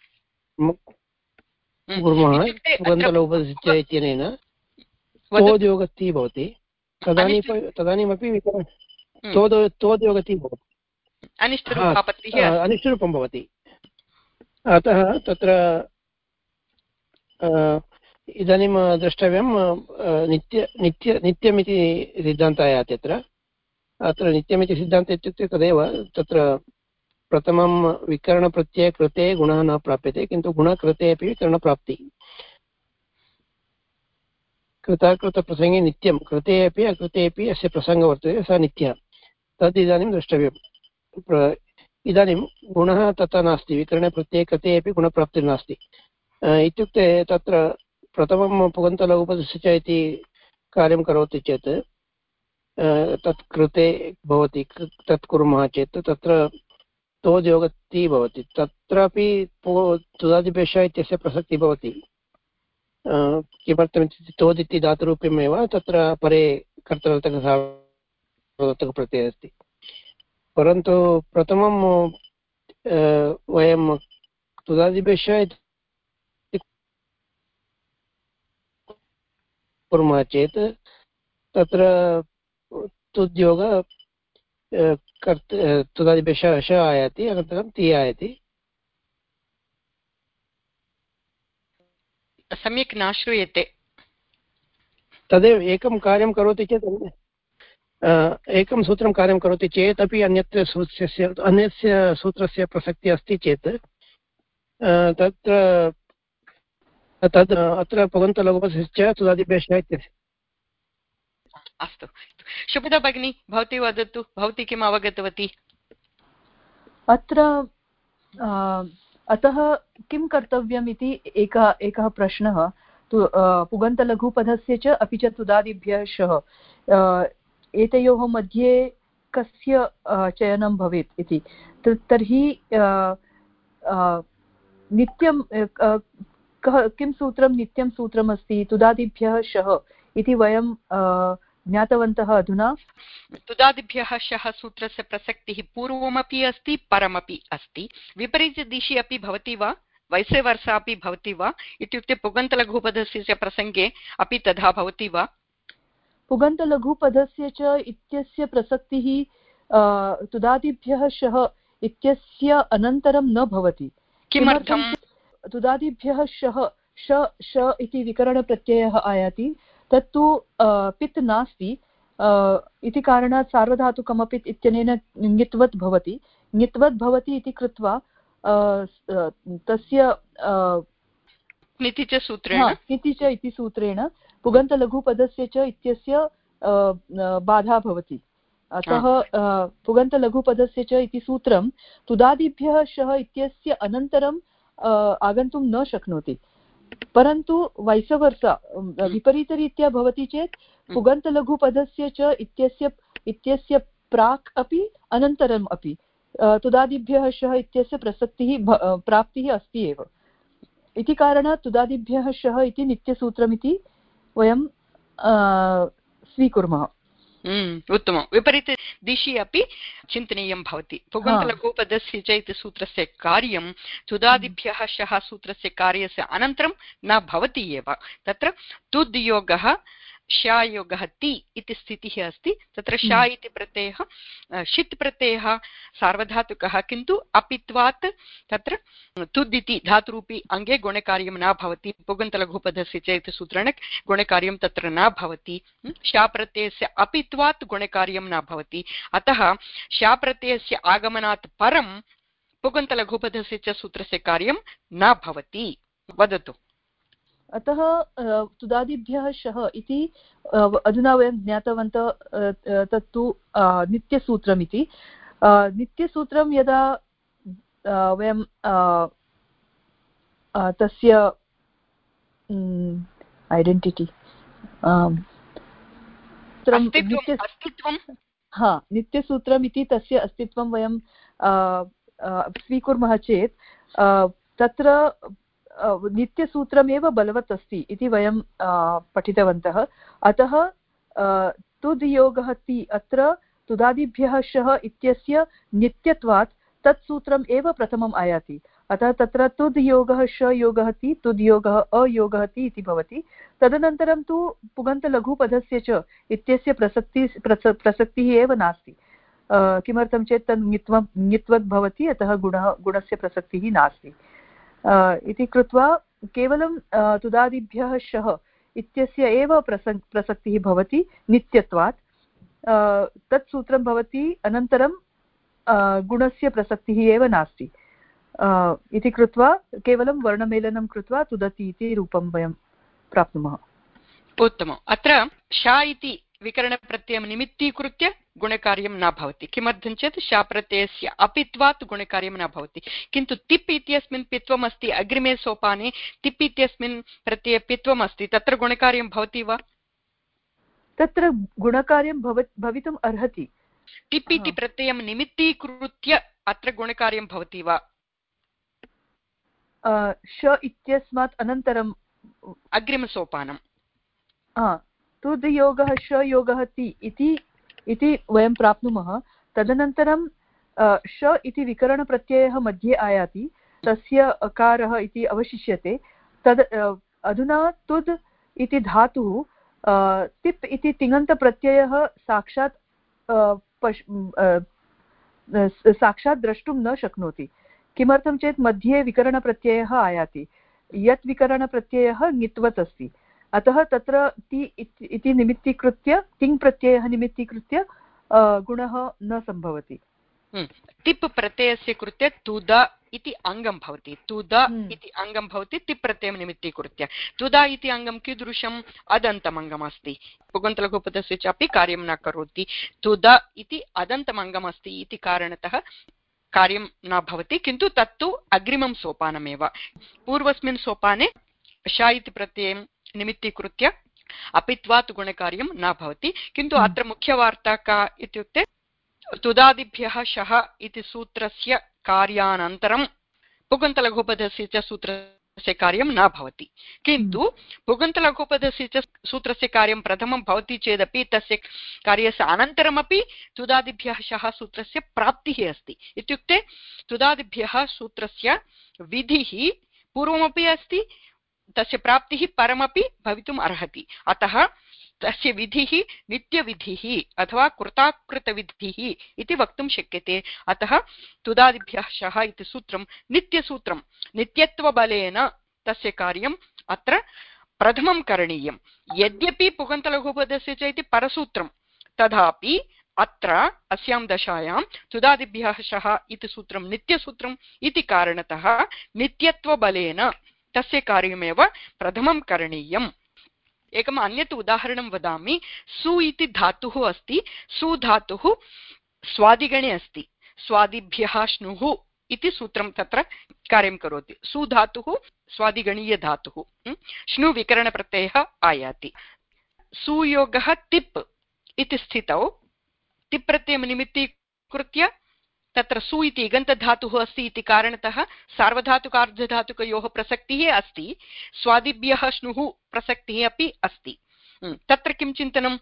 S6: कुर्मः पुगन्तलोपस्य इत्यनेन तोद्योगति भवति तदानीं तदानीमपि तोद् तोद्योगति भवति अनिष्टरूपं भवति। अतः तत्र इदानीं द्रष्टव्यं नित्य नित्य नित्यमिति सिद्धान्तः आयाति अत्र अत्र नित्यमिति सिद्धान्तः इत्युक्ते तदेव तत्र प्रथमं विकरणप्रत्यये कृते गुणः न प्राप्यते किन्तु गुणकृते अपि विकरणप्राप्तिः कृताकृतप्रसङ्गे नित्यं कृते अपि अकृते अपि अस्य प्रसङ्गः वर्तते सः नित्यः तद् इदानीं द्रष्टव्यम्। इदानीं गुणः तथा नास्ति विकरणे प्रत्यये कृते अपि गुणप्राप्तिर्नास्ति इत्युक्ते तत्र प्रथमं पुगन्तलघुपदस्य च इति कार्यं करोति चेत् तत् कृते भवति तत् कुर्मः चेत् तत्र तोद्योगति भवति तत्रापि तुदादिपेशः इत्यस्य प्रसक्तिः भवति किमर्थमित्युक्ते तोदिति धातुरूप्यमेव तत्र परे कर्तृर्थकसार्वधातुकप्रत्ययः अस्ति परन्तु प्रथमं वयं तुदादिपेशः कुर्मः चेत् तत्र तुद्योग कर्त तुदादिपेशः श आयाति अनन्तरं ति आयाति
S1: सम्यक् न श्रूयते
S6: तदेव एकं कार्यं करोति चेत् एकं सूत्रं कार्यं करोति चेत् अपि अन्यत्र सूत्रस्य अन्यस्य सूत्रस्य प्रसक्तिः अस्ति चेत् तत्र तद् अत्र पुगन्तलघुपदस्य तुदादिपेशः इत्यस्य।
S1: अस्तु शुभदा भगिनी भवती वदतु भवती किम् अवगतवती
S5: अत्र अतः किं कर्तव्यम् इति एकः एकः प्रश्नः तु पुगन्तलघुपदस्य च अपि च तुदादिभ्यः शः एतयोः मध्ये कस्य चयनं भवेत् इति तर्हि नित्यं कः किं सूत्रं नित्यं सूत्रमस्ति तुदादिभ्यः शः इति वयं ज्ञातवन्तः अधुना
S1: तुदादिभ्यः शः सूत्रस्य प्रसक्तिः पूर्वमपि अस्ति परमपि अस्ति विपरीतदिशि अपि भवति वा वैसे वर्षा अपि भवति वा इत्युक्ते पुगन्तलघुपदस्य प्रसङ्गे अपि तथा भवति वा
S5: पुगन्तलघुपदस्य च इत्यस्य प्रसक्तिः तुदादिभ्यः शः इत्यस्य अनन्तरं न भवति
S1: किमर्थं
S5: तुदादिभ्यः शः श श इति विकरणप्रत्ययः आयाति तत्तु पित् नास्ति इति कारणात् सार्वधातुकमपि इत्यनेन ङित्वत् भवति ङित्वत् भवति इति कृत्वा तस्य
S1: ङिति च सूत्रेण
S5: ङिति च इति सूत्रेण पुगन्तलघुपदस्य च इत्यस्य बाधा भवति अतः पुगन्तलघुपदस्य च इति सूत्रं तुदादिभ्यः शः इत्यस्य अनन्तरं आगन्तुं न शक्नोति परन्तु वैसवर्सा विपरीतरीत्या भवति चेत् पुगन्तलघुपदस्य च इत्यस्य इत्यस्य प्राक् अपि अनन्तरम् अपि तुदादिभ्यः शः इत्यस्य प्रसक्तिः प्राप्तिः अस्ति एव इति कारणात् तुदादिभ्यः शः इति नित्यसूत्रमिति वयं स्वीकुर्मः।
S1: उत्तमं विपरीतदिशि अपि चिन्तनीयं भवति पुगन्तलघुपदस्य च इति सूत्रस्य कार्यं तुदादिभ्यः शः सूत्रस्य कार्यस्य अनन्तरं न भवति एव तत्र तुद्योगः शायोगः ति इति स्थितिः अस्ति तत्र शा इति प्रत्ययः षित् प्रत्ययः सार्वधातुकः किन्तु अपित्वात् तत्र तुद् इति धातुरूपी अङ्गे गुणकार्यं न भवति पुगन्तलघुपदस्य च इति सूत्रेण गुणकार्यं तत्र न भवति शा प्रत्ययस्य अपित्वात् गुणकार्यं न भवति अतः शा प्रत्ययस्य आगमनात् परं पुगन्तलघुपदस्य च सूत्रस्य कार्यं न भवति वदतु।
S5: अतः तुदादिभ्यः शः इति अधुना वयं ज्ञातवन्तः तत्तु नित्यसूत्रमिति नित्यसूत्रं यदा वयं तस्य ऐडेण्टिटि हा नित्यसूत्रम् इति तस्य अस्तित्वं वयं स्वीकुर्मः चेत् तत्र नित्यसूत्रमेव बलवत् अस्ति इति वयं पठितवन्तः अतः तुद्योगः ति अत्र तुदादिभ्यः शः इत्यस्य नित्यत्वात् तत् सूत्रम् एव प्रथमम् आयाति। अतः तत्र तुद् योगः श योगः ति तुद् योगः अयोगः ति इति भवति। तदनन्तरं तु पुगन्तलघुपदस्य च इत्यस्य प्रसक्तिः प्रसक्तिः एव नास्ति। किमर्थं चेत् तद् ङित्वं ङित्वद् भवति, अतः गुणः गुणस्य प्रसक्तिः नास्ति इति कृत्वा केवलं तुदादिभ्यः शः इत्यस्य एव प्रसक् प्रसक्तिः भवति नित्यत्वात्। तत् सूत्रं भवति, अनन्तरं गुणस्य प्रसक्तिः एव नास्ति इति कृत्वा केवलं वर्णमेलनं कृत्वा तुदति इति रूपं वयं प्राप्नुमः।
S1: उत्तमम्। अत्र शा इति विकरणप्रत्ययं निमित्तीकृत्य गुणकार्यं न भवति। किमर्थं चेत् शा प्रत्ययस्य अपित्वात् गुणकार्यं न भवति। किन्तु तिप् इत्यस्मिन् पित्वम् अस्ति, अग्रिमे सोपाने तिप् इत्यस्मिन् प्रत्यये पित्वम् अस्ति, तत्र गुणकार्यं भवति वा?
S5: तत्र गुणकार्यं भवितुम् अर्हति।
S1: टिप् इति प्रत्ययं निमित्तीकृत्य अत्र गुणकार्यं भवति वा?
S5: श इत्यस्मात् अनन्तरम्
S1: अग्रिमसोपानं
S5: तुद् योगः श योगः ति इति इति वयं प्राप्नुमः। तदनन्तरं श इति विकरणप्रत्ययः मध्ये आयाति, तस्य अकारः इति अवशिष्यते। तद् अधुना तुद् इति धातुः तिप् इति तिङन्तप्रत्ययः साक्षात् साक्षात् द्रष्टुं न शक्नोति। किमर्थं चेत् मध्ये विकरणप्रत्ययः आयाति, यत् विकरणप्रत्ययः ङित्वत् अस्ति। अतः तत्र ति इति निमित्तीकृत्य तिङ् प्रत्ययः निमित्तीकृत्य गुणः न सम्भवति।
S1: तिप् प्रत्ययस्य कृते तुद इति अङ्गं भवति। तुद इति अङ्गं भवति तिप् प्रत्ययं निमित्तीकृत्य। तुद इति अङ्गं कीदृशम्? अदन्तम् अङ्गम् अस्ति। पुगन्तलघुपदस्य च अपि कार्यं न करोति। तुद इति अदन्तम् अङ्गम् अस्ति इति कारणतः कार्यं न भवति, किन्तु तत्तु अग्रिमं सोपानमेव। पूर्वस्मिन् सोपाने शा इति प्रत्ययं निमित्तीकृत्य अपित्वात् गुणकार्यं न भवति। किन्तु अत्र मुख्यवार्ता का इत्युक्ते तुदादिभ्यः शः इति सूत्रस्य कार्यानन्तरं पुगन्तलघुपदस्य च सूत्रस्य कार्यं न भवति। किन्तु पुगन्तलघुपदस्य च सूत्रस्य कार्यं प्रथमं भवति चेदपि तस्य कार्यस्य अनन्तरमपि तुदादिभ्यः शः सूत्रस्य प्राप्तिः अस्ति। इत्युक्ते तुदादिभ्यः सूत्रस्य विधिः पूर्वमपि अस्ति, तस्य प्राप्तिः परमपि भवितुम् अर्हति। अतः तस्य विधिः नित्यविधिः अथवा कृताकृतविधिः इति वक्तुं शक्यते। अतः तुदादिभ्यः शः इति सूत्रं नित्यसूत्रं, नित्यत्वबलेन तस्य कार्यम् अत्र प्रथमं करणीयं। यद्यपि पुगन्तलघुपदस्य च इति परसूत्रं, तथापि अत्र अस्यां दशायां तुदादिभ्यः शः इति सूत्रं नित्यसूत्रम् इति कारणतः नित्यत्वबलेन तस्य कार्यमेव प्रथमं करणीयम्। एकम् अन्यत् उदाहरणं वदामि। सु इति धातुः अस्ति। सु धातुः स्वादिगणे अस्ति। स्वादिभ्यः श्नुः इति सूत्रं तत्र कार्यं करोति। सु धातुः स्वादिगणीयधातुः, श्नु विकरणप्रत्ययः आयाति। सुयोगः तिप् इति स्थितौ तिप् प्रत्ययं निमित्तीकृत्य तत्र सु इति इगन्तधातुः अस्ति इति कारणतः सार्वधातुकार्धधातुकयोः प्रसक्तिः अस्ति, स्वादिभ्यः श्नुः प्रसक्तिः अपि अस्ति। तत्र किं चिन्तनं?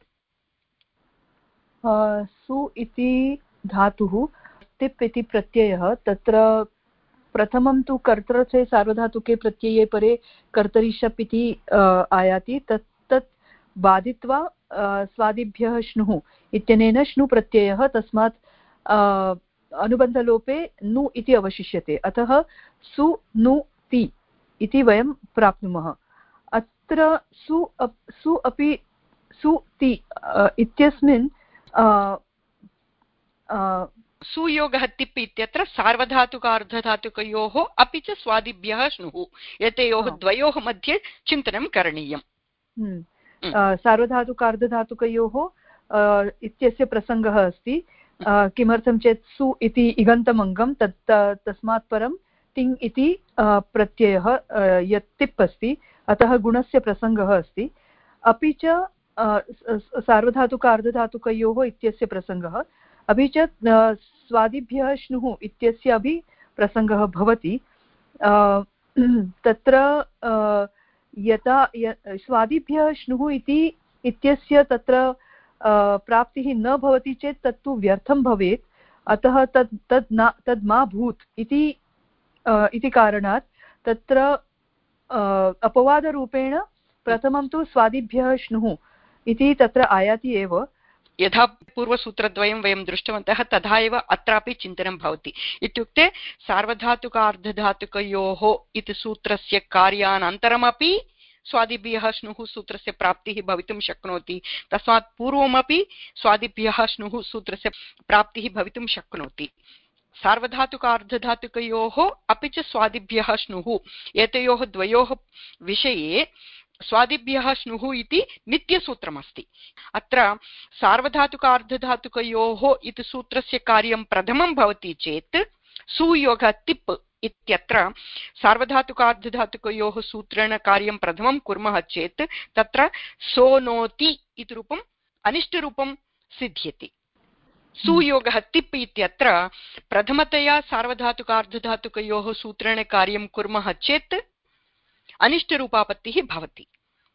S5: सु इति धातुः तिप् इति प्रत्ययः, तत्र प्रथमं तु कर्तृर्थे सार्वधातुके प्रत्यये परे कर्तरि शप् इति आयाति। तत् तत् बाधित्वा स्वादिभ्यः श्नुः इत्यनेन श्नु प्रत्ययः, तस्मात् अनुबन्धलोपे नु इति अवशिष्यते। अतः सु नु ति इति वयं प्राप्नुमः। अत्र सु अप् सु अपि सु ति इत्यस्मिन्
S1: सुयोगः तिप् इत्यत्र सार्वधातुकार्धधातुकयोः अपि च स्वादिभ्यः श्नुः एतयोः द्वयोः मध्ये चिन्तनं करणीयम्।
S5: सार्वधातुकार्धधातुकयोः इत्यस्य प्रसङ्गः अस्ति। किमर्थं चेत् सु इति इगन्तमङ्गं, तत् तस्मात् परं तिङ् इति प्रत्ययः यत् तिप् अस्ति, अतः गुणस्य प्रसङ्गः अस्ति। अपि च सार्वधातुकार्धधातुकयोः इत्यस्य प्रसङ्गः, अपि च स्वादिभ्यः श्नुः इत्यस्य अपि प्रसङ्गः भवति। तत्र यथा स्वादिभ्यः श्नुः इति इत्यस्य तत्र प्राप्तिः न भवति चेत् तत्तु व्यर्थं भवेत्, अतः तद् तद् न तद् मा भूत् इति इति कारणात् तत्र अपवादरूपेण प्रथमं तु स्वादिभ्यः श्नुः इति तत्र आयाति एव।
S1: यथा पूर्वसूत्रद्वयं वयं दृष्टवन्तः तथा एव अत्रापि चिन्तनं भवति। इत्युक्ते सार्वधातुकार्धधातुकयोः इति सूत्रस्य कार्यानन्तरमपि स्वादिभ्यः श्नुः सूत्रस्य प्राप्तिः भवितुं शक्नोति, तस्मात् पूर्वमपि स्वादिभ्यः श्नुः सूत्रस्य प्राप्तिः भवितुं शक्नोति। सार्वधातुकार्धधातुकयोः अपि च स्वादिभ्यः श्नुः एतयोः द्वयोः विषये स्वादिभ्यः श्नुः इति नित्यसूत्रमस्ति। अत्र सार्वधातुकार्धधातुकयोः इति सूत्रस्य कार्यं प्रथमं भवति चेत् सुयोगः तिप् इत्यत्र सार्वधातुकार्धधातुकयोः सूत्रेण कार्यं प्रथमं कुर्मः चेत् तत्र सोनोति इति रूपम् अनिष्टरूपं सिद्ध्यति। सुयोगः तिप् इत्यत्र प्रथमतया सार्वधातुकार्धधातुकयोः सूत्रेण कार्यं कुर्मः चेत् अनिष्टरूपापत्तिः भवति।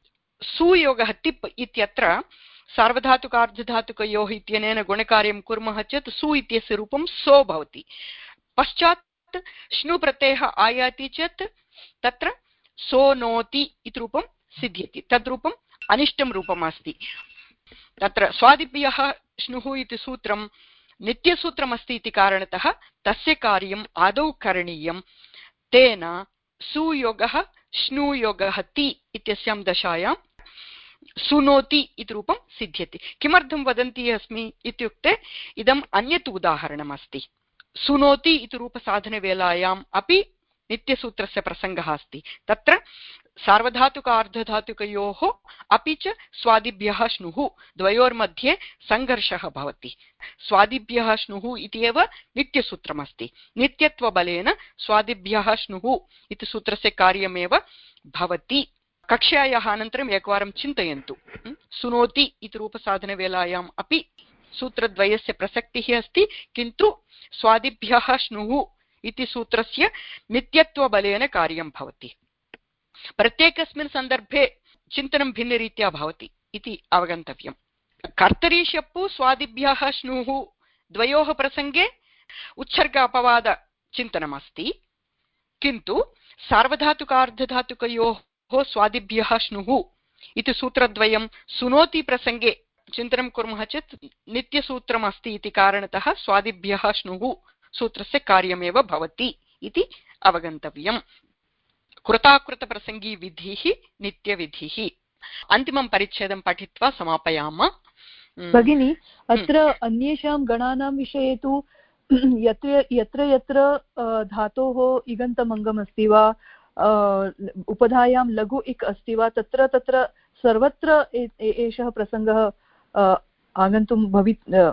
S1: सुयोगः तिप् इत्यत्र सार्वधातुकार्धधातुकयोः इत्यनेन गुणकार्यं कुर्मः चेत् सु इत्यस्य रूपं सो भवति। पश्चात् श्नु प्रत्ययः आयाति चेत् तत्र सोनोति इति रूपं सिद्ध्यति, तद्रूपम् अनिष्टं रूपम् अस्ति। तत्र स्वादिभ्यः श्नुः इति सूत्रं नित्यसूत्रमस्ति इति कारणतः तस्य कार्यम् आदौ करणीयं, तेन सुयोगः श्नुयोगः ति इत्यस्यां दशायां सुनोति इति रूपं सिद्ध्यति। किमर्थं वदन्ती अस्मि इत्युक्ते इदम् अन्यत् उदाहरणमस्ति। सुनोति इति रूपसाधनवेलायाम् अपि नित्यसूत्रस्य प्रसङ्गः अस्ति। तत्र सार्वधातुकार्धधातुकयोः अपि च स्वादिभ्यः श्नुः द्वयोर्मध्ये सङ्घर्षः भवति। स्वादिभ्यः श्नुः इति एव नित्यसूत्रमस्ति। नित्यत्वबलेन स्वादिभ्यः श्नुः इति सूत्रस्य कार्यमेव भवति। कक्ष्यायाः अनन्तरम् एकवारं चिन्तयन्तु। सुनोति इति रूपसाधनवेलायाम् अपि सूत्रद्वयस्य प्रसक्तिः अस्ति, किन्तु स्वादिभ्यः श्नुः इति सूत्रस्य नित्यत्वबलेन कार्यं भवति। प्रत्येकस्मिन् सन्दर्भे चिन्तनं भिन्नरीत्या भवति इति अवगन्तव्यम्। कर्तरीशप्पु स्वादिभ्यः श्नुः द्वयोः प्रसङ्गे उच्छर्ग अपवाद चिन्तनमस्ति, किन्तु सार्वधातुकार्धधातुकयोः स्वादिभ्यः श्नुः इति सूत्रद्वयं सुनोति प्रसङ्गे चिन्तनं कुर्मः चेत् नित्यसूत्रमस्ति इति कारणतः स्वादिभ्यः श्नुः सूत्रस्य कार्यमेव भवति इति अवगन्तव्यम्। कृताकृतप्रसङ्गी विधिः नित्यविधिः। अन्तिमं परिच्छेदं पठित्वा समापयामः।
S5: भगिनी, अत्र अन्येषां गणानां विषये तु यत्र यत्र यत्र धातोः इगन्तमङ्गम् अस्ति वा उपधायां लघु इक् अस्ति वा तत्र तत्र सर्वत्र एषः प्रसङ्गः आगन्तुं भवि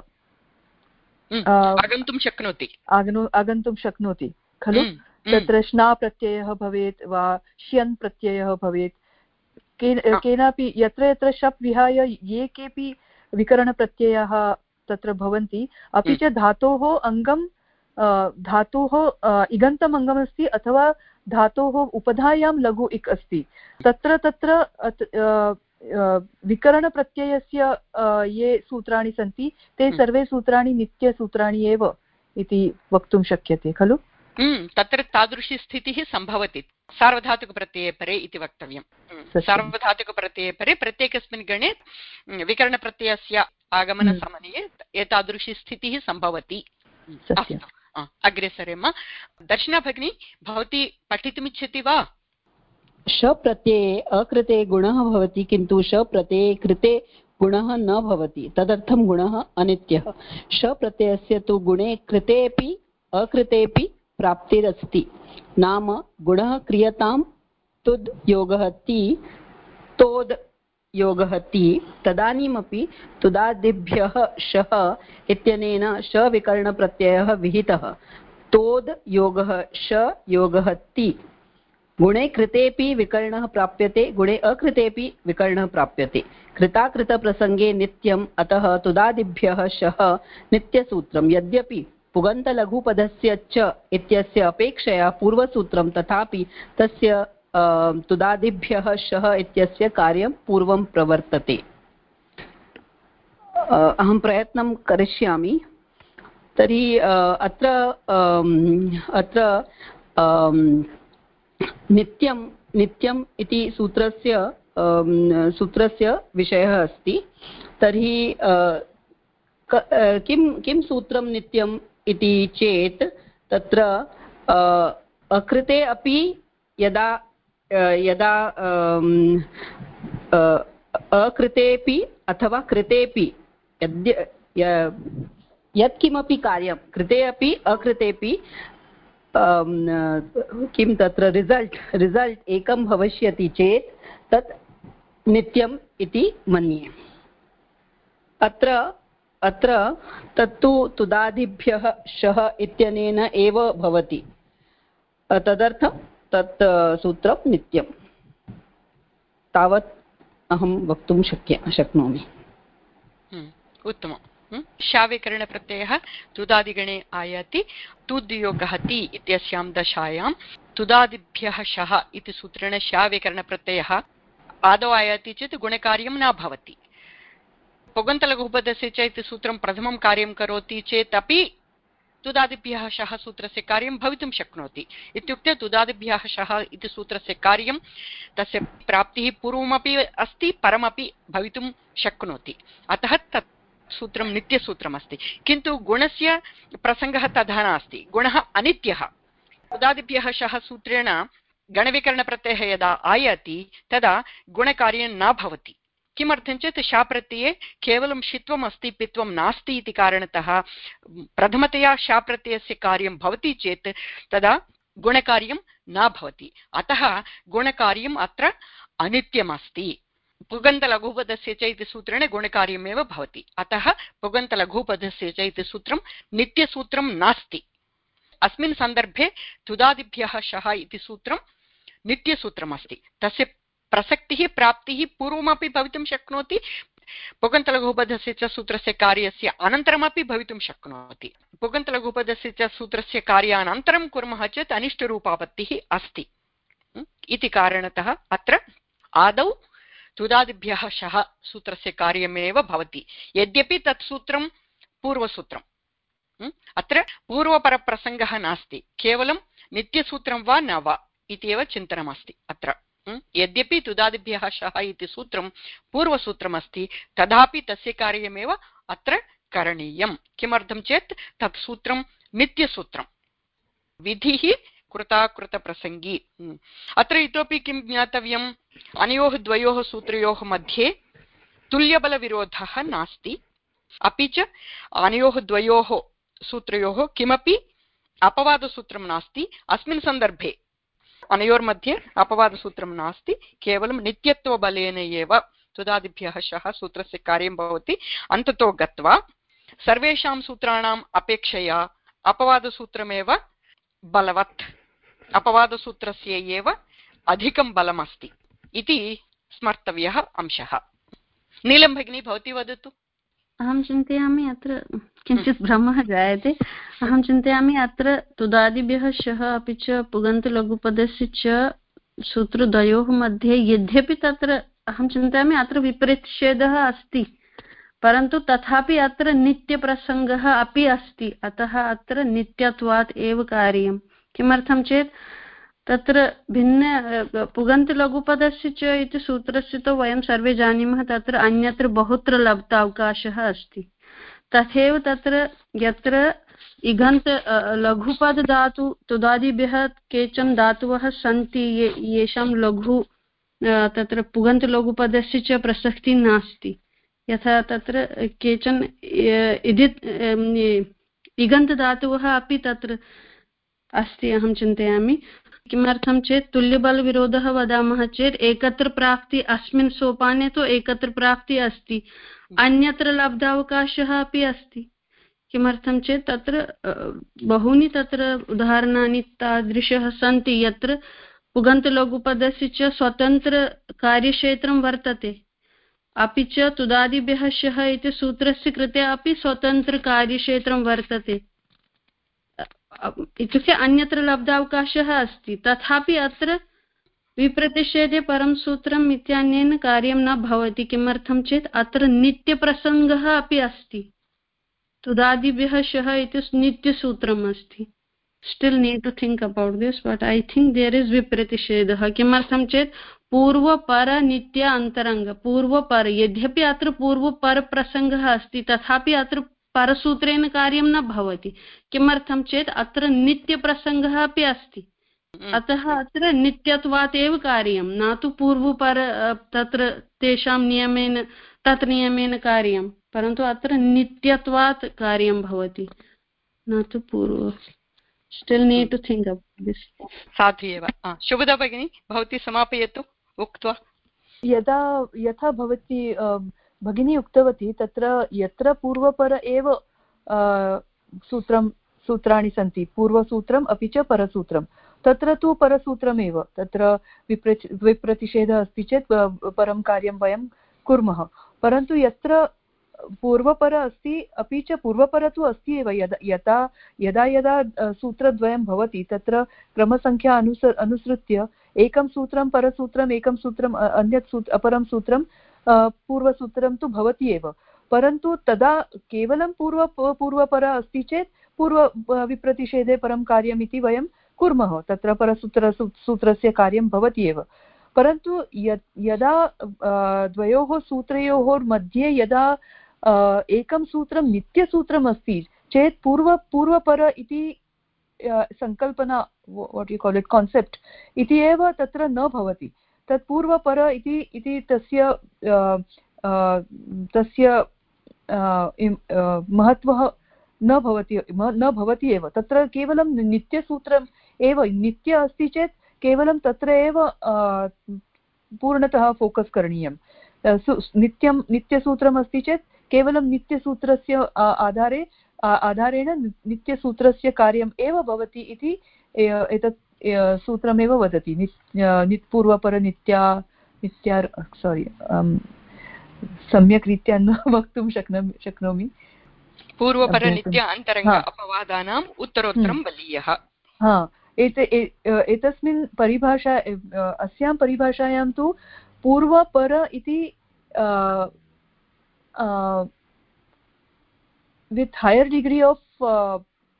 S1: आगन्तुं शक्नोति
S5: आगन्तुं शक्नोति खलु। तत्र श्ना प्रत्ययः भवेत् वा श्यन् प्रत्ययः भवेत्, केनापि यत्र यत्र शप् विहाय ये केऽपि विकरणप्रत्ययाः तत्र भवन्ति, अपि च धातोः अङ्गं धातोः इगन्तम् अङ्गमस्ति अथवा धातोः उपधायां लघु इक् अस्ति, तत्र तत्र विकरणप्रत्ययस्य ये सूत्राणि सन्ति ते सर्वे सूत्राणि नित्यसूत्राणि एव इति वक्तुं शक्यते खलु।
S1: तत्र तादृशी स्थितिः सम्भवति सार्वधातुकप्रत्यये परे इति वक्तव्यम्। सार्वधातुकप्रत्यये परे प्रत्येकस्मिन् गणे विकरणप्रत्ययस्य आगमनसमये एतादृशी स्थितिः सम्भवति। अस्तु, अग्रे सरेम। दर्शना भगिनी, भवती पठितुमिच्छति वा?
S7: श प्रत्यये अकृते गुणः भवति, किन्तु श प्रत्यये कृते गुणः न भवति, तदर्थं गुणः अनित्यः। श प्रत्ययस्य तु गुणे कृतेऽपि अकृतेऽपि प्राप्तिरस्ति, नाम गुणः क्रियतां तुद् योगः ति तोद् योगः ति, तदानीमपि तुदादिभ्यः शः इत्यनेन श विकरणप्रत्ययः विहितः, तोद् योगः श योगः ति। गुणे कृतेऽपि विकरणः प्राप्यते, गुणे अकृतेऽपि विकरणः प्राप्यते। कृताकृतप्रसङ्गे नित्यम्, अतः तुदादिभ्यः शः नित्यसूत्रं। यद्यपि पुगन्तलघुपदस्य च इत्यस्य अपेक्षया पूर्वसूत्रं, तथापि तस्य तुदादिभ्यः शः इत्यस्य कार्यं पूर्वं प्रवर्तते। अहं प्रयत्नं करिष्यामि। तर्हि अत्र अत्र नित्यं नित्यम् इति सूत्रस्य सूत्रस्य विषयः अस्ति। तर्हि किं किं सूत्रं नित्यम् इति चेत् तत्र अकृते अपि यदा यदा अकृतेपि अथवा कृतेपि यद्य यत्किमपि कार्यं कृते अपि अकृतेपि किं तत्र रिसल्ट् रिसल्ट् एकं भविष्यति चेत् तत् नित्यम् इति मन्ये। अत्र अत्र तत्तु तुदादिभ्यः शः इत्यनेन एव भवति, तदर्थं तत् सूत्रं नित्यं। तावत् अहं वक्तुं शक्य शक्नोमि।
S1: उत्तमम्। शाव्यकरणप्रत्ययः तुदादिगणे आयाति। तुद्योगः ति इत्यस्यां दशायां तुदादिभ्यः शः इति सूत्रेण शाव्यकरणप्रत्ययः आदौ आयाति चेत् गुणकार्यं न भवति। पुगन्तलघुपदस्य च इति सूत्रं प्रथमं कार्यं करोति चेत् अपि तुदादिभ्यः शः सूत्रस्य कार्यं भवितुं शक्नोति। इत्युक्ते तुदादिभ्यः शः इति सूत्रस्य कार्यं तस्य प्राप्तिः पूर्वमपि अस्ति, परमपि भवितुं शक्नोति। अतः तत् सूत्रं नित्यसूत्रमस्ति। किन्तु गुणस्य प्रसङ्गः तथा नास्ति। गुणः अनित्यः। तुदादिभ्यः शः सूत्रेण गणविकरणप्रत्ययः यदा आयाति तदा गुणकार्यं न भवति। किमर्थं चेत् शाप्रत्यये केवलं षित्वम् अस्ति, पित्वं नास्ति इति कारणतः प्रथमतया शाप्रत्ययस्य कार्यं भवति चेत् तदा गुणकार्यं न भवति। अतः गुणकार्यम् अत्र अनित्यमस्ति। पुगन्तलघुपदस्य च इति सूत्रेण गुणकार्यमेव भवति। अतः पुगन्तलघुपदस्य च इति सूत्रं नित्यसूत्रं नास्ति। अस्मिन् सन्दर्भे तुदादिभ्यः शः इति सूत्रं नित्यसूत्रमस्ति। तस्य प्रसक्तिः प्राप्तिः पूर्वमपि भवितुं शक्नोति, पुगन्तलघुपदस्य च सूत्रस्य कार्यस्य अनन्तरमपि भवितुं शक्नोति। पुगन्तलघुपदस्य च सूत्रस्य कार्यानन्तरं कुर्मः चेत् अनिष्टरूपापत्तिः अस्ति इति कारणतः अत्र आदौ तुदादिभ्यः शः सूत्रस्य कार्यमेव भवति। यद्यपि तत् सूत्रं पूर्वसूत्रम्, अत्र पूर्वपरप्रसङ्गः नास्ति, केवलं नित्यसूत्रं वा न वा इति एव चिन्तनमस्ति अत्र। यद्यपि तुदादिभ्यः शः इति सूत्रं पूर्वसूत्रमस्ति, तथापि तस्य कार्यमेव अत्र करणीयं। किमर्थं चेत् तत् सूत्रं नित्यसूत्रं, विधिः कृताकृतप्रसङ्गी। अत्र इतोपि किं ज्ञातव्यम्? अनयोः द्वयोः सूत्रयोः मध्ये तुल्यबलविरोधः नास्ति, अपि च अनयोः द्वयोः सूत्रयोः किमपि अपवादसूत्रं नास्ति। अस्मिन् सन्दर्भे अनयोर्मध्ये अपवादसूत्रं नास्ति, केवलं नित्यत्वबलेन एव तुदादिभ्यः शः सूत्रस्य कार्यं भवति। अन्ततो गत्वा सर्वेषां सूत्राणाम् अपेक्षया अपवादसूत्रमेव बलवत्, अपवादसूत्रस्य एव अधिकं बलमस्ति इति स्मर्तव्यः अंशः। नीलं भगिनी, भवती वदतु।
S4: अहं चिन्तयामि अत्र किञ्चित् भ्रमः जायते। अहं चिन्तयामि अत्र तुदादिभ्यः शः अपि च पुगन्तलघुपदस्य च सूत्रद्वयोः मध्ये यद्यपि तत्र अहं चिन्तयामि अत्र विपरीतच्छेदः अस्ति, परन्तु तथापि अत्र नित्यप्रसङ्गः अपि अस्ति। अतः अत्र नित्यत्वात् एव कार्यं। किमर्थं चेत् तत्र भिन्न पुगन्तलघुपदस्य च इति सूत्रस्य तु वयं सर्वे जानीमः, तत्र अन्यत्र बहुत्र लब्धावकाशः अस्ति। तथैव तत्र यत्र इगन्त लघुपदधातु तुदादिभ्यः केचन धातवः सन्ति ये येषां लघु तत्र पुगन्तलघुपदस्य च प्रसक्तिः नास्ति। यथा तत्र केचन इदित् इगन्तधातवः अपि तत्र अस्ति अहं चिन्तयामि। किमर्थं चेत् तुल्यबलविरोधः वदामः चेत् एकत्र प्राप्ति अस्मिन् सोपाने तु एकत्र प्राप्ति अस्ति, अन्यत्र लब्धावकाशः अपि अस्ति। किमर्थं चेत् तत्र बहूनि तत्र उदाहरणानि तादृशः सन्ति यत्र पुगन्तलघुपदस्य च स्वतन्त्रकार्यक्षेत्रं वर्तते, अपि च तुदादिभ्यः शः इति सूत्रस्य कृते अपि स्वतन्त्रकार्यक्षेत्रं वर्तते। इत्युक्ते अन्यत्र लब्धावकाशः अस्ति, तथापि अत्र विप्रतिषेधे परं सूत्रम् इत्यनेन कार्यं न भवति। किमर्थं चेत् अत्र नित्यप्रसङ्गः अपि अस्ति। तुदादिभ्यः शः इति नित्यसूत्रम् अस्ति। Still need to think about this, but I think there is विप्रतिषेधः। किमर्थं चेत् पूर्वपर नित्य अन्तरङ्ग पूर्वपर यद्यपि अत्र पूर्वपर प्रसङ्गः अस्ति तथापि अत्र परसूत्रेण कार्यं न भवति। किमर्थं चेत् अत्र नित्यप्रसङ्गः अपि अस्ति, अतः अत्र नित्यत्वात् एव कार्यं, न तु पूर्वपर तत्र तेषां नियमेन तत् नियमेन कार्यं, परन्तु अत्र नित्यत्वात् कार्यं भवति, न तु पूर्व। Still need to think about this.
S1: साधु एव। शुभदा भगिनी, भवती समापयतु उक्त्वा।
S5: यदा यथा भवती भगिनी उक्तवती तत्र यत्र पूर्वपर एव सूत्रं सूत्राणि सन्ति, पूर्वसूत्रम् अपि च परसूत्रं, तत्र तु परसूत्रमेव, तत्र विप्र विप्रतिषेधः अस्ति चेत् परं कार्यं वयं कुर्मः। परन्तु यत्र पूर्वपर अस्ति अपि च पूर्वपर तु अस्ति एव, यदा यदा यदा यदा सूत्रद्वयं भवति तत्र क्रमसङ्ख्या अनुस अनुसृत्य एकं सूत्रं परसूत्रम् एकं सूत्रम् अन्यत् सूत्र अपरं सूत्रं पूर्वसूत्रं तु भवति एव। परन्तु तदा केवलं पूर्व पूर्वपर अस्ति चेत् पूर्व विप्रतिषेधे परं कार्यम् इति वयं कुर्मः, तत्र परसूत्र सूत्रस्य कार्यं भवति एव। परन्तु यदा द्वयोः सूत्रयोः मध्ये यदा एकं सूत्रं नित्यसूत्रम् अस्ति चेत् पूर्व पूर्वपर इति सङ्कल्पना, what you call it, concept इति एव तत्र न भवति। तत् पूर्वपर इति इति तस्य तस्य महत्वः न भवति न भवति एव। तत्र केवलं नित्यसूत्रम् एव, नित्य अस्ति चेत् केवलं तत्र एव पूर्णतः फोकस् करणीयं। नित्यं नित्यसूत्रम् अस्ति चेत् केवलं नित्यसूत्रस्य आधारे आधारेण नित्यसूत्रस्य कार्यम् एव भवति इति एतत् सूत्रमेव वदति। नित्पूर्वपर नित्या नित्या सोरि सम्यक् रीत्या न वक्तुं शक्नोमि शक्नोमि
S1: पूर्वपर नित्य अन्तरङ्ग अपवादानाम् उत्तरोत्तरं बलीयः।
S5: हा, एत एतस्मिन् परिभाषा अस्यां परिभाषायां तु पूर्वपर इति with higher degree of uh,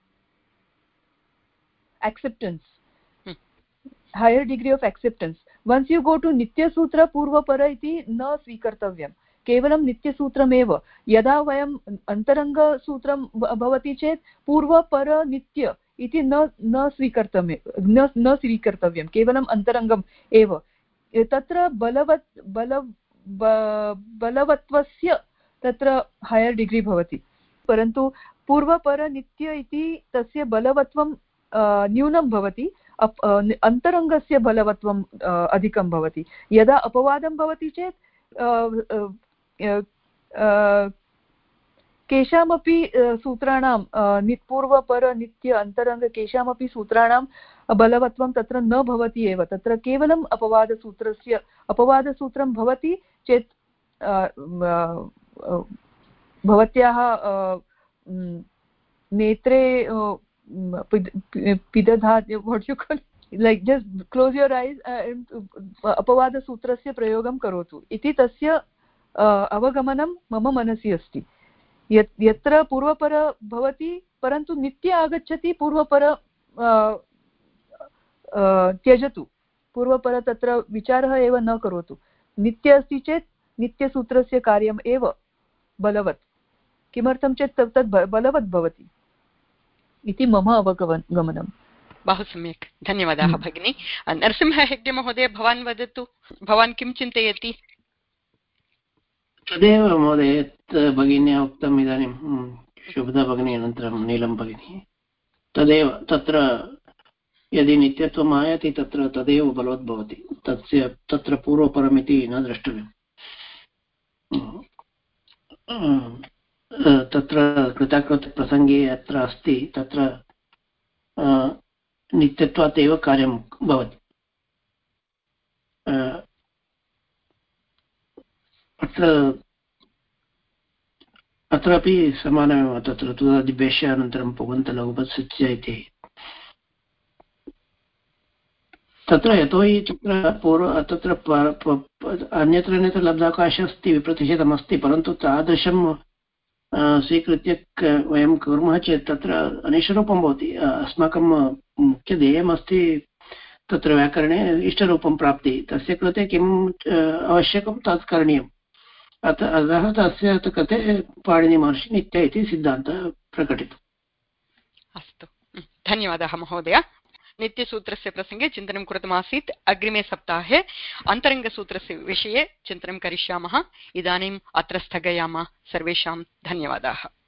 S5: acceptance, hmm. higher degree of acceptance. Once you go to nitya sutra purvapara iti na svikartavyam, केवलं नित्यसूत्रमेव। यदा वयम् अन्तरङ्ग सूत्रं भवति चेत् पूर्वपर नित्य इति न न स्वीकर्तव्यं न न स्वीकर्तव्यं केवलम् अन्तरङ्गम् एव। तत्र बलवत् बल बलवत्वस्य तत्र हायर् डिग्री भवति, परन्तु पूर्वपर नित्य इति तस्य बलवत्वं न्यूनं भवति, अन्तरङ्गस्य बलवत्वं अधिकं भवति। यदा अपवादं भवति चेत् केषामपि सूत्राणां पूर्वपर नित्य अन्तरङ्ग केषामपि सूत्राणां बलवत्वं तत्र न भवति एव। तत्र केवलम् अपवादसूत्रस्य अपवादसूत्रं भवति चेत् भवत्याः नेत्रे पिदधा what you call like just close your eyes अपवादसूत्रस्य प्रयोगं करोतु इति तस्य अवगमनं मम मनसि अस्ति। यत् यत्र पूर्वपर भवति परन्तु नित्य आगच्छति पूर्वपर त्यजतु, पूर्वपर तत्र विचारः एव न करोतु। नित्य अस्ति चेत् नित्यसूत्रस्य कार्यम् एव बलवत्, किमर्थं चेत् तत् बलवत् भवति इति मम अवगमनं।
S1: बहु सम्यक्, धन्यवादाः भगिनी। नरसिंह हेग्डे महोदय, भवान् वदतु, भवान् किं चिन्तयति?
S6: तदेव महोदय यत् भगिन्या उक्तम् इदानीं शुभदा भगिनी अनन्तरं नीलं भगिनी, तदेव तत्र यदि नित्यत्वम् आयाति तत्र तदेव बलवत् भवति, तस्य तत्र पूर्वपरमिति न द्रष्टव्यम्। तत्र कृताकृतप्रसङ्गे यत्र अस्ति तत्र नित्यत्वात् एव कार्यं भवति। अत्र अत्रापि समानमेव, तत्र तुदादिभ्यश्च अनन्तरं पुगन्तलघुपत्सस्य इति। तत्र यतोहि तत्र पूर्व तत्र अन्यत्र अन्यत्र लब्धावकाशः अस्ति विप्रतिषेधमस्ति, परन्तु तादृशं स्वीकृत्य वयं कुर्मः चेत् तत्र अनिष्टरूपं भवति। अस्माकं मुख्यध्येयमस्ति तत्र व्याकरणे इष्टरूपं प्राप्ति, तस्य कृते किम् आवश्यकं तत् करणीयम्। अतः अतः तस्य कृते पाणिनिमहर्षि नित्य इति सिद्धान्तः प्रकटितम्।
S1: अस्तु, धन्यवादः महोदय। नित्यसूत्रस्य प्रसङ्गे चिन्तनं कृतमासीत्। अग्रिमे सप्ताहे अन्तरङ्गसूत्रस्य विषये चिन्तनं करिष्यामः। इदानीम् अत्र स्थगयामः। सर्वेषां धन्यवादाः।